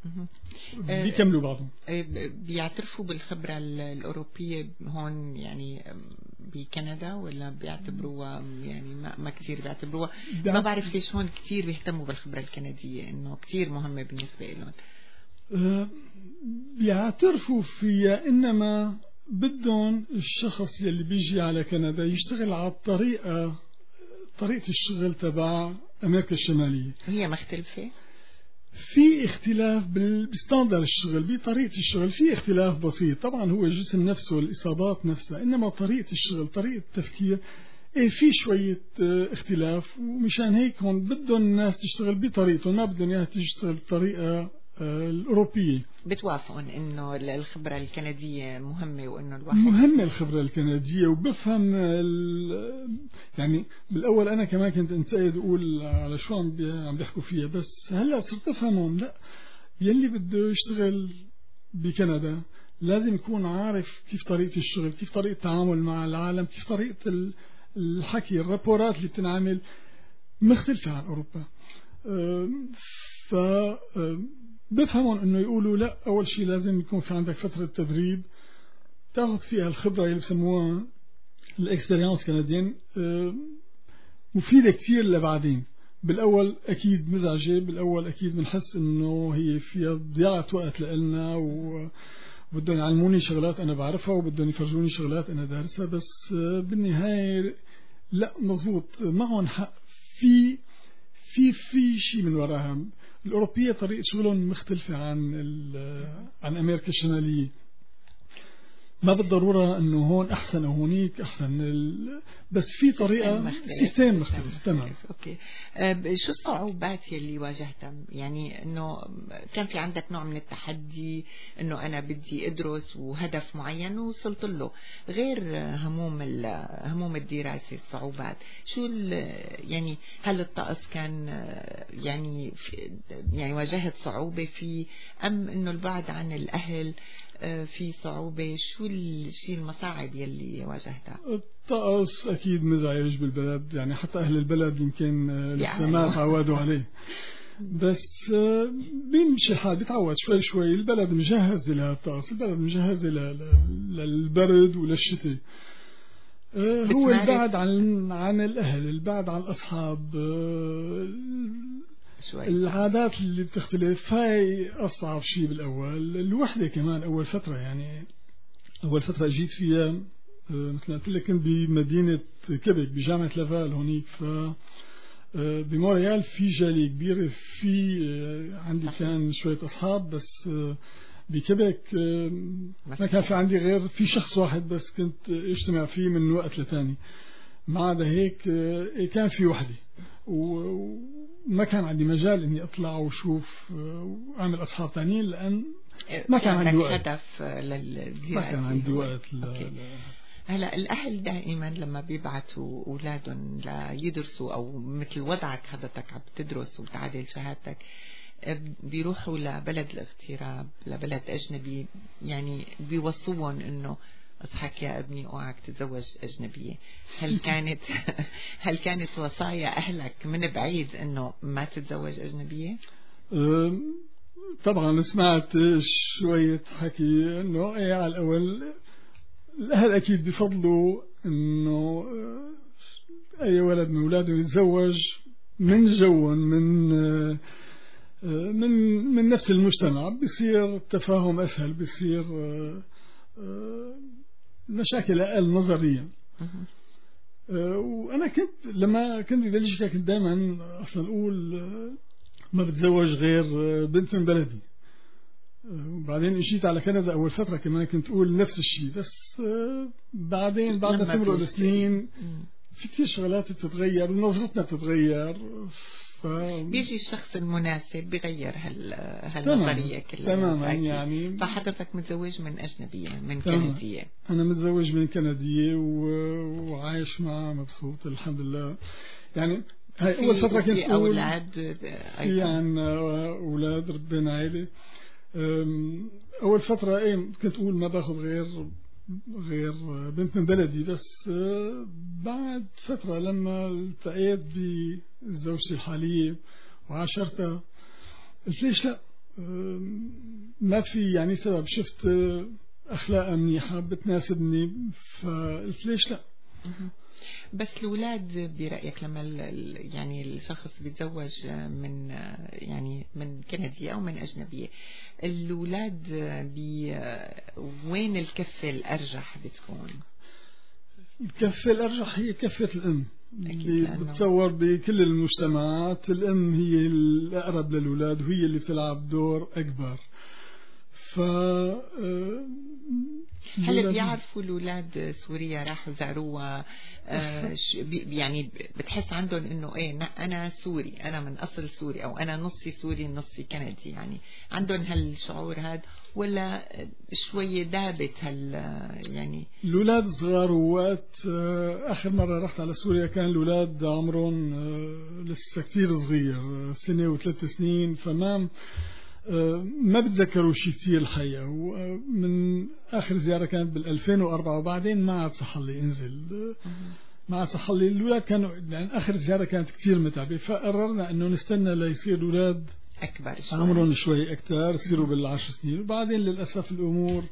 بيكملوا بعضهم. بيعترفوا بالخبرة الأوروبية هون يعني بكندا ولا بيعتبروها يعني ما, ما كثير بيعتبروها؟ ما بعرف ليش هون كثير بيهتموا بالخبرة الكندية إنه كثير مهمة بالنسبة لهم. أه بيعترفوا فيها، إنما بدهم الشخص يلي بيجي على كندا يشتغل على الطريقة طريقة الشغل تبع أمريكا الشمالية. هي مختلفة؟ في اختلاف بستاندر الشغل، بطريقة الشغل في اختلاف بسيط. طبعا هو الجسم نفسه الإصابات نفسها، إنما طريقة الشغل طريقة التفكير ايه في شوية اختلاف. ومشان هيك هون بدهم الناس تشتغل بطريقتهم، ما بدهم اياها تشتغل بطريقة الأوروبية. بتوافقون إنه الخبرة الكندية مهمة وإنه الواحد مهمة الخبرة الكندية وبفهم يعني. بالأول أنا كمان كنت انتقد أقول على شو عم عم بيحكوا فيها، بس هلا صرت أفهمهم. لا، يلي بده يشتغل بكندا لازم يكون عارف كيف طريقة الشغل، كيف طريقة التعامل مع العالم، كيف طريقة الحكي، الرابورات اللي بتنعمل مختلفة عن أوروبا. ف بفهمون انه يقولوا لا، اول شيء لازم يكون في عندك فترة تدريب تاخذ فيها الخبرة اللي بسموها الاكسبيرينس كنديين، مفيدة كتير لبعدين. بالاول اكيد مزعجة، بالاول اكيد بنحس انه هي فيها ضياعة وقت لنا وبدهم يعلموني شغلات انا بعرفها وبدهم يفرجوني شغلات انا دارسها، بس بالنهاية لا، مزبوط معهم حق. في في في شيء من وراها. الأوروبية طريقة شغلهم مختلفة عن عن أمريكا الشمالية. ما بالضرورة إنه هون أحسن أو هونيك أحسن، ال... بس في طريقة سيستم مختلف. تمام. أوكي. أه شو الصعوبات اللي واجهتها؟ يعني إنه كان في عندك نوع من التحدي إنه أنا بدي أدرس وهدف معين ووصلت له، غير هموم هموم الدراسة، الصعوبات شو يعني؟ هل الطقس كان يعني يعني واجهت صعوبة فيه، أم إنه البعد عن الأهل في صعوبة؟ شو الشيء المصاعب يلي واجهتها؟ الطقس أكيد مزعج بالبلد، يعني حتى أهل البلد يمكن لسه ما تعودوا عليه، بس بيمشي الحال، بيتعود شوي شوي. البلد مجهز لها الطقس، البلد مجهز للبرد وللشتاء. هو البعد عن عن الأهل، البعد عن الأصحاب، شوي. العادات اللي بتختلف، هاي أصعب شيء بالأول. الوحدة كمان أول فترة، يعني أول فترة جيت فيها مثل ما قلت لك كنت بمدينة كيبك بجامعة لافال هونيك، ف بمونريال في جالية كبيرة، في عندي كان شوية أصحاب، بس بكيبك ما كان في عندي غير في شخص واحد بس كنت اجتمع فيه من وقت لتاني. ما عدا هيك كان في وحدي، وما كان عندي مجال اني اطلع وشوف واعمل اصحاب تانيين، لان ما كان عندي وقت. هدف للدراسة، ما كان عندي وقت. لا هلا الأهل دائما لما بيبعتوا أولادهم ليدرسوا أو مثل وضعك حضرتك عم تدرس وتعادل شهادتك، بيروحوا لبلد الاغتراب، لبلد أجنبي، يعني بيوصوهم إنه اصحك يا ابني اوعك تتزوج أجنبية. هل كانت هل كانت وصايا أهلك من بعيد إنه ما تتزوج أجنبية؟ طبعا سمعت شوية حكي إنه إيه على الأول الأهل أكيد بفضلوا إنه أي ولد من أولاده يتزوج من جو من من من نفس المجتمع، بيصير التفاهم أسهل، بيصير مشاكل أقل نظريا. وأنا كنت لما كنت ببلجيكا كنت دائما أصلا أقول ما بتزوج غير بنت من بلدي. وبعدين اجيت على كندا أول فترة كمان كنت أقول نفس الشيء، بس بعدين بعد ما تمرق السنين في كثير شغلات بتتغير ونظرتنا بتتغير، ف... بيجي الشخص المناسب بيغير هال هالنظرية كلها. تماما. يعني فحضرتك متزوج من أجنبية، من كندية؟ أنا متزوج من كندية و... وعايش معها مبسوط الحمد لله. يعني هاي أول فترة كنت في أولاد في عنا أولاد، ربنا عائلة. أول فترة إيه كنت أقول ما باخذ غير غير بنت من بلدي، بس بعد فترة لما التقيت بزوجتي الحالية وعاشرتها قلت ليش لا، ما في يعني سبب. شفت أخلاقها منيحة بتناسبني فقلت ليش لا. بس الأولاد برأيك لما يعني الشخص بيتزوج من يعني من كندية أو من أجنبية، الأولاد بي وين الكفة الأرجح بتكون؟ الكفة الأرجح هي كفة الأم. بتصور بكل المجتمعات الأم هي الأقرب للأولاد وهي اللي بتلعب دور أكبر. ف هل بيعرفوا الأولاد سوريا راحوا زاروها؟ آه يعني بتحس عندهم إنه إيه أنا سوري، أنا من أصل سوري، أو أنا نصي سوري نصي كندي، يعني عندهم هالشعور هذا ولا شوية دابت هال يعني؟ الأولاد صغار. وقت آخر مرة رحت على سوريا كان الأولاد عمرهم لسه كتير صغير، سنة وثلاث سنين، فما ما بتذكروا شيء كثير الحقيقة. ومن آخر زيارة كانت بالألفين وأربعة وبعدين ما عاد صح لي انزل، ما عاد صح لي. الأولاد كانوا يعني آخر زيارة كانت كثير متعبة، فقررنا إنه نستنى ليصير الأولاد أكبر شوي، عمرهم شوي أكثر، يصيروا بالعشر سنين. وبعدين للأسف الأمور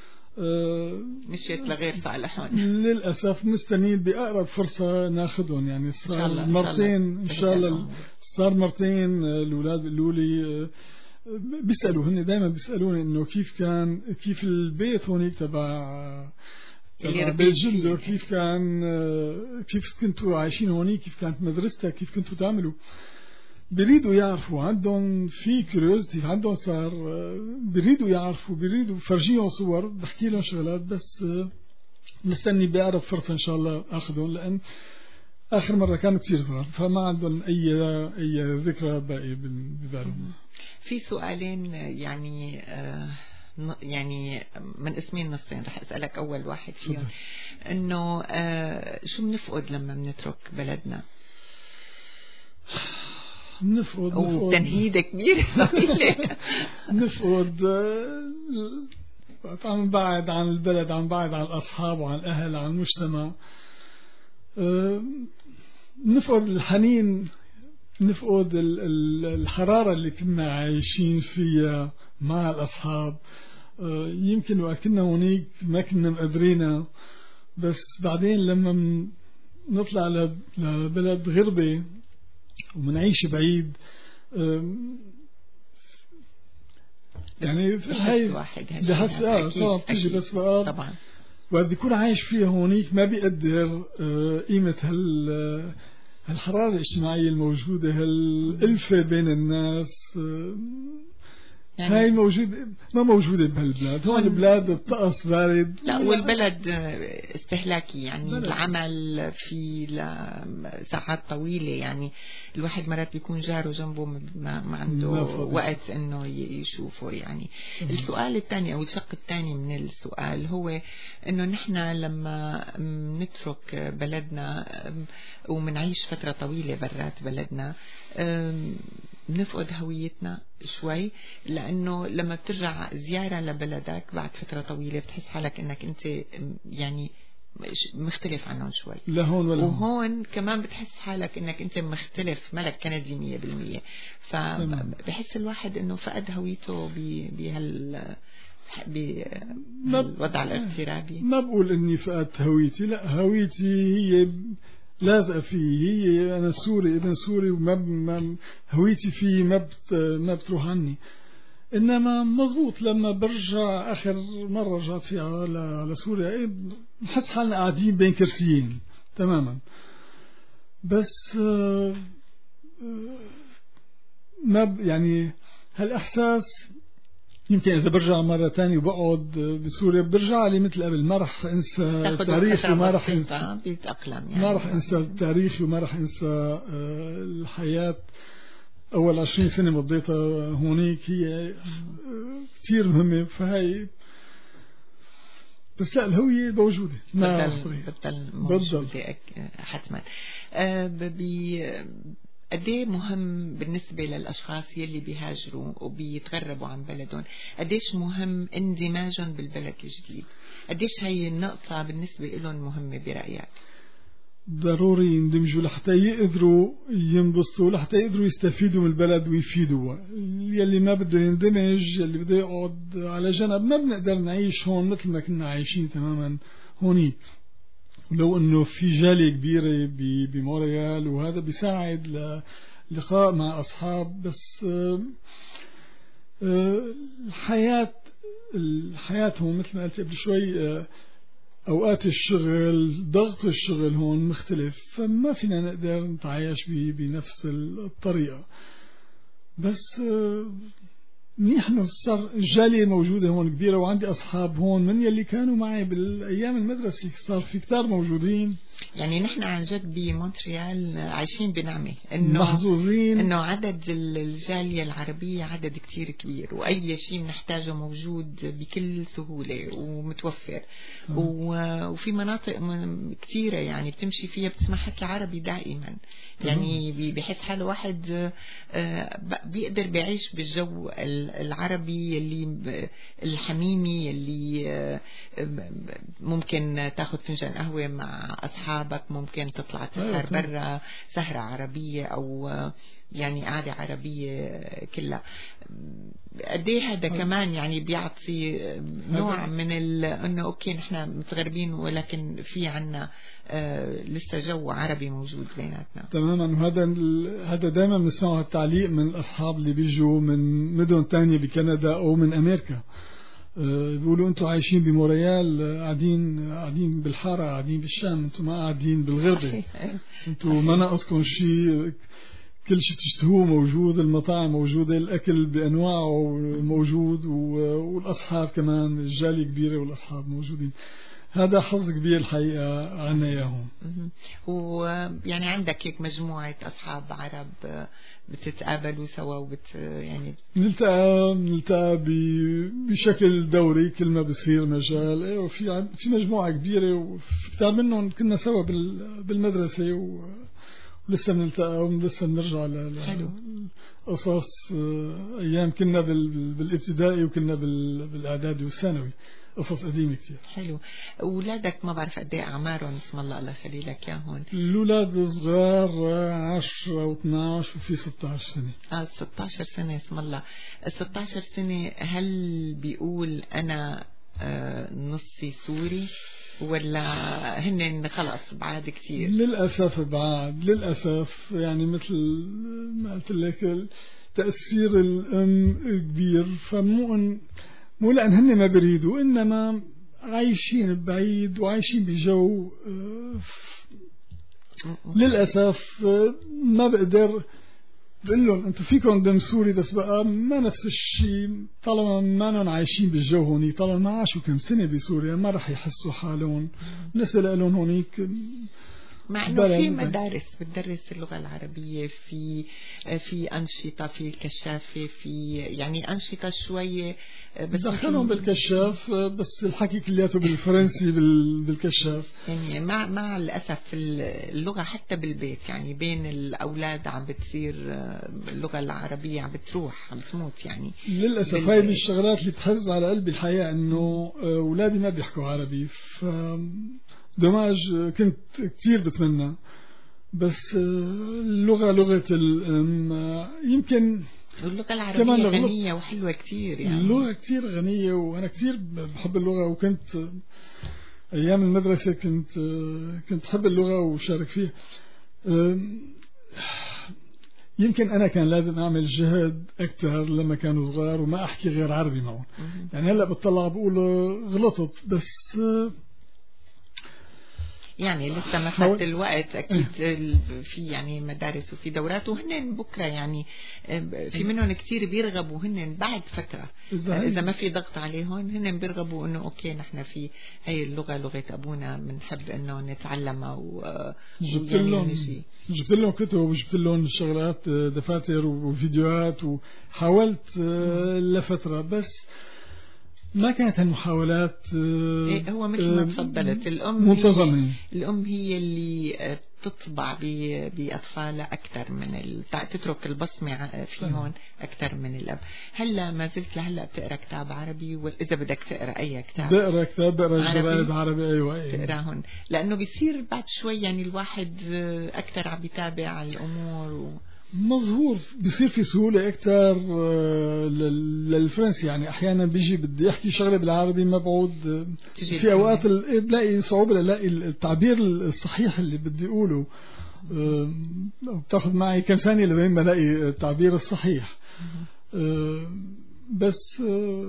مشيت لغير صالحهم للأسف. مستنين بأقرب فرصة ناخذهم، يعني صار مرتين إن شاء الله. صار مرتين الأولاد بيقولوا لي بيسألوا، هن دائما بيسألوني إنه كيف كان كيف البيت هونيك تبع تبع بيت جلده، كيف كان كيف كنتوا عايشين هونيك، كيف كانت مدرستك، كيف كنتوا تعملوا. بيريدوا يعرفوا، عندهم في كيوريوزيتي، عندهم صار بيريدوا يعرفوا، بيريدوا فرجيهم صور، بحكي لهم شغلات. بس مستني بأقرب فرصة إن شاء الله أخذهم، لأن آخر مرة كانوا كتير صغار فما عندهم أي أي ذكرى باقي ببالهم. في سؤالين يعني آه يعني من اسمين نصين رح أسألك. أول واحد فيهم إنه آه شو بنفقد لما بنترك بلدنا؟ نفقد أو تنهيدة كبيرة طويلة. نفقد عم بعد عن البلد، عم بعد عن الأصحاب وعن الأهل عن المجتمع. أه نفقد الحنين، نفقد الحرارة اللي كنا عايشين فيها مع الأصحاب. أه يمكن وقت كنا هونيك ما كنا مقدرينها، بس بعدين لما نطلع لبلد غربة ومنعيش بعيد أه يعني هاي واحد بحس اه صعب تيجي. بس بقى طبعا وقت يكون عايش فيها هونيك ما بيقدر قيمة هال هالحرارة الاجتماعية الموجودة، هالألفة بين الناس يعني هاي موجودة ما موجودة بهالبلاد. هون البلاد الطقس بارد، لا والبلد استهلاكي يعني بلد. العمل في ساعات طويلة، يعني الواحد مرات بيكون جاره جنبه ما, ما عنده وقت انه يشوفه يعني. م- السؤال الثاني او الشق الثاني من السؤال هو انه نحن لما نترك بلدنا ومنعيش فترة طويلة برات بلدنا بنفقد هويتنا شوي، لأنه لما بترجع زيارة لبلدك بعد فترة طويلة بتحس حالك أنك أنت يعني مختلف عنهم شوي. لهون ولا وهون كمان بتحس حالك أنك أنت مختلف، مالك كندي مية بالمية. فبحس الواحد أنه فقد هويته بهال بالوضع الاغترابي. ما بقول أني فقدت هويتي، لا هويتي هي لازقة فيه، هي أنا سوري ابن سوري وما هويتي فيه ما بت ما بتروح عني. إنما مزبوط لما برجع آخر مرة رجعت فيها لسوريا إيه بحس حالنا قاعدين بين كرسيين تماما. بس ما يعني هالإحساس يمكن إذا برجع مرة تانية وبقعد بسوريا برجع لي مثل قبل، ما رح أنسى تاريخي وما رح أنسى بيتأقلم يعني ما رح أنسى تاريخي وما رح أنسى الحياة. أول عشرين سنة قضيتها هونيك هي كتير مهمة. فهي بس لا الهوية موجودة ما بتضل موجودة حتما. أه قديه مهم بالنسبة للأشخاص يلي بيهاجروا وبيتغربوا عن بلدهم، قديش مهم اندماجهم بالبلد الجديد؟ قديش هي النقطة بالنسبة لهم مهمة برأيك؟ ضروري يندمجوا لحتى يقدروا ينبسطوا، لحتى يقدروا يستفيدوا من البلد ويفيدوا. يلي ما بده يندمج، يلي بده يقعد على جنب، ما بنقدر نعيش هون مثل ما كنا عايشين تماما هوني. لو انه في جالية كبيرة بمونريال وهذا بيساعد للقاء مع اصحاب، بس الحياة الحياة هون مثل ما قلت قبل شوي، اوقات الشغل، ضغط الشغل هون مختلف، فما فينا نقدر نتعايش بنفس الطريقة. بس منيح انه صار الجالية موجودة هون كبيرة، وعندي اصحاب هون من يلي كانوا معي بالايام المدرسة، صار في كتار موجودين. يعني نحن عن جد بمونتريال عايشين بنعمة، انه محظوظين انه عدد الجالية العربية عدد كتير كبير، واي شيء بنحتاجه موجود بكل سهولة ومتوفر. وفي مناطق كتيرة يعني بتمشي فيها بتسمع حكي عربي دائما، يعني بحس حاله واحد بيقدر بيعيش بالجو العربي اللي الحميمي، اللي ممكن تاخذ فنجان قهوة مع أصحابك، ممكن تطلع تسهر برا سهرة عربية، أو يعني قاعدة عربية كلها. قديه هذا كمان يعني بيعطي نوع من انه اوكي نحن متغربين، ولكن في عنا آه لسه جو عربي موجود بيناتنا تماما. وهذا هذا دائما بنسمعه التعليق من الاصحاب اللي بيجوا من مدن تانية بكندا او من امريكا، آه بيقولوا انتم عايشين بمونريال، قاعدين قاعدين بالحاره، قاعدين بالشام، انتم ما قاعدين بالغربه، انتم ما ناقصكم شيء، كل شيء تشتهوه موجود، المطاعم موجودة، الأكل بأنواعه موجود، والأصحاب كمان، الجالية كبيرة والأصحاب موجودين. هذا حظ كبير الحقيقة عنا إياهم. ويعني عندك هيك مجموعة أصحاب عرب بتتقابلوا سوا وبت يعني نلتقى نلتقى بشكل دوري كل ما بصير مجال. إيه، وفي في مجموعة كبيرة، وفي كتار منهم كنا سوا بالمدرسة، و لسه بنلتقى ولسه بنرجع لقصص ايام كنا بالابتدائي وكنا بالاعدادي والثانوي، قصص قديمه كثير. حلو. اولادك ما بعرف قد ايه اعمارهم؟ اسم الله الله يخلي لك اياهم. الاولاد صغار عشرة واثناعش وفي ستة عشر سنه. اه ستة عشر سنه، اسم الله. ستة عشر سنه، هل بيقول انا آه نصي سوري ولا هن خلاص بعاد كتير؟ للأسف بعاد، للأسف يعني مثل ما قلت لك تأثير الأم كبير، فمو إن مو لأن هن ما بريدوا، إنما عايشين بعيد وعايشين بجو للأسف ما بقدر بقول لهم انتم فيكم دم سوري، بس بقى ما نفس الشيء طالما ما عايشين بالجو هوني، طالما ما عاشوا كم سنة بسوريا ما رح يحسوا حالهم. بالنسبة لهم هونيك، مع انه في مدارس بتدرس اللغة العربية، في في أنشطة، في كشافة، في يعني أنشطة شوية، بس دخلهم بالكشاف، بس الحكي كلياته بالفرنسي بالكشاف. يعني مع مع الأسف اللغة حتى بالبيت، يعني بين الأولاد عم بتصير اللغة العربية عم بتروح، عم بتموت يعني للأسف. هاي من الشغلات اللي بتحز على قلبي الحقيقة، إنه أولادي ما بيحكوا عربي، ف دماج كنت كثير بتمنى، بس اللغة لغة الأم يمكن اللغة العربية غنية وحلوة كثير، يعني اللغة كثير غنية، وأنا كثير بحب اللغة، وكنت أيام المدرسة كنت كنت بحب اللغة وشارك فيها. يمكن أنا كان لازم أعمل جهد أكثر لما كانوا صغار وما أحكي غير عربي معهم. يعني هلأ بطلع بقول غلطت، بس يعني لسه ما فات الوقت. أكيد في يعني مدارس وفي دورات، وهن بكرة يعني في منهم كتير بيرغبوا هن بعد فترة إذا ما في ضغط عليهم، هن بيرغبوا إنه أوكي نحن في هاي اللغة لغة أبونا بنحب إنه نتعلمها. وجبت لهم جبت لهم كتب وجبت لهم شغلات، دفاتر وفيديوهات، وحاولت لفترة، بس ما كانت هالمحاولات. إيه، هو مثل ما تفضلت الأم منتظمة. الأم هي اللي تطبع بأطفالها أكثر من ال... تترك البصمة فيهم أكثر من الأب. هلا ما زلت لهلا بتقرأ كتاب عربي؟ وإذا بدك تقرأ أي كتاب؟ بقرأ كتاب، بقرأ جرائد عربي. أيوة, أيوة. تقراهن لأنه بيصير بعد شوي يعني الواحد أكثر عم يتابع الأمور و... مظهور، بيصير في سهولة أكثر للفرنسي. يعني أحيانا بيجي بدي أحكي شغلة بالعربي ما بعود في أوقات بلاقي صعوبة لاقي التعبير الصحيح اللي بدي أقوله، بتاخذ معي كم ثانية لبين ما الاقي التعبير الصحيح. بس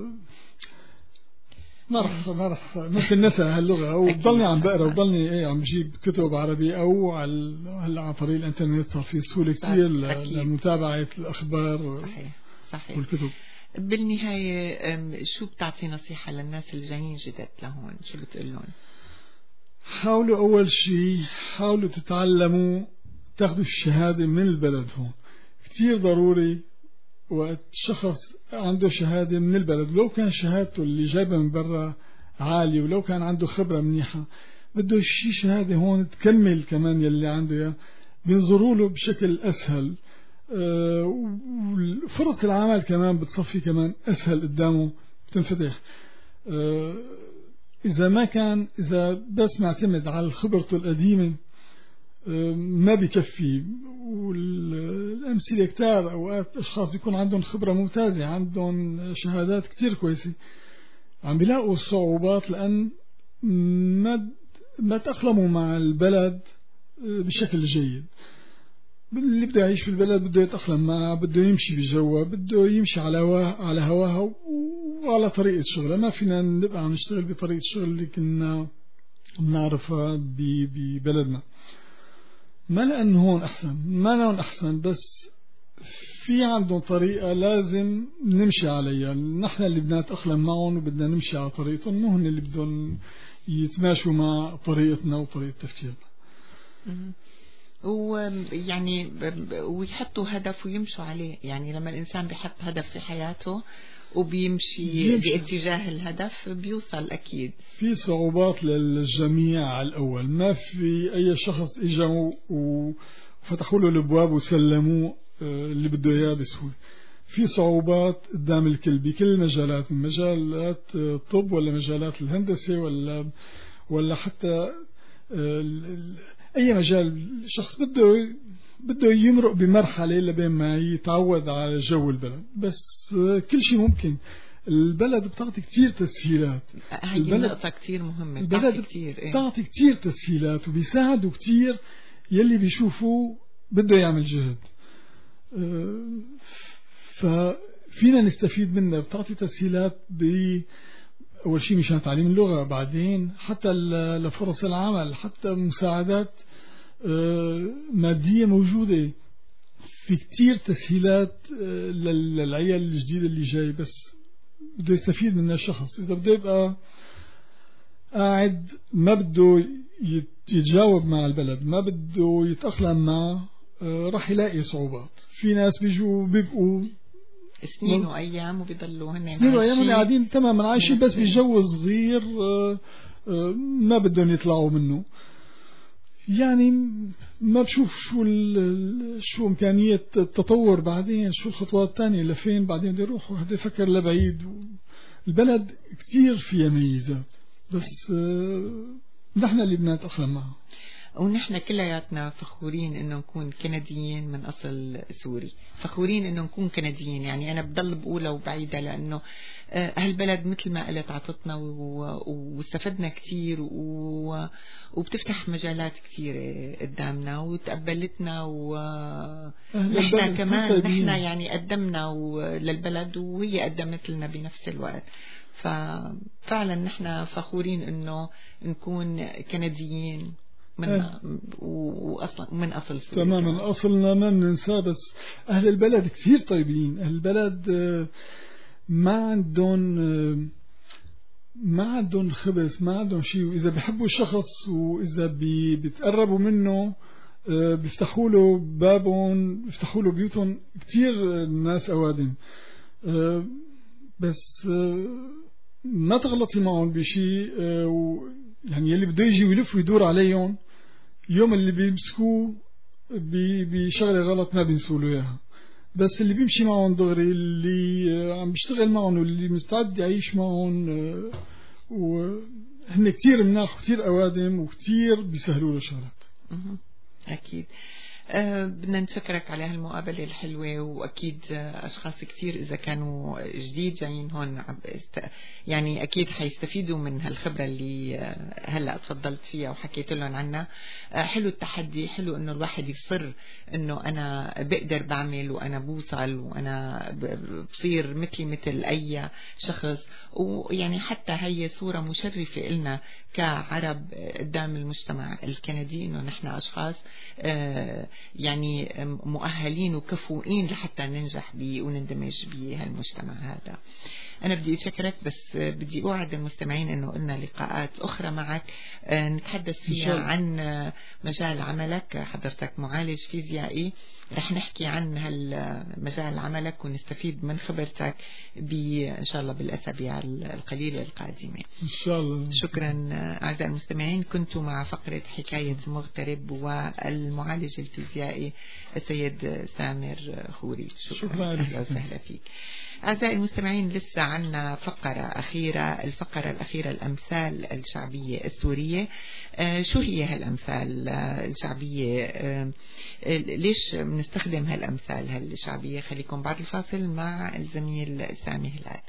ما رح ما رح ممكن نسى هاللغة، وبضلني عم بقرا وبضلني ايه عم بجيب كتب عربي او على هلا عن طريق الانترنت صار في سهولة كثير لمتابعة الأخبار. صحيح صحيح. والكتب. بالنهاية شو بتعطي نصيحة للناس الجايين جدد لهون؟ شو بتقول لهم؟ حاولوا أول شيء حاولوا تتعلموا تاخذوا الشهادة من البلد. هون كتير ضروري وقت شخص عنده شهادة من البلد، لو كان شهادته اللي جايبها من برا عالية ولو كان عنده خبرة منيحة بده شيء شهادة هون تكمل كمان يلي عنده اياه، بينظروا له بشكل أسهل. أه وفرص العمل كمان بتصفي كمان أسهل قدامه بتنفتح. أه إذا ما كان إذا بس معتمد على خبرته القديمة أه ما بيكفي. والأمثلة كتار أوقات أشخاص بيكون عندهم خبرة ممتازة، عندهم شهادات كتير كويسة، عم بيلاقوا صعوبات لأن ما ما تأقلموا مع البلد بشكل جيد. اللي بده يعيش في البلد بده يتأقلم معه، بده يمشي بجوه، بده يمشي على هواها على هواها وعلى طريقة شغله. ما فينا نبقى عم نشتغل بطريقة الشغل اللي كنا بنعرفها ببلدنا. ما لأنه هون أحسن، ما لأنه أحسن، بس في عندهم طريقة لازم نمشي عليها. نحن اللي بدنا نتأقلم معهم وبدنا نمشي على طريقتهم، مو هن اللي بدهم يتماشوا مع طريقتنا وطريقة تفكيرنا. ويعني ويحطوا هدف ويمشوا عليه. يعني لما الإنسان بيحط هدف في حياته وبيمشي باتجاه الهدف بيوصل أكيد. في صعوبات للجميع على الأول، ما في أي شخص إجا وفتحوا له الأبواب وسلموه اللي بده إياه بسهولة. في صعوبات قدام الكل بكل المجالات، مجالات الطب ولا مجالات الهندسة ولا ولا حتى أي مجال. شخص بده بده يمرق بمرحلة لبين ما يتعود على جو البلد. بس كل شيء ممكن. البلد بتعطي كتير تسهيلات. هاي النقطة كتير مهمة. البلد كتير إيه؟ بتعطي كتير تسهيلات وبيساعدوا كتير يلي بيشوفوا بده يعمل جهد. ففينا نستفيد منها. بتعطي تسهيلات ب أول شيء مشان تعليم اللغة، بعدين حتى لفرص العمل، حتى مساعدات مادية موجودة. في كتير تسهيلات للعيال الجديدة اللي جاي، بس بده يستفيد منها الشخص. إذا بده يبقى قاعد ما بده يتجاوب مع البلد، ما بده يتأقلم معه، راح يلاقي صعوبات. في ناس بيجوا بيبقوا سنين وأيام وبيضلوا هن سنين وأيام قاعدين تماما عايشين بس بجو صغير ما بدهم يطلعوا منه. يعني ما بشوف شو شو إمكانية التطور بعدين، شو الخطوات الثانية لفين بعدين بده يروح. واحد يفكر لبعيد. البلد كتير فيها ميزات، بس نحن اللي بدنا نتأقلم معها. ونحن كلياتنا فخورين انه نكون كنديين من اصل سوري، فخورين انه نكون كنديين. يعني انا بضل بقولها وبعيدها لانه هالبلد مثل ما قلت عطتنا واستفدنا كتير وبتفتح مجالات كتيرة قدامنا وتقبلتنا، ونحن كمان نحن يعني قدمنا للبلد وهي قدمت لنا بنفس الوقت. ففعلا نحن فخورين انه نكون كنديين من وأصلا من أصل سوريا. تماما أصلنا ما بننساه. بس أهل البلد كثير طيبين. أهل البلد ما عندهم ما عندهم خبث، ما عندهم شيء. وإذا بيحبوا شخص وإذا بيتقربوا منه بيفتحوا له بابهم، بيفتحوا له بيوتهم. كثير ناس أوادم. بس ما تغلطي معهم بشيء. يعني يلي بده يجي ويلف ويدور عليهم يوم اللي بيمسكوه بشغلة غلط ما بينسوا له إياها، بس اللي بيمشي معهم دغري، اللي عم بيشتغل معهم واللي مستعد يعيش معهم، وهن كتير مناح وكتير أوادم وكتير بيسهلوا له شغلات. أكيد. أه بدنا نشكرك على هالمقابلة الحلوة، وأكيد أشخاص كثير إذا كانوا جديد جايين هون يعني أكيد حيستفيدوا من هالخبرة اللي هلأ تفضلت فيها وحكيت لهم عنها. أه حلو التحدي، حلو إنه الواحد يصر إنه أنا بقدر بعمل وأنا بوصل وأنا بصير مثلي مثل أي شخص، ويعني حتى هي صورة مشرفة إلنا كعرب قدام المجتمع الكندي إنه نحن أشخاص أه يعني مؤهلين وكفؤين لحتى ننجح بيه ونندمج بهالمجتمع هذا. أنا بدي أشكرك، بس بدي أوعد المستمعين أنه قلنا لقاءات أخرى معك نتحدث فيها عن مجال عملك. حضرتك معالج فيزيائي، رح نحكي عن هالمجال عملك ونستفيد من خبرتك إن شاء الله بالأسابيع القليلة القادمة إن شاء الله. شكرا أعزائي المستمعين، كنتوا مع فقرة حكاية مغترب والمعالج الفيزيائي السيد سامر خوري. شكرا, شكرا. أهلا وسهلا فيك. أعزائي المستمعين، لسه عنا فقرة أخيرة، الفقرة الأخيرة الأمثال الشعبية السورية. آه شو هي هالأمثال الشعبية؟ آه ليش بنستخدم هالأمثال هالشعبية؟ خليكم بعد الفاصل مع الزميل سامي هلال.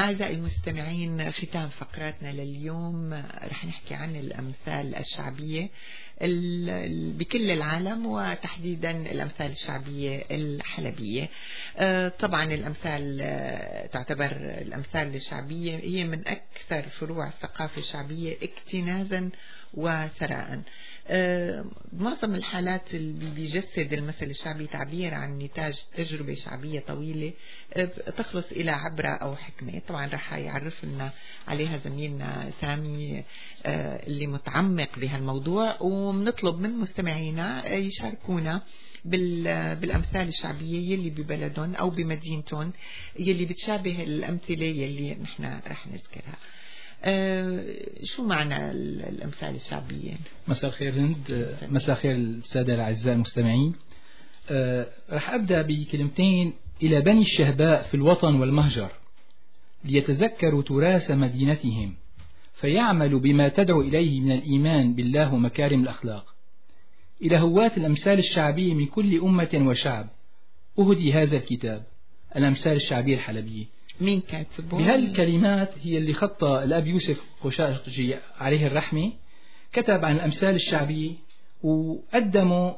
أعزائي المستمعين، ختام فقراتنا لليوم رح نحكي عن الأمثال الشعبية بكل العالم، وتحديدا الأمثال الشعبية الحلبية. طبعا الأمثال تعتبر الأمثال الشعبية هي من أكثر فروع الثقافة الشعبية اكتنازا وثراء. معظم الحالات اللي بيجسد المثل الشعبي تعبير عن نتاج تجربة شعبية طويلة تخلص إلى عبرة أو حكمة. طبعا رح يعرف لنا عليها زميلنا سامي اللي متعمق بهالموضوع، وبنطلب من مستمعينا يشاركونا بالأمثال الشعبية يلي ببلدهم أو بمدينتهم يلي بتشابه الأمثلة يلي نحن رح نذكرها. أه شو معنى الأمثال الشعبية؟ مساء الخير هند، مساء الخير السادة الأعزاء المستمعين. أه رح أبدأ بكلمتين إلى بني الشهباء في الوطن والمهجر ليتذكروا تراث مدينتهم فيعملوا بما تدعو إليه من الإيمان بالله ومكارم الأخلاق. إلى هواة الأمثال الشعبية من كل أمة وشعب أهدي هذا الكتاب الأمثال الشعبية الحلبية. مين كاتبه؟ بهالكلمات هي اللي خطها الأب يوسف خشاشجي عليه الرحمة، كتب عن الأمثال الشعبية وقدمه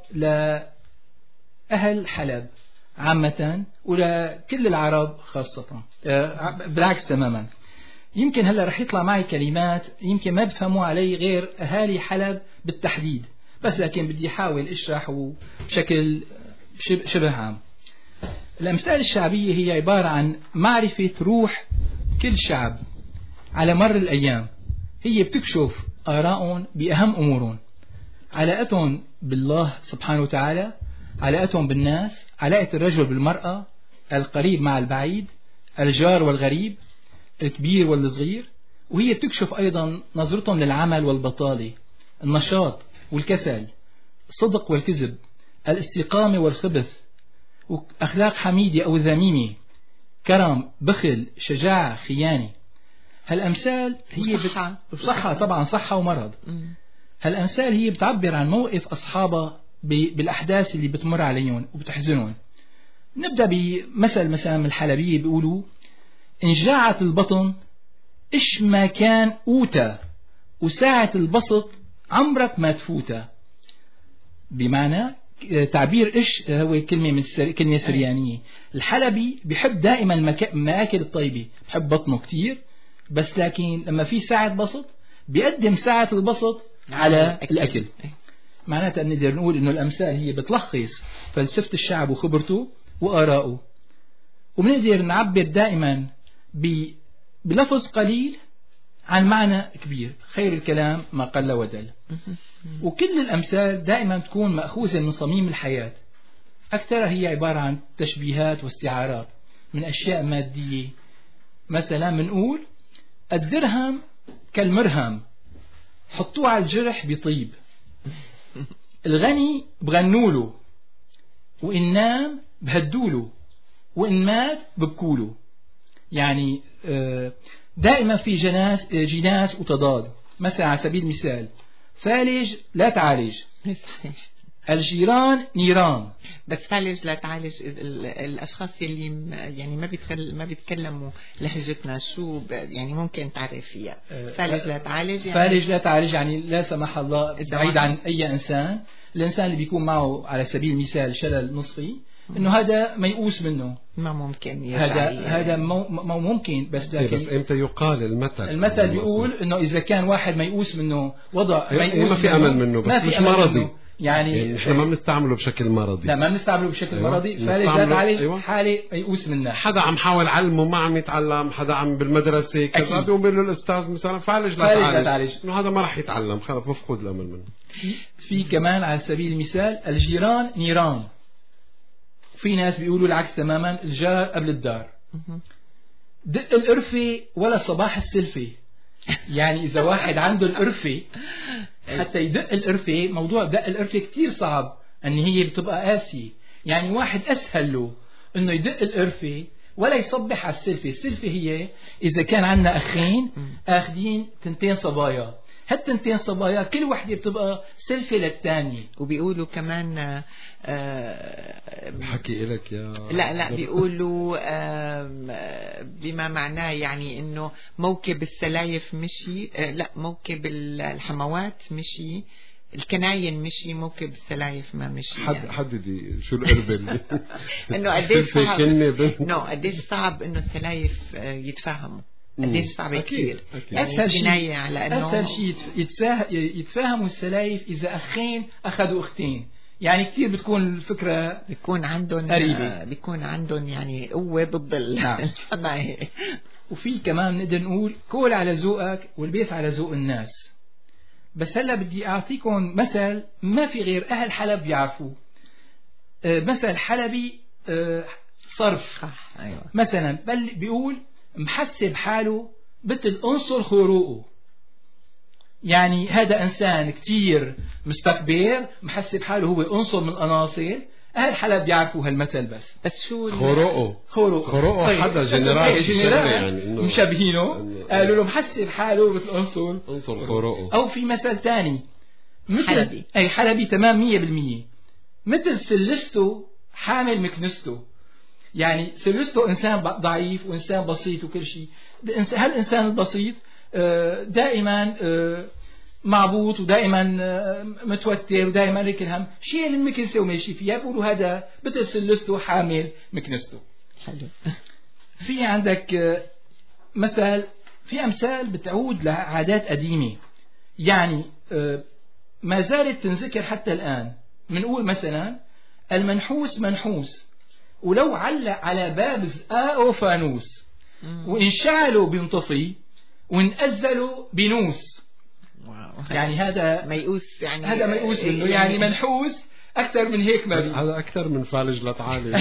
لأهل حلب عامة ولكل العرب خاصة. بالعكس تماما. يمكن هلا رح يطلع معي كلمات يمكن ما بفهموا علي غير أهالي حلب بالتحديد، بس لكن بدي أحاول أشرح بشكل شبه عام. الأمثال الشعبية هي عبارة عن معرفة روح كل شعب على مر الأيام. هي بتكشف آراءهم بأهم أمورهم، علاقتهم بالله سبحانه وتعالى، علاقتهم بالناس، علاقة الرجل بالمرأة، القريب مع البعيد، الجار والغريب، الكبير والصغير. وهي بتكشف أيضا نظرتهم للعمل والبطالة، النشاط والكسل، الصدق والكذب، الاستقامة والخبث، أخلاق حميدة أو ذميمة، كرم، بخل، شجاعة، خيانة. هالأمثال هي صحة صحة طبعا صحة ومرض. هالأمثال هي بتعبر عن موقف أصحابها بالأحداث اللي بتمر عليهم وبتحزنهم. نبدأ بمثل مثلا من الحلبية بيقولوا: إن جاعت البطن إش ما كان أوتا وساعة البسط عمرك ما تفوتا. بمعنى تعبير إيش هو كلمة من سر... كلمة سريانية. الحلبي بيحب دائما المك... المآكل الطيبة، بحب بطنه كتير، بس لكن لما في ساعة بسط بيقدم ساعة البسط على الأكل. معناتها نقدر نقول إنه الأمثال هي بتلخص فلسفة الشعب وخبرته وآراءه، وبنقدر نعبر دائما ب... بلفظ قليل عن معنى كبير. خير الكلام ما قل ودل. وكل الأمثال دائما تكون مأخوذة من صميم الحياة، أكثرها هي عبارة عن تشبيهات واستعارات من أشياء مادية. مثلا منقول: الدرهم كالمرهم حطوه على الجرح بيطيب، الغني بغنوله، وإن نام بهدوله، وإن مات ببكوله. يعني دائما في جناس جناس وتضاد. مثلا على سبيل المثال: فالج لا تعالج، الجيران نيران. بس فالج لا تعالج الأشخاص اللي يعني ما بيتكلم ما بيتكلموا لهجتنا، شو يعني ممكن تعرف فيها؟ فالج لا تعالج يعني فالج لا تعالج يعني لا سمح الله بعيد عن أي إنسان. الإنسان اللي بيكون معه على سبيل المثال شلل نصفي، إنه هذا ميؤوس منه، ما ممكن هذا هذا مو, مو ممكن. بس لكن بس امتى يقال المثل؟ المثل بيقول إنه إذا كان واحد ميؤوس منه وضع ميؤوس ما في أمل منه، بس مش مرضي. يعني احنا ما بنستعمله بشكل مرضي. لا ما بنستعمله بشكل أيوة. مرضي. فالج لا تعالج أيوة. حالة يئوس منها. حدا عم حاول علمه ما عم يتعلم، حدا عم بالمدرسة كذا بيقوم بيقول له الأستاذ مثلا فالج لا تعالج، إنه هذا ما راح يتعلم، خلص بفقد الأمل منه. في, في كمان على سبيل المثال: الجيران نيران. في ناس بيقولوا العكس تماما: الجار قبل الدار. دق القرفة ولا صباح السلفة. يعني إذا واحد عنده القرفة حتى يدق القرفة، موضوع دق القرفة كتير صعب، أن هي بتبقى قاسية. يعني واحد أسهل له أنه يدق القرفة ولا يصبح على السلفة. السلفة هي إذا كان عندنا أخين آخدين تنتين صبايا، هالتنتين صبايا كل وحدة بتبقى سلفة للثانية. وبيقولوا كمان آه بحكي لك يا لا لا بيقولوا آه بما معناه يعني انه موكب السلايف مشي، آه لا موكب الحموات مشي، الكناين مشي، موكب السلايف ما مشي. حد يعني. حددي شو القربة انه قديش صعب انه قديش صعب انه السلايف يتفاهموا، قديش صعب كثير. اسهل شيء على انه اسهل شيء يتفاهموا السلايف اذا اخين اخذوا اختين، يعني كثير بتكون الفكرة بيكون عندهم قريبة، بيكون عندهم يعني قوة ضد الحماية. وفي كمان نقدر نقول كل على ذوقك والبيت على ذوق الناس. بس هلا بدي اعطيكم مثل ما في غير اهل حلب بيعرفوه. أه مثل حلبي أه صرف. أيوة. مثلا بل بيقول محسب حاله مثل انصر خروقه، يعني هذا انسان كتير مستكبر محسب حاله هو انصر من العناصر. اهل حلب بيعرفوا هالمثل. بس بس شو خروقه خروقه خروقه طيب. حدا جنرال يعني مشابهينه قالوا له محسب حاله مثل انصر انصر خروقه. او في مثل ثاني مثل حلبي. اي حلبي تمام مية بالمية، مثل سلسته حامل مكنسته. يعني سلسته انسان ضعيف وانسان بسيط وكل شيء. هالانسان البسيط دائما معبوط ودائما متوتر ودائما ريك الهم، شيء المكنسه وماشي فيها بيقولوا هذا مثل سلسته حامل مكنسته. حلو. في عندك مثل، في امثال بتعود لعادات قديمه يعني ما زالت تنذكر حتى الان. بنقول مثلا المنحوس منحوس ولو علق على باب زقاقه فانوس، وان شعلوا بينطفي وان أزلوا بينوس. يعني هذا ميؤوس، يعني هذا ميؤوس منه، يعني منحوس أكثر من هيك ما بي. هذا أكثر من فالج لتعالي.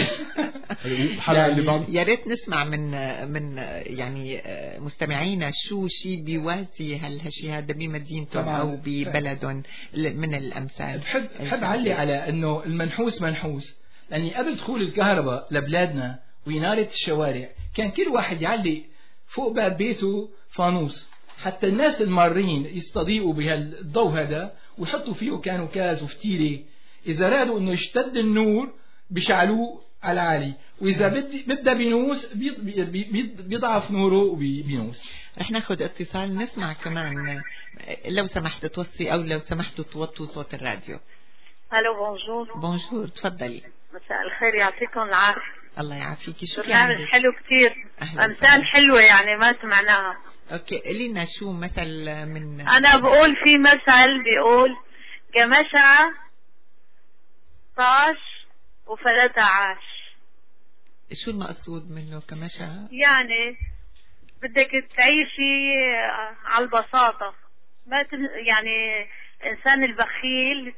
يعني يا ريت نسمع من من يعني مستمعينا شو شيء بيوازي هالشيء هذا بمدينتهم أو ببلدهم من الأمثال. بحب بحب علي على إنه المنحوس منحوس، لأني قبل دخول الكهرباء لبلادنا وإنارة الشوارع كان كل واحد يعلق فوق باب بيته فانوس حتى الناس المارين يستضيئوا بهالضوء هذا ويحطوا فيه كانوا كاز وفتيلة. إذا رادوا إنه يشتد النور بيشعلوه على عالي، وإذا بدي بدأ بينوس بيضعف نوره وبينوس. رح ناخد اتصال نسمع كمان لو سمحت توصي أو لو سمحتوا توطوا صوت الراديو. الو بونجور. بونجور تفضلي. مساء الخير يعطيكم العافية. الله يعافيكي. شو برنامج حلو كتير، أمثال حلوة يعني ما سمعناها. اوكي قولي لنا شو مثل من. انا بقول في مثل بيقول جمشة طاش وفلتة عاش. شو المقصود منه كمشة؟ يعني بدك تعيشي على البساطة، ما يعني الانسان البخيل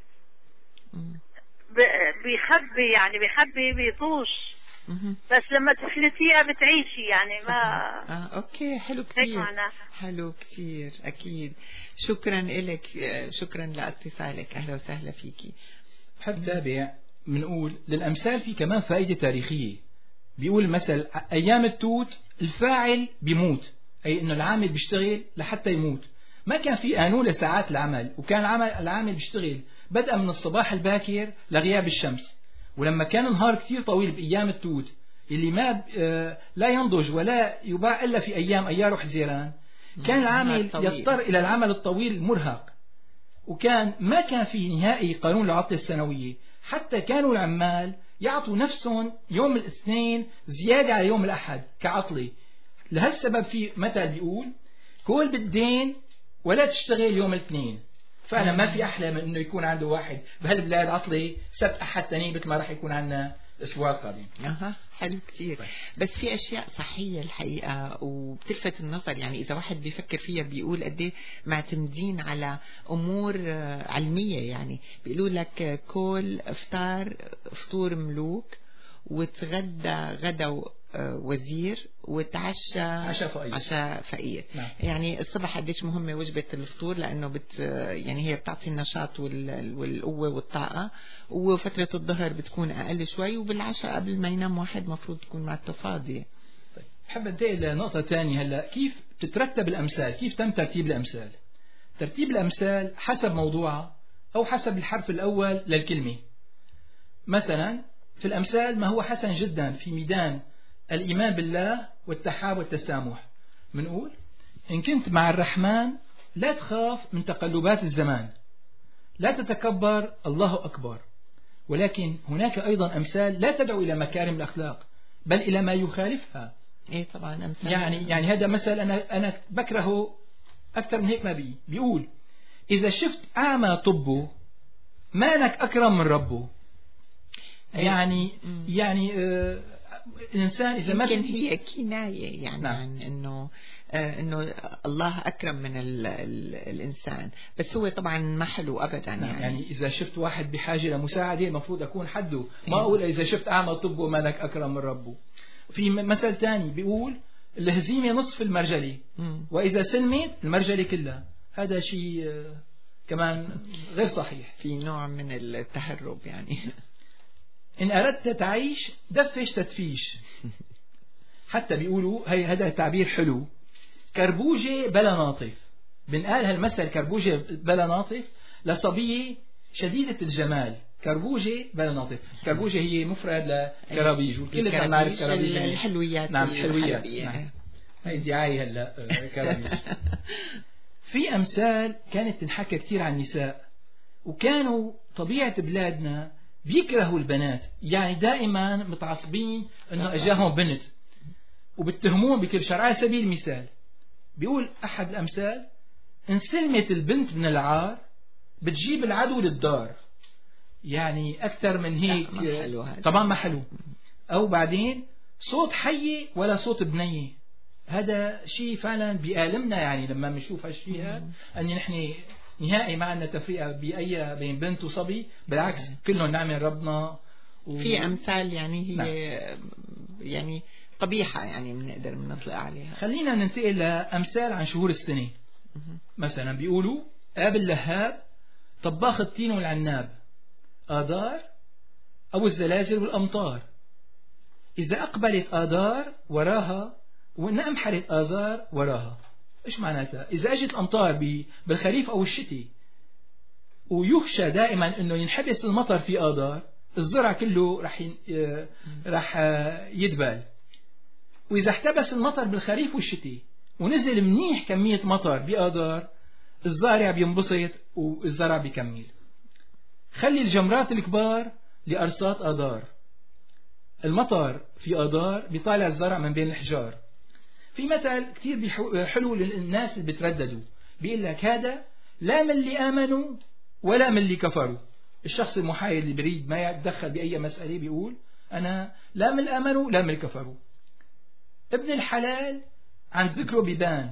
بيخبي، يعني بيخبي بيطوش، بس لما تفلتيها بتعيشي يعني ما. آه أوكي حلو كتير، حلو كتير أكيد. شكرا إلك، شكرا لاتصالك، أهلا وسهلا فيكي. بحب تابع منقول للأمثال في كمان فائدة تاريخية. بيقول مثل أيام التوت الفاعل بيموت، أي إنه العامل بيشتغل لحتى يموت. ما كان في قانون لساعات العمل، وكان العمل العامل بيشتغل بدءا من الصباح الباكر لغياب الشمس. ولما كان النهار كثير طويل بأيام التوت اللي ما لا ينضج ولا يباع إلا في أيام أيار وحزيران، كان العامل يضطر إلى العمل الطويل المرهق. وكان ما كان في نهائي قانون العطلة السنوية، حتى كانوا العمال يعطوا نفسهم يوم الاثنين زيادة على يوم الأحد كعطلة. لهالسبب في مثل بيقول كل بالدين ولا تشتغل يوم الاثنين. فعلا ما في أحلى من إنه يكون عنده واحد بهالبلاد عطلة سبت أحد ثاني مثل ما راح يكون عندنا الأسبوع القادم. أها حلو كتير. بس في أشياء صحية الحقيقة وبتلفت النظر، يعني إذا واحد بيفكر فيها بيقول قديه معتمدين على أمور علمية. يعني بيقولوا لك كل افطار فطور ملوك، وتغدى غدا وزير، وتعشى عشاء فقير, عشاء فقير. نعم. يعني الصبح قديش مهمة وجبة الفطور، لأنه بت يعني هي بتعطي النشاط والقوة والطاقة، وفترة الظهر بتكون أقل شوي، وبالعشاء قبل ما ينام واحد مفروض تكون مع التفاضي. طيب. بحب انتقل لنقطة تانية هلا، كيف تترتب الأمثال، كيف تم ترتيب الأمثال. ترتيب الأمثال حسب موضوعها أو حسب الحرف الأول للكلمة. مثلا في الأمثال ما هو حسن جدا في ميدان الإيمان بالله والتحاب والتسامح. منقول إن كنت مع الرحمن لا تخاف من تقلبات الزمان، لا تتكبر، الله أكبر. ولكن هناك أيضا أمثال لا تدعو إلى مكارم الأخلاق بل إلى ما يخالفها. إيه طبعا أمثال يعني يعني هذا مثل أنا أنا بكرهه أكثر من هيك ما بي بيقول إذا شفت أعمى طبه مالك أكرم من ربه. يعني مم. يعني آه الإنسان إذا ما يمكن هي كناية يعني نعم. عن إنه آه إنه الله أكرم من ال ال الإنسان، بس هو طبعا ما حلو أبدا. نعم. يعني يعني إذا شفت واحد بحاجة لمساعدة المفروض أكون حده، ما أقول إذا شفت أعمى طبه مالك أكرم من ربه. في مثل تاني بيقول الهزيمة نصف المرجلة مم. وإذا سلمت المرجلة كلها. هذا شيء آه كمان غير صحيح، في نوع من التهرب يعني. إن أردت تعيش دفش تدفيش. حتى بيقولوا هي هذا تعبير حلو، كربوجة بلا ناطف. بنقال هالمثل كربوجة بلا ناطف لصبية شديدة الجمال. كربوجة بلا ناطف، كربوجة هي مفرد لكرابيج، وكلنا نعرف كرابيج الحلويات. نعم الحلويات. نعم. هي دعاية هلا كرابيج. في أمثال كانت تنحكى كثير عن النساء، وكانوا طبيعة بلادنا بيكرهوا البنات، يعني دائما متعصبين انه اجاهم بنت وبتهمون بكل شر. على سبيل المثال بيقول احد الامثال ان سلمت البنت من العار بتجيب العدو للدار. يعني اكثر من هيك طبعا ما حلو. او بعدين صوت حية ولا صوت بنية. هذا شيء فعلا بيألمنا يعني لما بنشوف هالشيء هذا، ان نحن نهائي ما عندنا تفرقة بأي بين بنت وصبي، بالعكس كلهم نعمل ربنا. و... في أمثال يعني هي نعم. يعني قبيحة يعني بنقدر نطلق عليها. خلينا ننتقل لأمثال عن شهور السنة. مثلا بيقولوا آب اللهاب، طباخ التين والعناب، آذار أو الزلازل والأمطار. إذا أقبلت آذار وراها وإن أمحرت آذار وراها. إيش معناتها؟ إذا أجت الأمطار بالخريف أو الشتي ويخشى دائما إنه ينحبس المطر في آذار، الزرع كله رح رح يدبل. وإذا احتبس المطر بالخريف والشتي ونزل منيح كمية مطر بآذار، الزارع بينبسط والزرع بيكمل. خلي الجمرات الكبار لأرصات آذار. المطر في آذار بيطالع الزرع من بين الحجار. في مثل كتير حلو للناس اللي بترددوا، بيقول لك هذا لا من اللي آمنوا ولا من اللي كفروا. الشخص المحايد اللي بريد ما يتدخل بأي مسألة بيقول أنا لا من اللي آمنوا لا من اللي كفروا. ابن الحلال عن ذكره بيبان.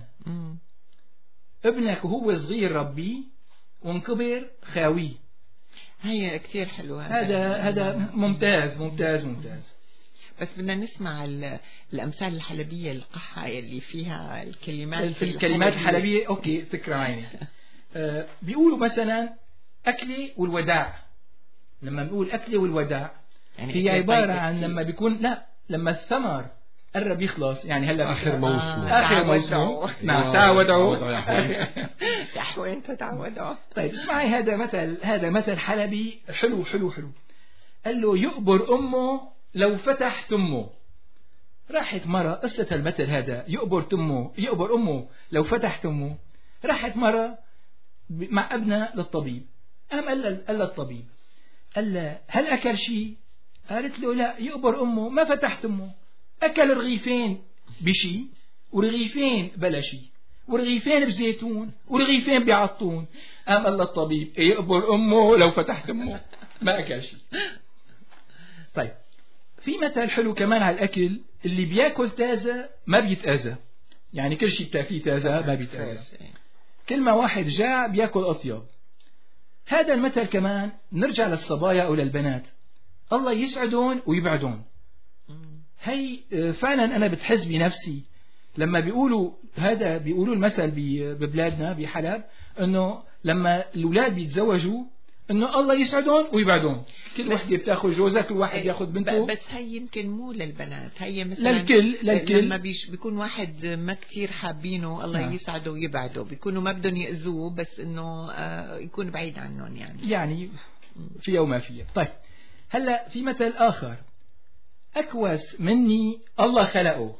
ابنك وهو صغير ربيه وانكبر خاويه. هي كتير حلوة. هذا هذا ممتاز ممتاز ممتاز. بس بدنا نسمع الأمثال الحلبية القحة اللي فيها الكلمات في الكلمات الحلبية. أوكي فكرة عيني. آه بيقولوا مثلا أكلة والوداع. لما نقول أكلة والوداع يعني هي عبارة عن لما بيكون لا لما الثمر قرب يخلص، يعني هلا آخر موسم آخر موسم نعم تعودوا وين تتعودوا. طيب اسمعي هذا مثل هذا مثل حلبي حلو حلو حلو. قال له يقبر أمه لو فتح تمه. راحت مرة قصة المثل هذا يقبر تمه يقبر أمه لو فتح تمه. راحت مرة مع ابنها للطبيب. قام قال قال للطبيب قال له هل أكل شيء؟ قالت له لا، يقبر أمه ما فتح تمه. أكل رغيفين بشي ورغيفين بلا شي ورغيفين بزيتون ورغيفين بعطون. قام قال للطبيب يقبر أمه لو فتح تمه ما أكل شيء. طيب في مثل حلو كمان على الأكل، اللي بياكل تازة ما بيتأذى. يعني كل شيء بتاكليه تازة ما بيتأذى. كل ما واحد جاع بياكل أطيب. هذا المثل كمان نرجع للصبايا أو للبنات، الله يسعدون ويبعدون. هي فعلا أنا بتحس بنفسي لما بيقولوا هذا، بيقولوا المثل ببلادنا بحلب أنه لما الأولاد بيتزوجوا انه الله يسعدهم ويبعدهم، كل وحده بتاخذ جوزها، كل واحد ياخذ بنته. بس هي يمكن مو للبنات، هي مثلا للكل للكل لما بيش بيكون واحد ما كتير حابينه الله نعم. يسعده ويبعده، بيكونوا ما بدهم يأذوه بس انه آه يكون بعيد عنهم يعني يعني فيها وما فيها. طيب هلا في مثل اخر، اكوس مني الله خلقه،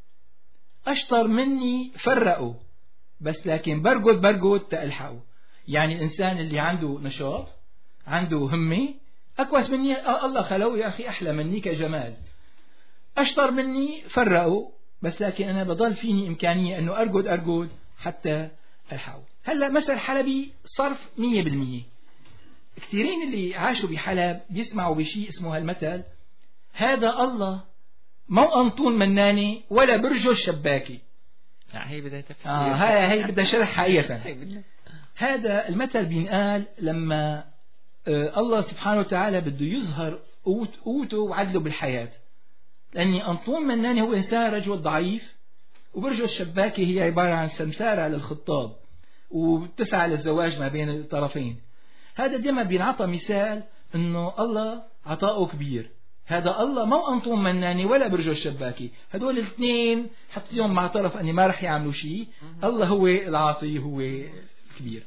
اشطر مني فرقه، بس لكن برقد برقد تألحقه. يعني الانسان اللي عنده نشاط عنده همة أكوس مني الله خلقه يا أخي، أحلى مني كجمال، أشطر مني فرقه، بس لكن أنا بضل فيني إمكانية أنه أرقد أرقد حتى ألحقه. هلأ مثل حلبي صرف مية بالمية. كثيرين اللي عاشوا بحلب بيسمعوا بشيء اسمه هالمثل، هذا الله مو أنطون مناني ولا برجه الشباكي. هي بدها تفسير. آه هاي هي بدها شرح حقيقة. هذا المثل بينقال لما الله سبحانه وتعالى بده يظهر قوته وعدله بالحياة، لأني أنطون مناني هو إنسان رجل ضعيف، وبرجه الشباكي هي عبارة عن سمسارة للخطاب وبتسعى للزواج ما بين الطرفين. هذا دائما بينعطى مثال إنه الله عطاؤه كبير، هذا الله مو أنطون مناني ولا برجه الشباكي، هدول الاثنين حطيهم مع طرف أني ما رح يعملوا شيء، الله هو العاطي هو كبير.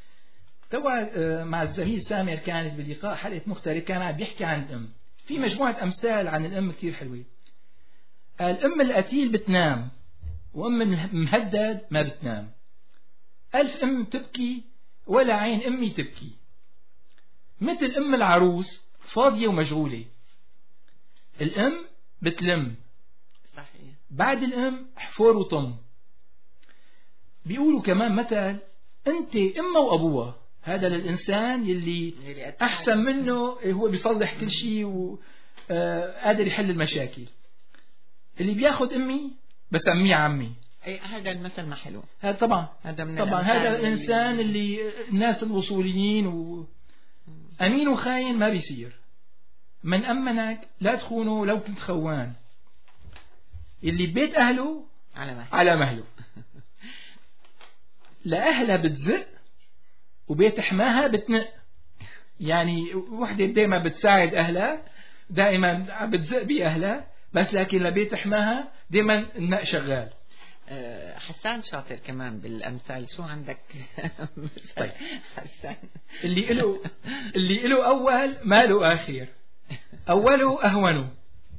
توا مع الزميل سامر كانت بلقاء حلقة مختلف، كان عم بيحكي عن الأم، في مجموعة أمثال عن الأم كتير حلوة. الأم القتيل بتنام، وأم المهدد ما بتنام. ألف أم تبكي ولا عين أمي تبكي، مثل أم العروس فاضية ومشغولة. الأم بتلم، صحيح. بعد الأم حفور وطم. بيقولوا كمان مثل أنت أمه وأبوها، هذا للإنسان يلي أحسن منه هو بيصلح كل شيء وقادر يحل المشاكل. اللي بياخد أمي بسميه عمي. أي هذا المثل ما حلو. هذا طبعا هذا من طبعا هذا الإنسان اللي, اللي الناس الوصوليين وأمين وخاين ما بيصير. من أمنك لا تخونه لو كنت خوان. اللي بيت أهله على مهله, على مهله. لأهلها بتزق وبيت حماها بتنق. يعني وحدة دائما بتساعد أهلها، دائما بتزق بأهلها، بس لكن لبيت حماها دائما النق شغال. حسان شاطر كمان بالأمثال، شو عندك؟ طيب حسان اللي له اللي له أول ما له آخر، أوله أهونه.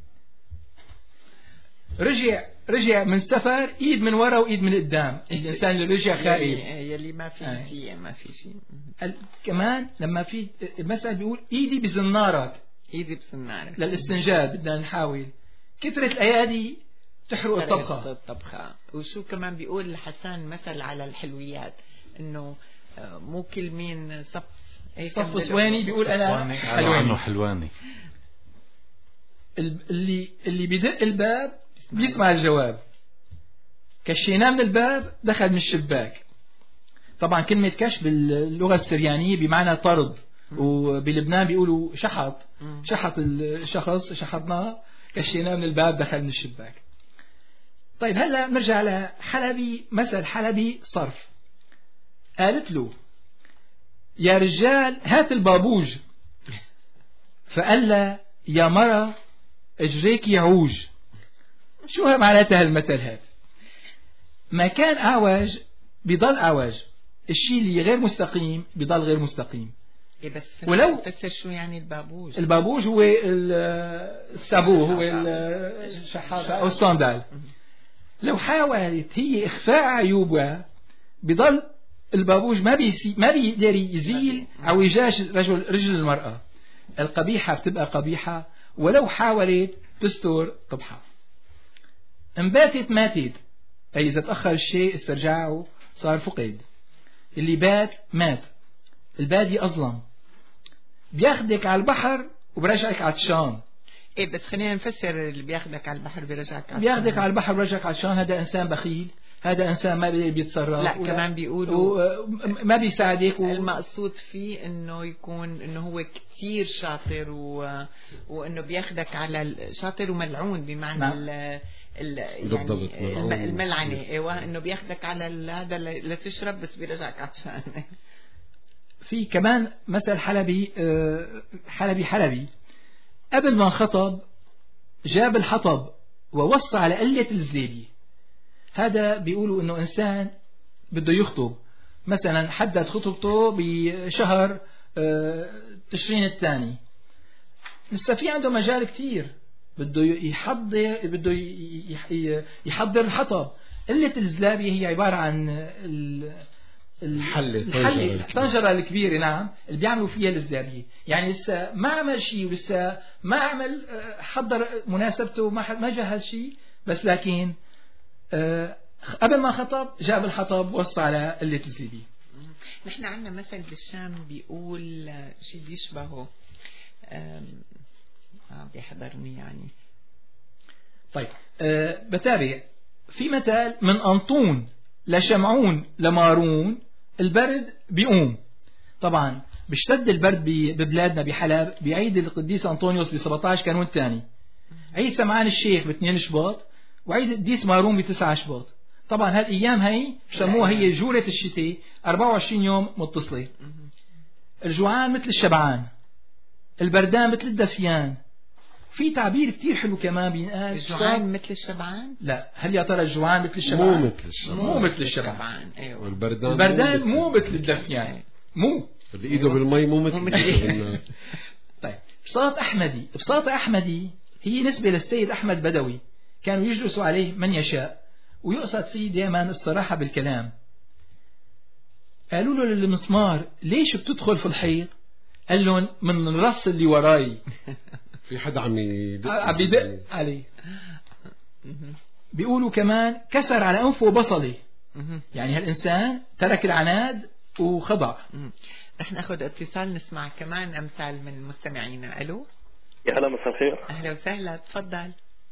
رجع رجع من سفر ايد من ورا وايد من قدام، الانسان اللي رجع خائف يلي ما في آه. فيه ما في شيء. كمان لما في مثلا بيقول ايدي بزنارك، ايدي بزنارك للاستنجاد، بدنا نحاول كثرة الايادي تحرق الطبخة الطبخة. وشو كمان بيقول حسان مثل على الحلويات، انه مو كل مين صف صف صواني بيقول انا حلواني حلواني. اللي اللي بدق الباب بيسمع الجواب، كشيناه من الباب دخل من الشباك. طبعا كلمة كش باللغة السريانية بمعنى طرد، وبلبنان بيقولوا شحط، شحط الشخص شحطناه، كشيناه من الباب دخل من الشباك. طيب هلا نرجع لحلبي، مثل حلبي صرف. قالت له يا رجال هات البابوج، فقال له يا مرة اجريك يعوج. شو معناتها المثل هذا؟ ما كان أعوج بيضل أعوج، الشيء اللي غير مستقيم بيضل غير مستقيم. إيه بس ولو تفسر شو يعني البابوج؟ البابوج هو السابو، هو الشحاطة أو الصندال. لو حاولت هي إخفاء عيوبها بيضل البابوج ما بيسي ما بيقدر يزيل عوجاج رجل رجل المرأة. القبيحة بتبقى قبيحة ولو حاولت تستر قبحة. انباتت ماتت، أي إذا تأخر الشيء استرجعه صار فقد. اللي بات مات. البادي أظلم، بياخدك على البحر وبرجعك عطشان. إيه بس خلينا نفسر اللي بياخدك على البحر بيرجعك عطشان. بياخدك على البحر وبرجعك عطشان، هذا إنسان بخيل، هذا إنسان ما بيقدر بيتصرف. لا كمان بيقولوا ما بيساعدك. و... المقصود فيه إنه يكون إنه هو كتير شاطر و... وإنه بياخدك على شاطر وملعون بمعنى نعم. ال... يعني الملعنة. ايوه انه بياخدك على هذا لتشرب بس بيرجعك عطشان. في كمان مثل حلبي حلبي حلبي قبل ما خطب جاب الحطب ووصى على قلة الزيبي. هذا بيقولوا انه انسان بده يخطب مثلا حدد خطبته بشهر تشرين الثاني، لسه في عنده مجال كتير بده يحضر بده يحضر الحطب. قلة الزلابية هي عبارة عن الحلة الطنجرة الكبيرة نعم اللي بيعملوا فيها الزلابية. يعني لسه ما عمل شيء ولسه ما عمل حضر مناسبته ما ما جهز شيء، بس لكن قبل ما خطب جاب الحطب وصى على قلة الزلابية. نحن عندنا مثل بالشام بيقول شيء بيشبهه آه بيحضرني يعني. طيب أه بتابع في مثال من أنطون لشمعون لمارون البرد بيقوم. طبعا بيشتد البرد ببلادنا بحلب بعيد القديس أنطونيوس ب سبعة عشر كانون الثاني، عيد سمعان الشيخ ب اثنين شباط، وعيد القديس مارون ب تسعة شباط. طبعا هالأيام هي بسموها هي جورة الشتاء أربعة وعشرين يوم متصلة. الجوعان مثل الشبعان، البردان مثل الدفيان. في تعبير كتير حلو كمان بينقال الجوعان مثل الشبعان. لا هل يا ترى الجوعان مثل الشبعان؟ مو مثل الشبعان، مو مثل الشبعان. ايوه. والبردان البردان مو مثل الدفيان. مو اللي ايده بالمي مو مثل. طيب بساط أحمدي. بساط أحمدي هي نسبة للسيد أحمد بدوي، كانوا يجلسوا عليه من يشاء ويقصد فيه دائما الصراحة بالكلام. قالوا له للمسمار ليش بتدخل في الحيط؟ قال لهم من الرص اللي وراي. في حدا عم يدق عم يدق عليه. بيقولوا كمان كسر على أنفه بصلي، يعني هالإنسان ترك العناد وخضع. رح ناخذ اتصال نسمع كمان أمثال من مستمعينا. ألو يا هلا مساء الخير. أهلا وسهلا تفضل.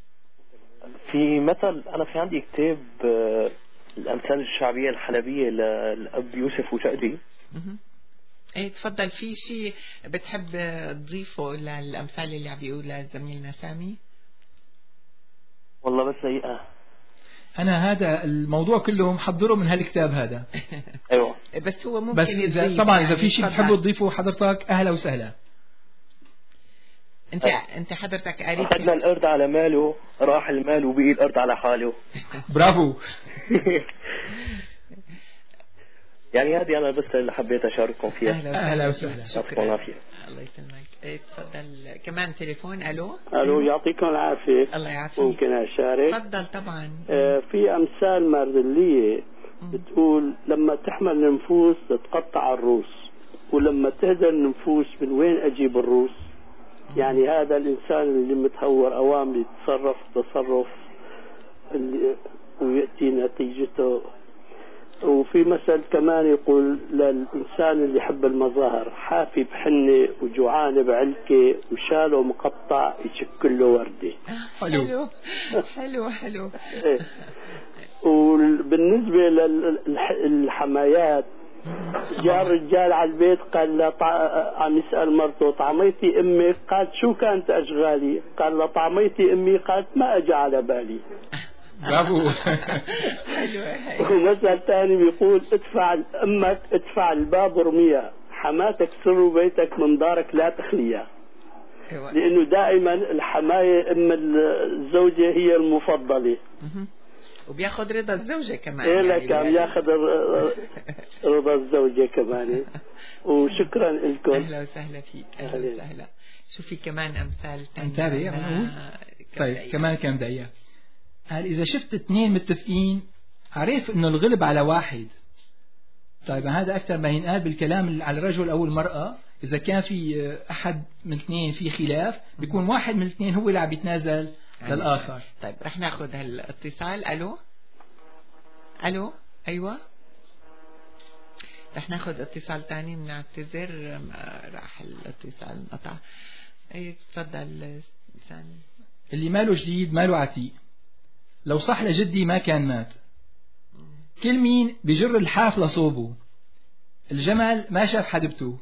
في مثل أنا في عندي كتاب الأمثال الشعبية الحلبية للأب يوسف وجدي. ايه تفضل. في شيء بتحب تضيفه للأمثال اللي عم بيقولها زميلنا سامي؟ والله بس هي أنا هذا الموضوع كله محضره من هالكتاب هذا. أيوة بس هو ممكن بس إذا طبعا إذا في شيء بتحبه تضيفه حضرتك أهلا وسهلا. انت انت حضرتك قريت أخذنا الأرض على ماله راح المال وبقي الأرض على حاله. برافو. يعني هذه أنا بس اللي حبيت أشارككم فيها. أهلا وسهلا. شكرا. الله يسلمك. ايه تفضل. كمان تليفون. ألو ألو يعطيكم العافية. الله يعافيك. ممكن أشارك؟ تفضل طبعا. آه في أمثال ماردلية بتقول لما تحمل النفوس تتقطع الروس، ولما تهدى النفوس من وين أجيب الروس؟ يعني هذا الإنسان اللي متهور أوام يتصرف تصرف اللي ويأتي نتيجته. وفي مثل كمان يقول للإنسان اللي يحب المظاهر حافي بحنة وجوعان بعلكة وشاله مقطع يشكل له وردة. حلو حلو حلو. وبالنسبة للحمايات جاء الرجال على البيت قال له طع... عم يسأل مرته طعميتي أمي؟ قالت شو كانت أشغالي؟ قال له طعميتي أمي؟ قالت ما أجى على بالي. برافو. ومثل ثاني بيقول ادفع أمك ادفع الباب ورميها، حماتك سر بيتك من دارك لا تخليها. لأنه دائما الحماية أم الزوجة هي المفضلة. وبياخذ رضا الزوجة كمان. إيه لك عم ياخذ رضا الزوجة كمان. وشكرا لكم. أهلا وسهلا فيك. أهلا وسهلا. شو في كمان أمثال تانية؟ طيب كمان كم دقيقة. قال إذا شفت اثنين متفقين عرف إنه الغلب على واحد. طيب هذا أكثر ما ينقال بالكلام على الرجل أو المرأة. إذا كان في أحد من اثنين في خلاف بيكون واحد من الاثنين هو اللي عم يتنازل للآخر. طيب رح ناخذ هالاتصال. ألو ألو أيوة رح ناخذ اتصال تاني. بنعتذر راح الاتصال انقطع. اي تفضل سامي. اللي ماله جديد ماله عتيق. لو صح لجدي ما كان مات. كل مين بجر الحاف لصوبه. الجمل ما شاف حدبته.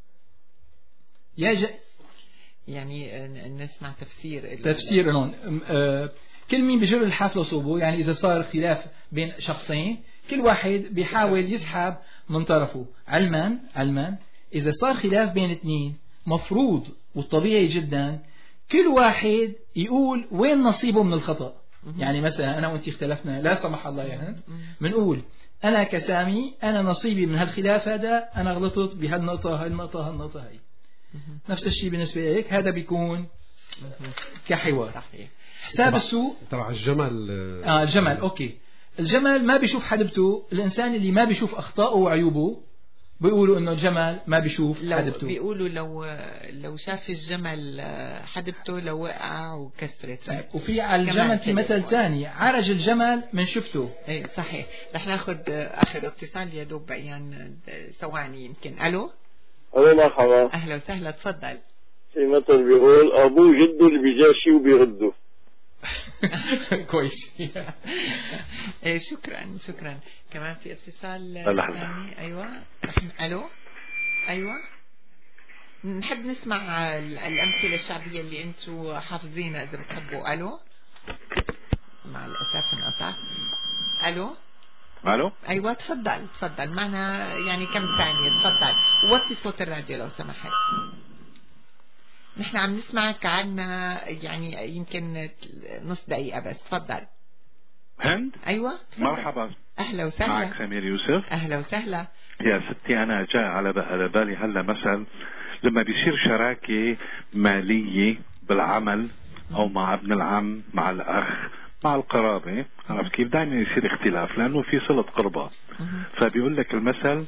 يا ج... يعني نسمع تفسير تفسير هون. آه كل مين بجر الحاف لصوبه، يعني إذا صار خلاف بين شخصين كل واحد بيحاول يسحب من طرفه. علما علما إذا صار خلاف بين اثنين مفروض والطبيعي جدا كل واحد يقول وين نصيبه من الخطأ. يعني مثلا أنا وأنت اختلفنا لا سمح الله يعني بنقول أنا كسامي أنا نصيبي من هالخلاف هذا أنا غلطت بهالنقطة هالنقطة هالنقطة هاي. نفس الشيء بالنسبة لك هذا بيكون كحوار. حساب السوق تبع الجمل. آه الجمل أوكي. الجمل ما بيشوف حدبته. الإنسان اللي ما بيشوف أخطاءه وعيوبه بيقولوا إنه الجمل ما بيشوف حدبته. بيقولوا لو لو شاف الجمل حدبته لو وقع وكسرت. وفي على الجمل في مثل ثاني عرج الجمل من شفته. ايه صحيح. رح ناخذ آخر اتصال يا دوب بقيان ثواني يمكن. ألو. ألو مرحبا. أهلا وسهلا تفضل. في مثل بيقول أبوه جده اللي بيجاشي وبيرده. كويس. إيه شكرا شكرا. كمان في اتصال ثاني. أيوة. ألو. أيوة. نحب نسمع الأمثلة الشعبية اللي أنتوا حافظينها إذا بتحبوا. ألو. مع الأسف انقطع. ألو. ألو. أيوة تفضل تفضل معنا يعني كم ثانية تفضل. وطي صوت الراديو لو سمحت. نحن عم نسمعك عنا يعني يمكن نص دقيقة بس. تفضل. هند. أيوة تفضل. مرحبا. أهلا وسهلا. معك سمير يوسف. أهلا وسهلا. يا ستي أنا جاء على بالي هلا مثل لما بيصير شراكة مالية بالعمل أو مع ابن العم مع الأخ مع القرابة. عرفت كيف؟ دائما يصير اختلاف لأنه في صلة قربة. فبيقول لك المثل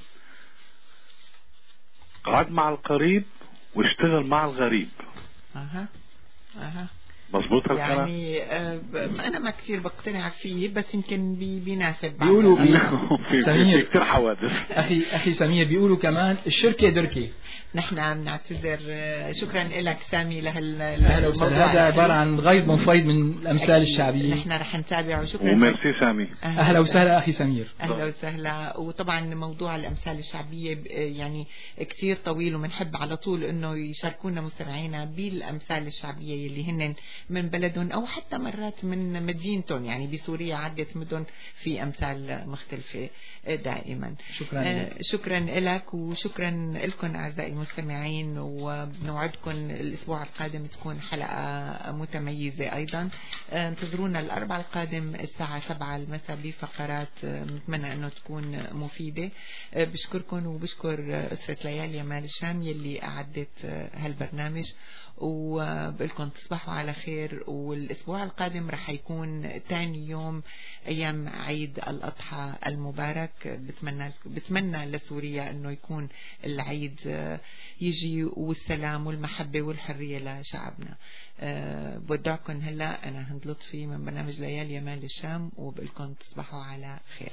قعد مع القريب واشتغل مع الغريب. أها أها مظبوط الكلام. يعني آه أنا ما كثير بقتنع فيه بس يمكن بي بيناسب. بيقولوا في سمير كثير حوادث. أخي أخي سمير بيقولوا كمان الشركة دركة. نحن عم نعتذر. شكرا لك سامي لهالموضوع. هذا عبارة عن غيض منفيض من الأمثال الشعبية. نحن رح نتابعه. شكرا. وميرسي سامي. أهلا وسهلا أخي سمير. أهلا وسهلا. وطبعا موضوع الأمثال الشعبية يعني كتير طويل ومنحب على طول إنه يشاركونا مستمعينا بالأمثال الشعبية اللي هن من بلدهم أو حتى مرات من مدينتهم. يعني بسوريا عدة مدن في أمثال مختلفة دائما. شكرا آه شكرا لك وشكرا لكم أعزائي المستمعين. وبنوعدكم الأسبوع القادم تكون حلقة متميزة أيضا. آه انتظرونا الأربع القادم الساعة سبعة المساء بفقرات آه نتمنى أنه تكون مفيدة. آه بشكركم وبشكر أسرة ليالي مال الشام يلي أعدت آه هالبرنامج وبقلكم تصبحوا على خير. والأسبوع القادم رح يكون تاني يوم أيام عيد الأضحى المبارك. بتمنى بتمنى لسوريا أنه يكون العيد يجي والسلام والمحبة والحرية لشعبنا. أه بودعكم هلا. أنا هند لطفي من برنامج ليالي مال الشام وبقلكم تصبحوا على خير.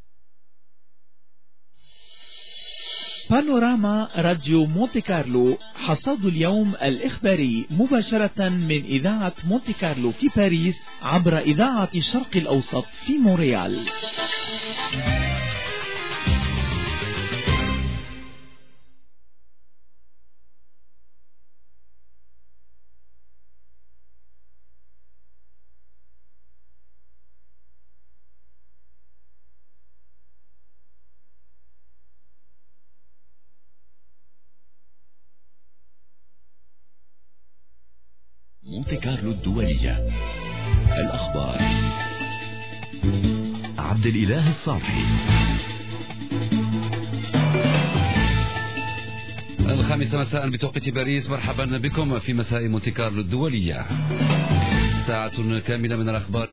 بانوراما راديو مونتي كارلو حصاد اليوم الإخباري مباشرة من إذاعة مونتي كارلو في باريس عبر إذاعة الشرق الأوسط في مونريال. مونتي كارلو الدولية. الأخبار عبد الإله الصالحي. الخامسة مساء بتوقيت باريس. مرحبا بكم في مساء مونتي كارلو الدولية. ساعة كاملة من الأخبار.